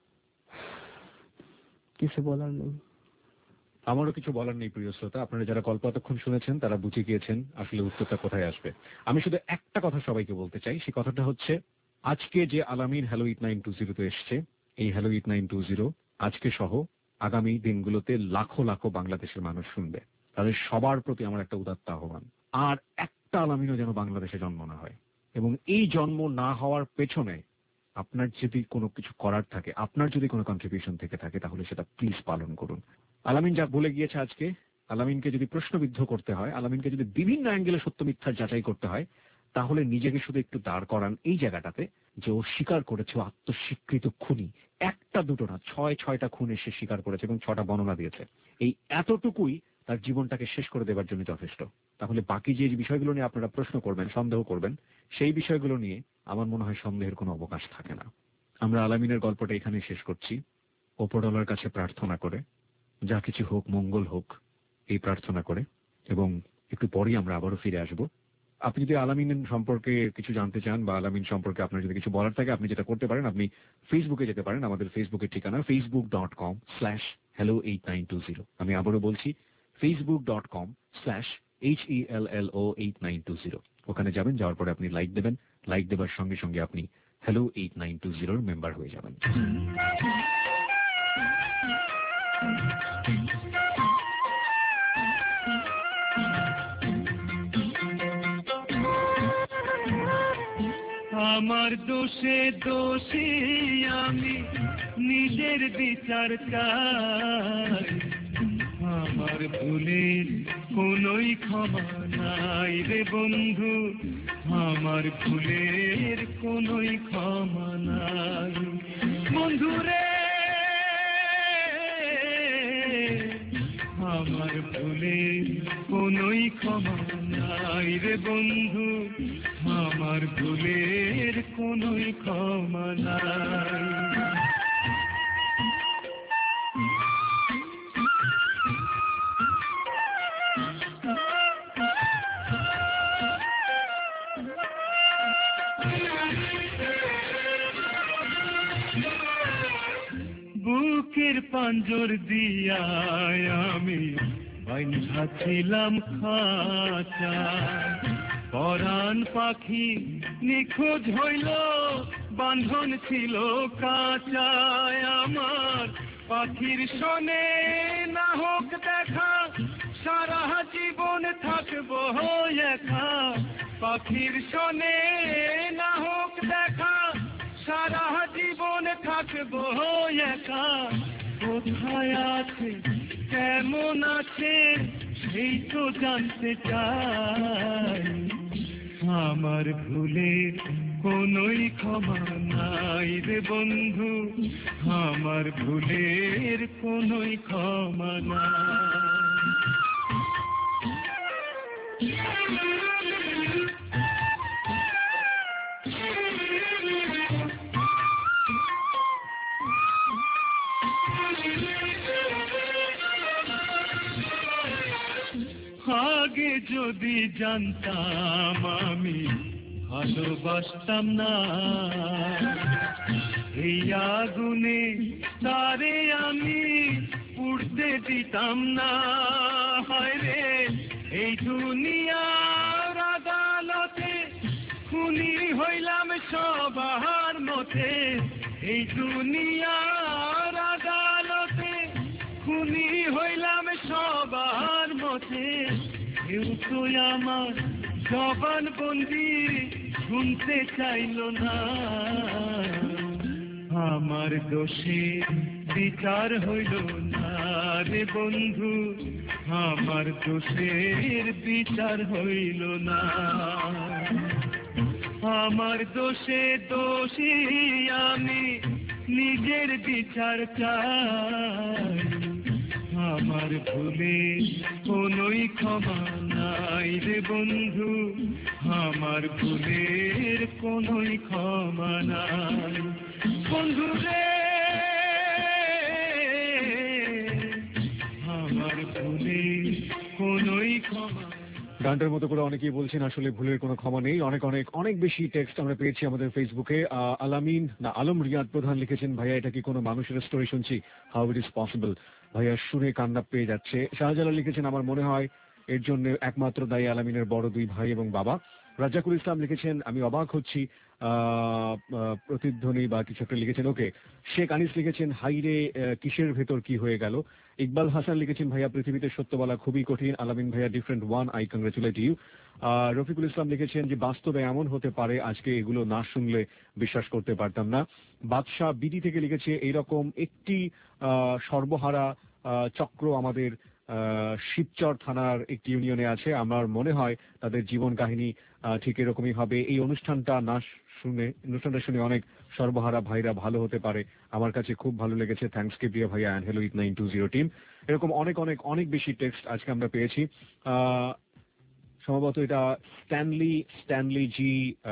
কিছু বলার নেই। আমারও কিছু বলার নেই প্রিয় শ্রোতা। আপনারা যারা গল্প এতক্ষণ শুনেছেন তারা বুঝে গিয়েছেন আসলে উত্তরটা কোথায় আসবে। আমি শুধু একটা কথা সবাইকে বলতে চাই, সেই কথাটা হচ্ছে আজকে যে আলামিন হ্যালো এইট নাইন টু জিরোতে এসছে, এই hello eight nine two zero আজকে সহ আগামী দিনগুলোতে লাখো লাখো বাংলাদেশের মানুষ শুনবে। তাদের সবার প্রতি আমার একটা উদাত্ত আহ্বান, আর একটা আলামিনও যেন বাংলাদেশে জন্ম না হয়। এবং এই জন্ম না হওয়ার পেছনে আপনার যদি কোনো কিছু করার থাকে, আপনার যদি কোনো কন্ট্রিবিউশন থেকে থাকে, তাহলে সেটা প্লিজ পালন করুন। আলামিন যা বলে গিয়েছে আজকে, আলামিনকে যদি প্রশ্নবিদ্ধ করতে হয়, আলামিনকে যদি বিভিন্ন অ্যাঙ্গেলে সত্য মিথ্যার যাচাই করতে হয়, তাহলে নিজেকে শুধু একটু দাঁড় করান এই জায়গাটাতে যে ও স্বীকার করেছে আত্মস্বীকৃত খুনি। একটা দুটো না, ছয় ছয়টা খুনে সে স্বীকার করেছে এবং ছটা বর্ণনা দিয়েছে। এই এতটুকুই তার জীবনটাকে শেষ করে দেবার জন্য যথেষ্ট। তাহলে বাকি যে বিষয়গুলো নিয়ে আপনারা প্রশ্ন করবেন, সন্দেহ করবেন, সেই বিষয়গুলো নিয়ে আমার মনে হয় সন্দেহের কোনো অবকাশ থাকে না। আমরা আলামিনের গল্পটা এখানে শেষ করছি, ওপরওয়ালার কাছে প্রার্থনা করে যা কিছু হোক মঙ্গল হোক এই প্রার্থনা করে, এবং একটু পরেই আমরা আবারও ফিরে আসব। আপনি যদি আলামিন সম্পর্কে কিছু জানতে চান বা আলামিন সম্পর্কে আপনার যদি কিছু বলার থাকে, আপনি যেটা করতে পারেন, আপনি ফেসবুকে যেতে পারেন। আমাদের ফেসবুকের ঠিকানা Facebook dot com slash hello eight nine two zero. আমি আবারও বলছি Facebook dot com slash H E L L O eight nine two zero. ওখানে যাবেন, যাওয়ার পরে আপনি লাইক দেবেন। লাইক দেবার সঙ্গে সঙ্গে আপনি হ্যালো এইট নাইন টু জিরোর মেম্বার হয়ে যাবেন। আমার দোষে দোষী আমি নিজের বিচার চাই, আমার ভুলের কোনোই ক্ষমা নাই রে বন্ধু, আমার ভুলের কোনোই ক্ষমা নাই বন্ধু রে, আমার ভুলের কোনোই ক্ষমা নাই রে বন্ধু, আমার ভুলের কোনোই ক্ষমা নাই। বুকের পাঞ্জর দিয়া আমি বাইন্ধা ছিলাম খাঁচা, পরাণ পাখি নিখোঁজ হইল বাঁধন ছিল কাঁচায়, আমার পাখির শোনে না হোক দেখা, সারা জীবন থাকবো একা, পাখির শোনে না হোক দেখা, সারা জীবন থাকবো একা, কোথায় আছে কেমন আছে সেই তো জানতে চাই, আমার ভুলের কোনোই ক্ষমা নাই রে বন্ধু, আমার ভুলের কোনোই ক্ষমা নাই। আগে যদি জানতাম আমি ভালোবাসতাম না, এই আগুনে তারে আমি পুড়তে দিতাম না, হায় রে এই দুনিয়ার আদালতে খুনি হইলাম সবার মতে, এই দুনিয়ার আদালতে খুনি হইলাম সবার মতে, কেউ তো আমার জবান বন্দি শুনতে চাইল না, আমার দোষে বিচার হইল না রে বন্ধু, আমার দোষের বিচার হইল না, আমার দোষে দোষী আমি নিজের বিচার চাই, আমার ভুলে কোনোই ক্ষমা নাই রে বন্ধু, আমার ভুলের কোনোই ক্ষমা নাই বন্ধু রে, আমার ভুলের কোনোই ক্ষমা। গানটার মতো করে অনেকেই বলছেন আসলে ভুলের কোনো ক্ষমা নেই। অনেক অনেক অনেক বেশি টেক্সট আমরা পেয়েছি আমাদের ফেসবুকে। আহ, আলামিন না আলম রিয়াদ প্রধান লিখেছেন, ভাইয়া এটা কি কোনো মানুষের স্টোরি শুনছি, হাউ ইট ইজ পসিবল। ভাইয়া শুনে কান্না পেয়ে যাচ্ছে। শাহজালাল লিখেছেন, আমার মনে হয় এর জন্য একমাত্র দায়ী আলামিনের বড় দুই ভাই এবং বাবা। রাজ্জাকুল ইসলাম লিখেছেন, আমি অবাক হচ্ছি, আহ, আহ, প্রতিধ্বনি বা কিছু একটা লিখেছেন। ওকে। শেখ আনিস লিখেছেন, হাইরে আহ, কিসের ভেতর কি হয়ে গেল। ইকবাল হাসান লিখেছেন, ভাইয়া পৃথিবীতে সত্য বলা খুবই কঠিন, আলামিন ভাইয়া different one, I congratulate you. Rafiqul Islam লিখেছেন যে বাস্তবে এমন হতে পারে, আজকে এগুলো না শুনলে বিশ্বাস করতে পারতাম না। বাদশাহ বিডি থেকে লিখেছে, এইরকম একটি আহ, সর্বহারা আহ, চক্র আমাদের আহ, শিবচর থানার একটি ইউনিয়নে আছে। আমার মনে হয় তাদের জীবন কাহিনী আহ, ঠিক এরকমই হবে। এই অনুষ্ঠানটা না শুনে অনুষ্ঠানটা শুনে অনেক সর্বহারা ভাইরা ভালো হতে পারে। আমার কাছে খুব ভালো লেগেছে। থ্যাংকস কে প্রিয় ভাইয়া and hello eight nine two zero team. এরকম অনেক অনেক অনেক বেশি টেক্সট আজকে আমরা পেয়েছি। আহ, সম্ভবত এটা স্ট্যানলি স্ট্যানলি জি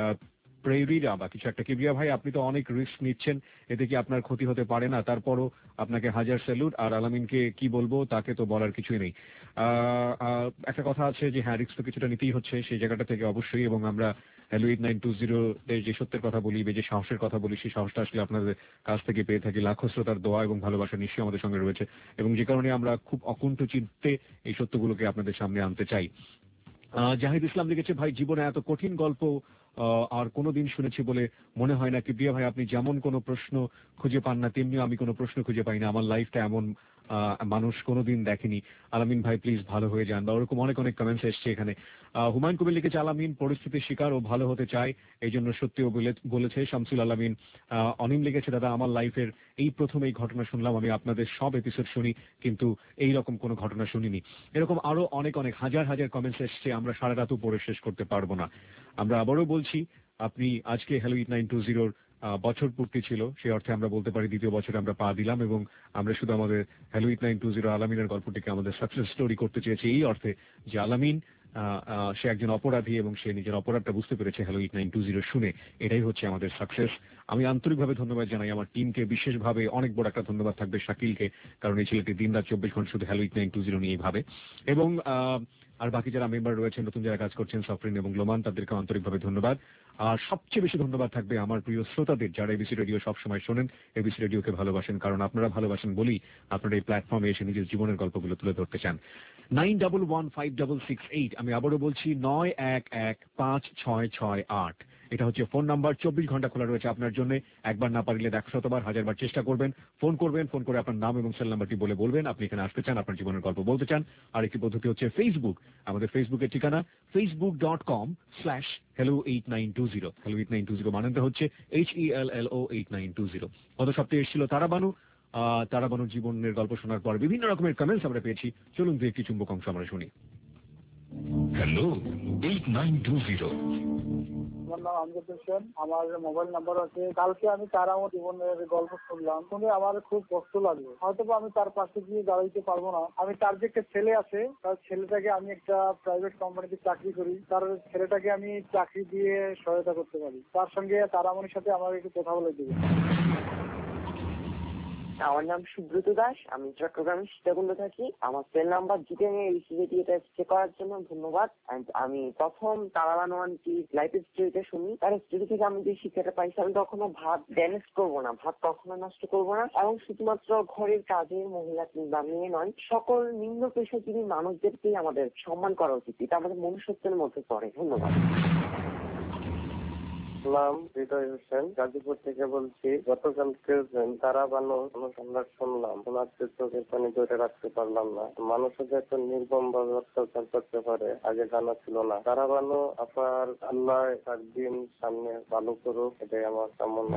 প্রেরিরা বা কিছু একটা। কিবরিয়া ভাই, আপনি তো অনেক রিস্ক নিচ্ছেন, এতে কি আপনার ক্ষতি হতে পারে না? তারপরও আপনাকে হাজার স্যালুট। আর আলামিনকে কি বলবো, তাকে তো বলার কিছুই নেই। আহ, আহ, একটা কথা আছে যে হ্যাঁ, রিস্ক তো কিছুটা নিতেই হচ্ছে, সেই জায়গাটা থেকে অবশ্যই। এবং আমরা hello eight nine two zero যে সত্যের কথা বলি বা যে সাহসের কথা বলি, সেই সাহসটা আসলে আপনাদের কাছ থেকে পেয়ে থাকি। লাখো শ্রোতার দোয়া এবং ভালোবাসা নিশ্চয়ই আমাদের সঙ্গে রয়েছে, এবং যে কারণে আমরা খুব অকুণ্ঠ চিত্তে এই সত্যগুলোকে আপনাদের সামনে আনতে চাই। আহ, জাহিদ ইসলাম লিখেছে, ভাই জীবনে এত কঠিন গল্প আহ, আর কোনোদিন শুনেছি বলে মনে হয় না। কি প্রিয়া ভাই, আপনি যেমন কোনো প্রশ্ন খুঁজে পান না, তেমনি আমি কোনো প্রশ্ন খুঁজে পাই না। আমার লাইফটা এমন আহ, মানুষ কোনোদিন দেখেনি। আলামিন ভাই প্লিজ ভালো হয়ে যান, বা ওরকম অনেক অনেক কমেন্টস এসছে এখানে। আহ, হুমায়ুন কবির লিখেছে, আলামিন পরিস্থিতির শিকার ও ভালো হতে চায়, এই জন্য সত্যিও বলেছে। শামসুল আলামিন। আহ, অনিম লিখেছে, দাদা আমার লাইফের এই প্রথম এই ঘটনা শুনলাম, আমি আপনাদের সব এপিসোড শুনি কিন্তু এই রকম কোনো ঘটনা শুনিনি। এরকম আরো অনেক অনেক হাজার হাজার কমেন্টস এসছে, আমরা সারা রাতও পড়ে শেষ করতে পারবো না। আমরা আবারও বলছি, আপনি আজকে হ্যালো ইট নাইন টু জিরোর বছর পূর্তি ছিল, সেই অর্থে আমরা বলতে পারি দ্বিতীয় বছরে আমরা পা দিলাম, এবং আমরা শুধু আমাদের hello eight nine two zero আলামিনের গল্পটিকে আমাদের সাকসেস স্টোরি করতে চেয়েছি, এই অর্থে যে আলামিন সে একজন অপরাধী এবং সে নিজের অপরাধটা বুঝতে পেরেছে hello eight nine two zero শুনে। এটাই হচ্ছে আমাদের সাকসেস। আমি আন্তরিকভাবে ধন্যবাদ জানাই আমার টিমকে, বিশেষভাবে অনেক বড় একটা ধন্যবাদ থাকবে শাকিলকে, কারণ এই ছেলেটি দিন রাত চব্বিশ ঘন্টা শুধু hello eight nine two zero নিয়েই ভাবে। এবং আর বাকি যারা মেম্বার রয়েছেন, নতুন যারা কাজ করছেন, সফরিন এবং লোমান, তাদেরকে আন্তরিকভাবে ধন্যবাদ। আর সবচেয়ে বেশি ধন্যবাদ থাকবে আমার প্রিয় শ্রোতাদের, যারা এবিসি রেডিও সবসময় শোনেন, এবিসি রেডিওকে ভালোবাসেন, কারণ আপনারা ভালোবাসেন বলেই আপনারা এই প্ল্যাটফর্মে এসে নিজের জীবনের গল্পগুলো তুলে ধরতে চান। Nine double one five double six eight, আমি আবারও বলছি নয় এক এক পাঁচ ছয় ছয় আট, এটা হচ্ছে ফোন নাম্বার। চব্বিশ ঘন্টা খোলা রয়েছে আপনার জন্য। একবার না পারলে দেখ শতবার হাজারবার চেষ্টা করবেন, ফোন করবেন, ফোন করে আপনার নাম এবং সেল নাম্বারটি বলে বলবেন আপনি এখানে আসতে চান, আপনার জীবনের গল্প বলতে চান। আর একটি পদ্ধতি হচ্ছে ফেসবুক। আমাদের ফেসবুকের ঠিকানা Facebook dot com slash hello eight nine two zero. Hello eight nine two zero মানেটা হচ্ছে H E L L O eight nine two zero. গত সপ্তাহে এসেছিল তারা বানু। আহ তারা বানুর জীবনের গল্প শোনার পর বিভিন্ন রকমের কমেন্টস আমরা পেয়েছি। চলুন দু একটি চুম্বক অংশ আমরা শুনি। Hello eight nine two zero. আমার নাম আমজাদ হোসেন, আমার মোবাইল নাম্বার আছে। কালকে আমি তার আমার জীবনের গল্প শুনলাম, শুনে আমার খুব কষ্ট লাগলো। হয়তো আমি তার পাশে গিয়ে দাঁড়াইতে পারবো না। আমি তার যে একটা ছেলে আছে, তার ছেলেটাকে আমি একটা প্রাইভেট কোম্পানিতে চাকরি করি, তার ছেলেটাকে আমি চাকরি দিয়ে সহায়তা করতে পারি। তার সঙ্গে তারামণির সাথে আমার একটু কথা বলে দেবে। আমার নাম সুব্রত দাস, আমি চট্টগ্রামের সীতাকুণ্ডে থাকি। আমার সেল নাম্বার জিতে নিয়ে রিসিভিটিটা চেক করার জন্য ধন্যবাদ। আমি প্রথম তারা বানু আন্টির লাইফ স্টোরিটা শুনি, তার স্টোরি থেকে আমি যে শিক্ষাটা পাইছি, আমি কখনো ভাত ড্যামেজ করবো না, ভাত কখনো নষ্ট করবো না, এবং শুধুমাত্র ঘরের কাজের মহিলা কিংবা মেয়ে নয়, সকল নিম্ন পেশাজীবী মানুষদেরকেই আমাদের সম্মান করা উচিত। এটা আমাদের মনুষ্যত্বের মধ্যে পড়ে। ধন্যবাদ। নাম হৃদয় হোসেন, গাজীপুর থেকে বলছি। গতকালকে তারা বানু অনুসন্ধান শুনলাম, শোনার চোখের পানি ধরে রাখতে পারলাম না। মানুষের এত নির্মম ভাবে অত্যাচার করতে পারে আগে জানা ছিল না। তারা বানু আপনার আল্লাহ একদিন সামনে ভালো করুক, এটাই আমার কামনা।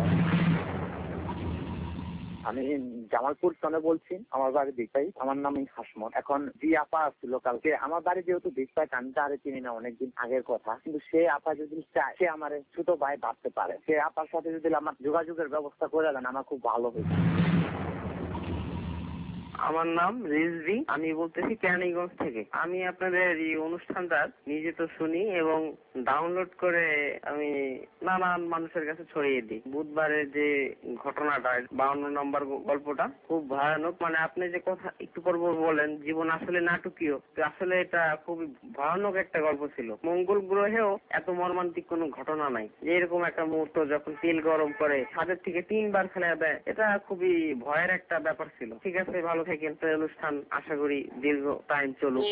আমি জামালপুর চনে বলছি, আমার বাড়ি দিকপাই। আমার নাম হাসমত। এখন জি আপা আসছিল কালকে আমার বাড়ি, যেহেতু দিকপাই আমি তারে চিনি না, অনেকদিন আগের কথা, কিন্তু সে আপা যদি চায়, সে আমার ছোট ভাই ভাবতে পারে, সে আপার সাথে যদি আমার যোগাযোগের ব্যবস্থা করে দেন আমার খুব ভালো হয়েছে। আমার নাম রিজভি, আমি বলতেছি কেরানীগঞ্জ থেকে। আমি আপনাদের এই অনুষ্ঠানটা নিজে তো শুনি এবং ডাউনলোড করে আমি নানান মানুষের কাছে ছড়িয়ে দিই। বুধবারের যে ঘটনাটা বাউন্ন নম্বর গল্পটা খুব ভয়ানক, মানে আপনি যে কথা একটু পর বলেন জীবন আসলে নাটকীয়, আসলে এটা খুবই ভয়ানক একটা গল্প ছিল। মঙ্গল গ্রহেও এত মর্মান্তিক কোনো ঘটনা নাই। এরকম একটা মুহূর্ত যখন তেল গরম করে ছাদের থেকে তিনবার ফেলে দেয়, এটা খুবই ভয়ের একটা ব্যাপার ছিল। ঠিক আছে, ভালো থাকেন। অনুষ্ঠান আশা করি দীর্ঘ টাইম চলুক।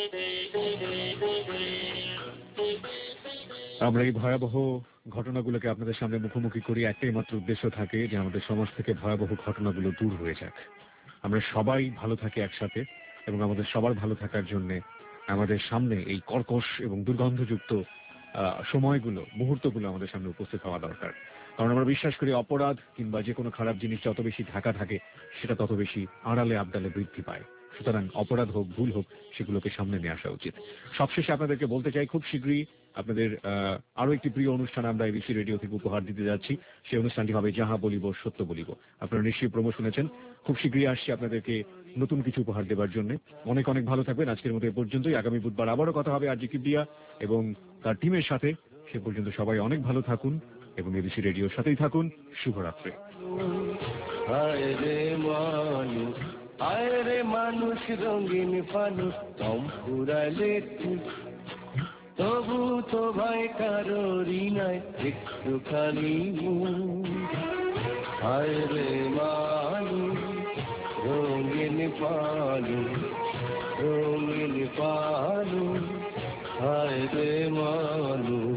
আমরা এই ভয়াবহ ঘটনাগুলোকে আপনাদের সামনে মুখোমুখি করি, একটাই মাত্র উদ্দেশ্য থাকে যে আমাদের সমাজ থেকে ভয়াবহ ঘটনাগুলো দূর হয়ে যাক, আমরা সবাই ভালো থাকি একসাথে, এবং আমাদের সবার ভালো থাকার জন্য আমাদের সামনে এই কর্কশ এবং দুর্গন্ধযুক্ত সময়গুলো, মুহূর্তগুলো আমাদের সামনে উপস্থিত হওয়া দরকার। কারণ আমরা বিশ্বাস করি অপরাধ কিংবা যে কোনো খারাপ জিনিস যত বেশি ঢাকা থাকে সেটা তত বেশি আড়ালে আবদালে বৃদ্ধি পায়। সুতরাং অপরাধ হোক ভুল হোক সেগুলোকে সামনে নিয়ে আসা উচিত। সবশেষে আপনাদেরকে বলতে চাই, খুব শীঘ্রই আপনাদের আরো একটি প্রিয় অনুষ্ঠান আমরা এবিসি রেডিও থেকে উপহার দিতে যাচ্ছি। সেই অনুষ্ঠানটি হবে যাহা বলিব সত্য বলিব। আপনারা নিশ্চয়ই প্রমো শুনেছেন। খুব শীঘ্রই আসছি আপনাদেরকে নতুন কিছু উপহার দেওয়ার জন্য। অনেক অনেক ভালো থাকবেন। আজকের মতো এ পর্যন্তই। আগামী বুধবার আবারও কথা হবে আরজি কিবরিয়া এবং তার টিমের সাথে। সে পর্যন্ত সবাই অনেক ভালো থাকুন এবং এবিসি রেডিওর সাথেই থাকুন। শুভরাত্রি। আরে মানুষ রঙিন ফানুষ কম পুরালে তবু তো ভাই কারোরই নাই একটুখানি। আরে মানুষ রঙিন পালু রঙিন পালু আরে মানুষ।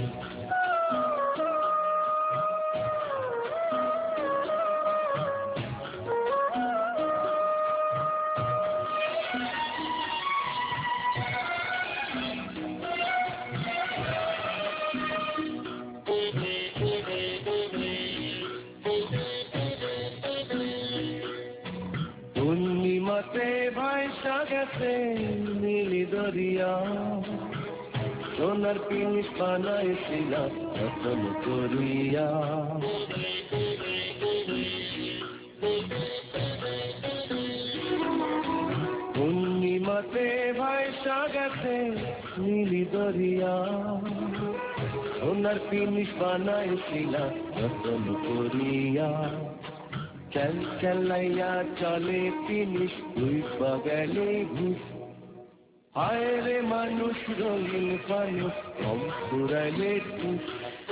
পূর্ণিমাতে ভাইসা গেছে নীলি দরিয়া, সোনার পিনিস বানাইছিলাম রতন করিয়া। পূর্ণিমাতে ভাইসা গেছে নীলি দরিয়া, সোনার পিনিস বানাইছিলাম রতন করিয়া। চল চলাইয়া চলে পিনিস দুই বাগালে ঘুষ। হায় রে মানুষ রঙিন ফানুষ কম পুরাইলে টুস।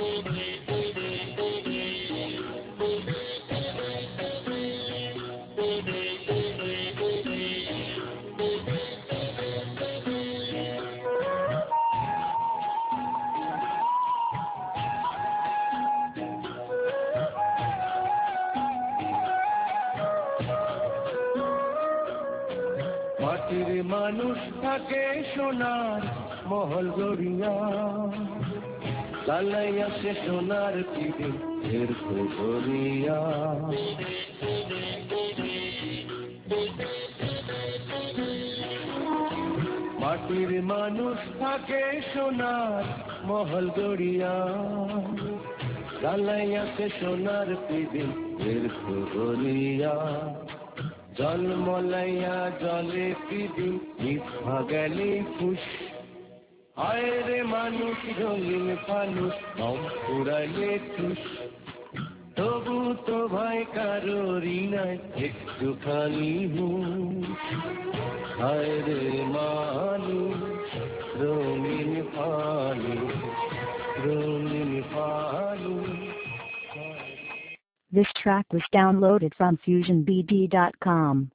মাটির মানুষ থাকে সোনার মহল গড়িয়া, লালাইয়া সে সোনার পিড়ে এর গড়িয়া। মাটির মানুষ থাকে সোনার মহল গড়িয়া, লালাইয়া সে সোনার পিড়ে এর গড়িয়া। জল মলাইয়া জলে পিদি ভাগালে খুশ। আয় রে মানুষ রঙিন ফানুষ কম পুরাইলে খুশ। তবু তো ভাই কারোরই নাই একটুখানি হুঁশ। আয় রে মানুষ রঙিন ফানুষ রঙিন ফানুষ। This track was downloaded from fusion b d dot com.